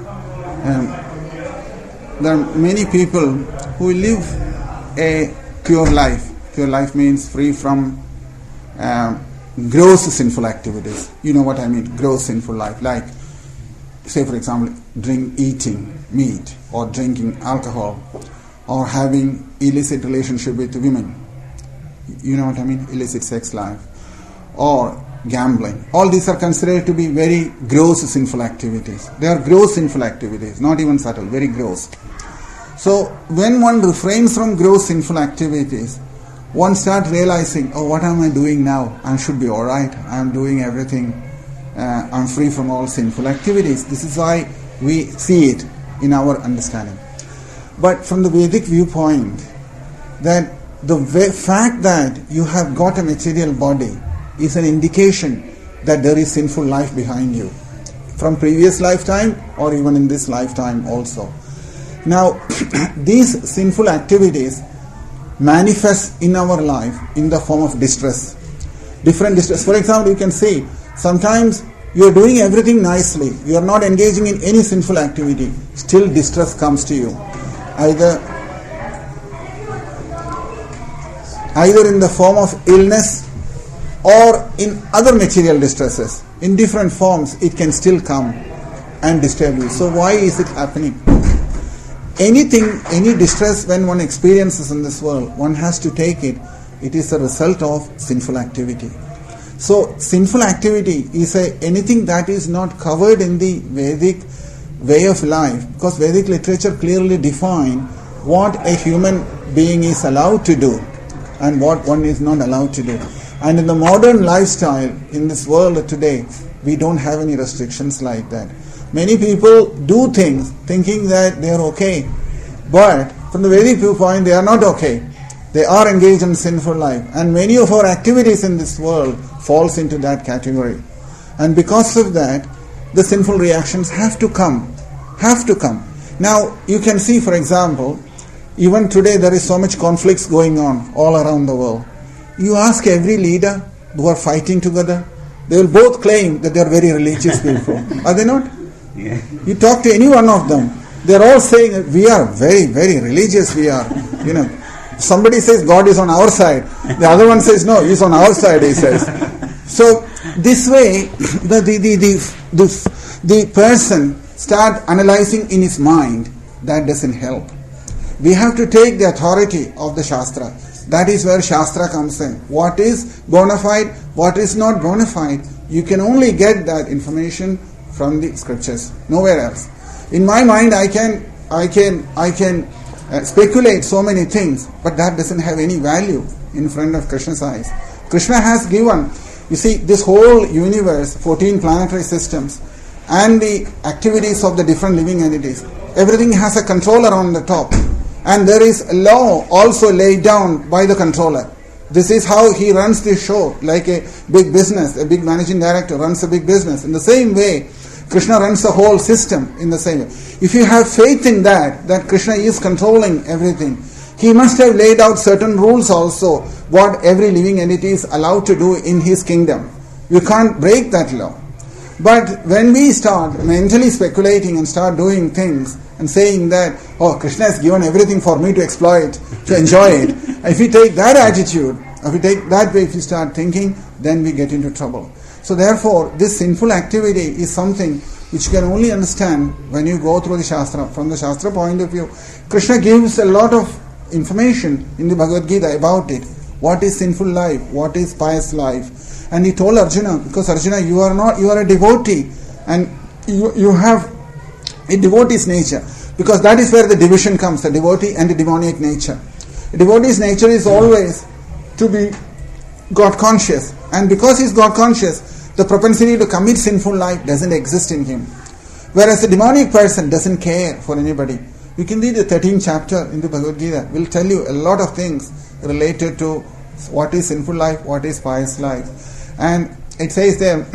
there are many people who live a pure life. Pure life means free from gross sinful activities. You know what I mean, gross sinful life. Like, say for example, eating meat, or drinking alcohol, or having illicit relationship with women. You know what I mean, illicit sex life, or gambling. All these are considered to be very gross sinful activities. They are gross sinful activities, not even subtle, very gross. So when one refrains from gross sinful activities, one starts realizing, oh, what am I doing now? I should be alright. I am doing everything. I'm free from all sinful activities. This is why we see it in our understanding. But from the Vedic viewpoint, that the fact that you have got a material body is an indication that there is sinful life behind you, from previous lifetime or even in this lifetime also. Now, these sinful activities manifest in our life in the form of distress. Different distress. For example, you can see, sometimes you are doing everything nicely, you are not engaging in any sinful activity, still distress comes to you. Either in the form of illness or in other material distresses. In different forms, it can still come and disturb you. So why is it happening? Any distress when one experiences in this world, one has to take it. It is a result of sinful activity. So sinful activity is anything that is not covered in the Vedic way of life, because Vedic literature clearly define what a human being is allowed to do and what one is not allowed to do. And in the modern lifestyle, in this world today, we don't have any restrictions like that. Many people do things thinking that they are okay, but from the Vedic viewpoint, they are not okay. They are engaged in sinful life, and many of our activities in this world falls into that category. And because of that, the sinful reactions have to come. Now, you can see, for example, even today there is so much conflicts going on all around the world. You ask every leader who are fighting together, they will both claim that they are very religious people. Are they not? Yeah. You talk to any one of them, they are all saying that we are very, very religious. We are, Somebody says God is on our side. The other one says no, He's on our side. He says. So this way, the person start analyzing in his mind. That doesn't help. We have to take the authority of the Shastra. That is where Shastra comes in. What is bona fide, what is not bona fide, you can only get that information from the scriptures, nowhere else. In my mind, I can speculate so many things, but that doesn't have any value in front of Krishna's eyes. Krishna has given, you see, this whole universe, 14 planetary systems, and the activities of the different living entities. Everything has a controller on the top. And there is a law also laid down by the controller. This is how he runs the show, like a big business. A big managing director runs a big business. In the same way, Krishna runs the whole system in the same way. If you have faith in that Krishna is controlling everything, he must have laid out certain rules also, what every living entity is allowed to do in his kingdom. You can't break that law. But when we start mentally speculating and start doing things and saying that, oh, Krishna has given everything for me to exploit, to enjoy it. If we take that attitude, if we take that way, if we start thinking, then we get into trouble. So therefore, this sinful activity is something which you can only understand when you go through the Shastra. From the Shastra point of view, Krishna gives a lot of information in the Bhagavad Gita about it. What is sinful life? What is pious life? And he told Arjuna, because Arjuna, you are a devotee, and you have a devotee's nature, because that is where the division comes, the devotee and the demoniac nature. A devotee's nature is always to be God conscious, and because he is God conscious, the propensity to commit sinful life doesn't exist in him. Whereas the demonic person doesn't care for anybody. You can read the 13th chapter in the Bhagavad Gita. Will tell you a lot of things related to what is sinful life, what is pious life. And it says there,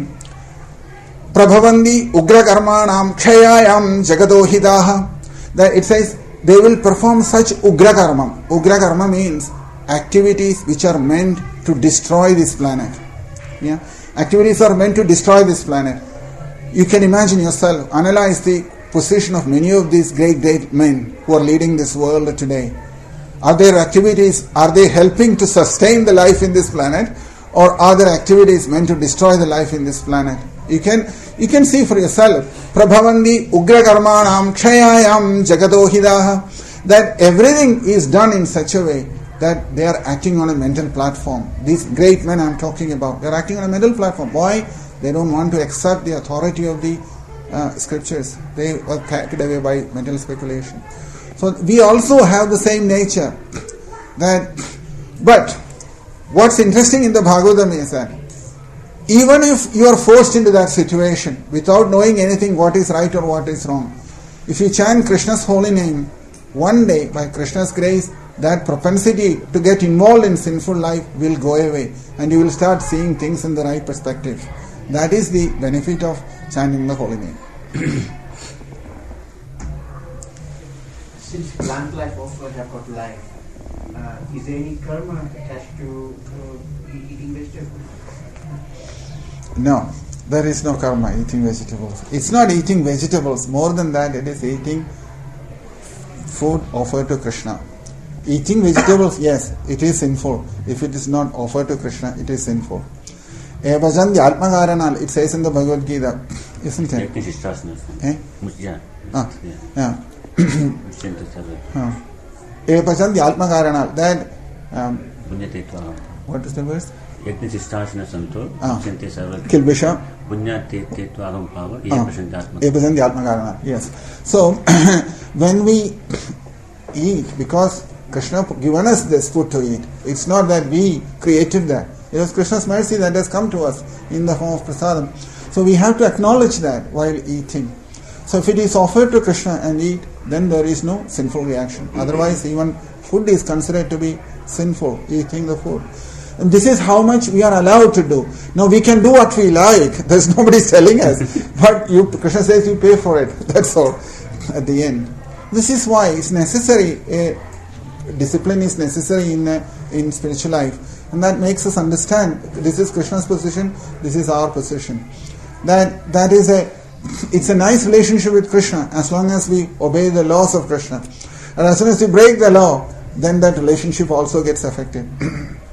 Prabhavandi ugra karmanam kshayayam jagadohidaha. That it says they will perform such ugra karma. Ugra karma means activities which are meant to destroy this planet. Yeah? Activities are meant to destroy this planet. You can imagine yourself, analyze the position of many of these great men who are leading this world today. Are their activities, are they helping to sustain the life in this planet, or are their activities meant to destroy the life in this planet? You can see for yourself, Prabhavandi Ugra Karmanam Kshayayam Jagadohidaha, that everything is done in such a way that they are acting on a mental platform. These great men I'm talking about, they are acting on a mental platform. Why? They don't want to accept the authority of the scriptures. They are carried away by mental speculation. So we also have the same nature. But what's interesting in the Bhagavatam is that even if you are forced into that situation without knowing anything what is right or what is wrong, if you chant Krishna's holy name, one day by Krishna's grace, that propensity to get involved in sinful life will go away and you will start seeing things in the right perspective. That is the benefit of chanting the holy name. Since plant life also have got life, is there any karma attached to eating vegetables? No, there is no karma eating vegetables. It's not eating vegetables. More than that, it is eating food offered to Krishna. Eating vegetables, yes, it is sinful. If it is not offered to Krishna, it is sinful. Evajan Atmakaranal, it says in the Bhagavad Gita, isn't it? Evajan Atmakaranal, that what is the verse? Kilbisha. Yes. So when we eat, because Krishna given us this food to eat, it's not that we created that. It was Krishna's mercy that has come to us in the form of prasadam. So we have to acknowledge that while eating. So if it is offered to Krishna and eat, then there is no sinful reaction. Otherwise, even food is considered to be sinful, eating the food. And this is how much we are allowed to do. Now we can do what we like. There's nobody telling us. But Krishna says you pay for it. That's all at the end. This is why it's necessary, discipline is necessary in spiritual life. And that makes us understand this is Krishna's position, this is our position. It's a nice relationship with Krishna as long as we obey the laws of Krishna. And as soon as we break the law, then that relationship also gets affected.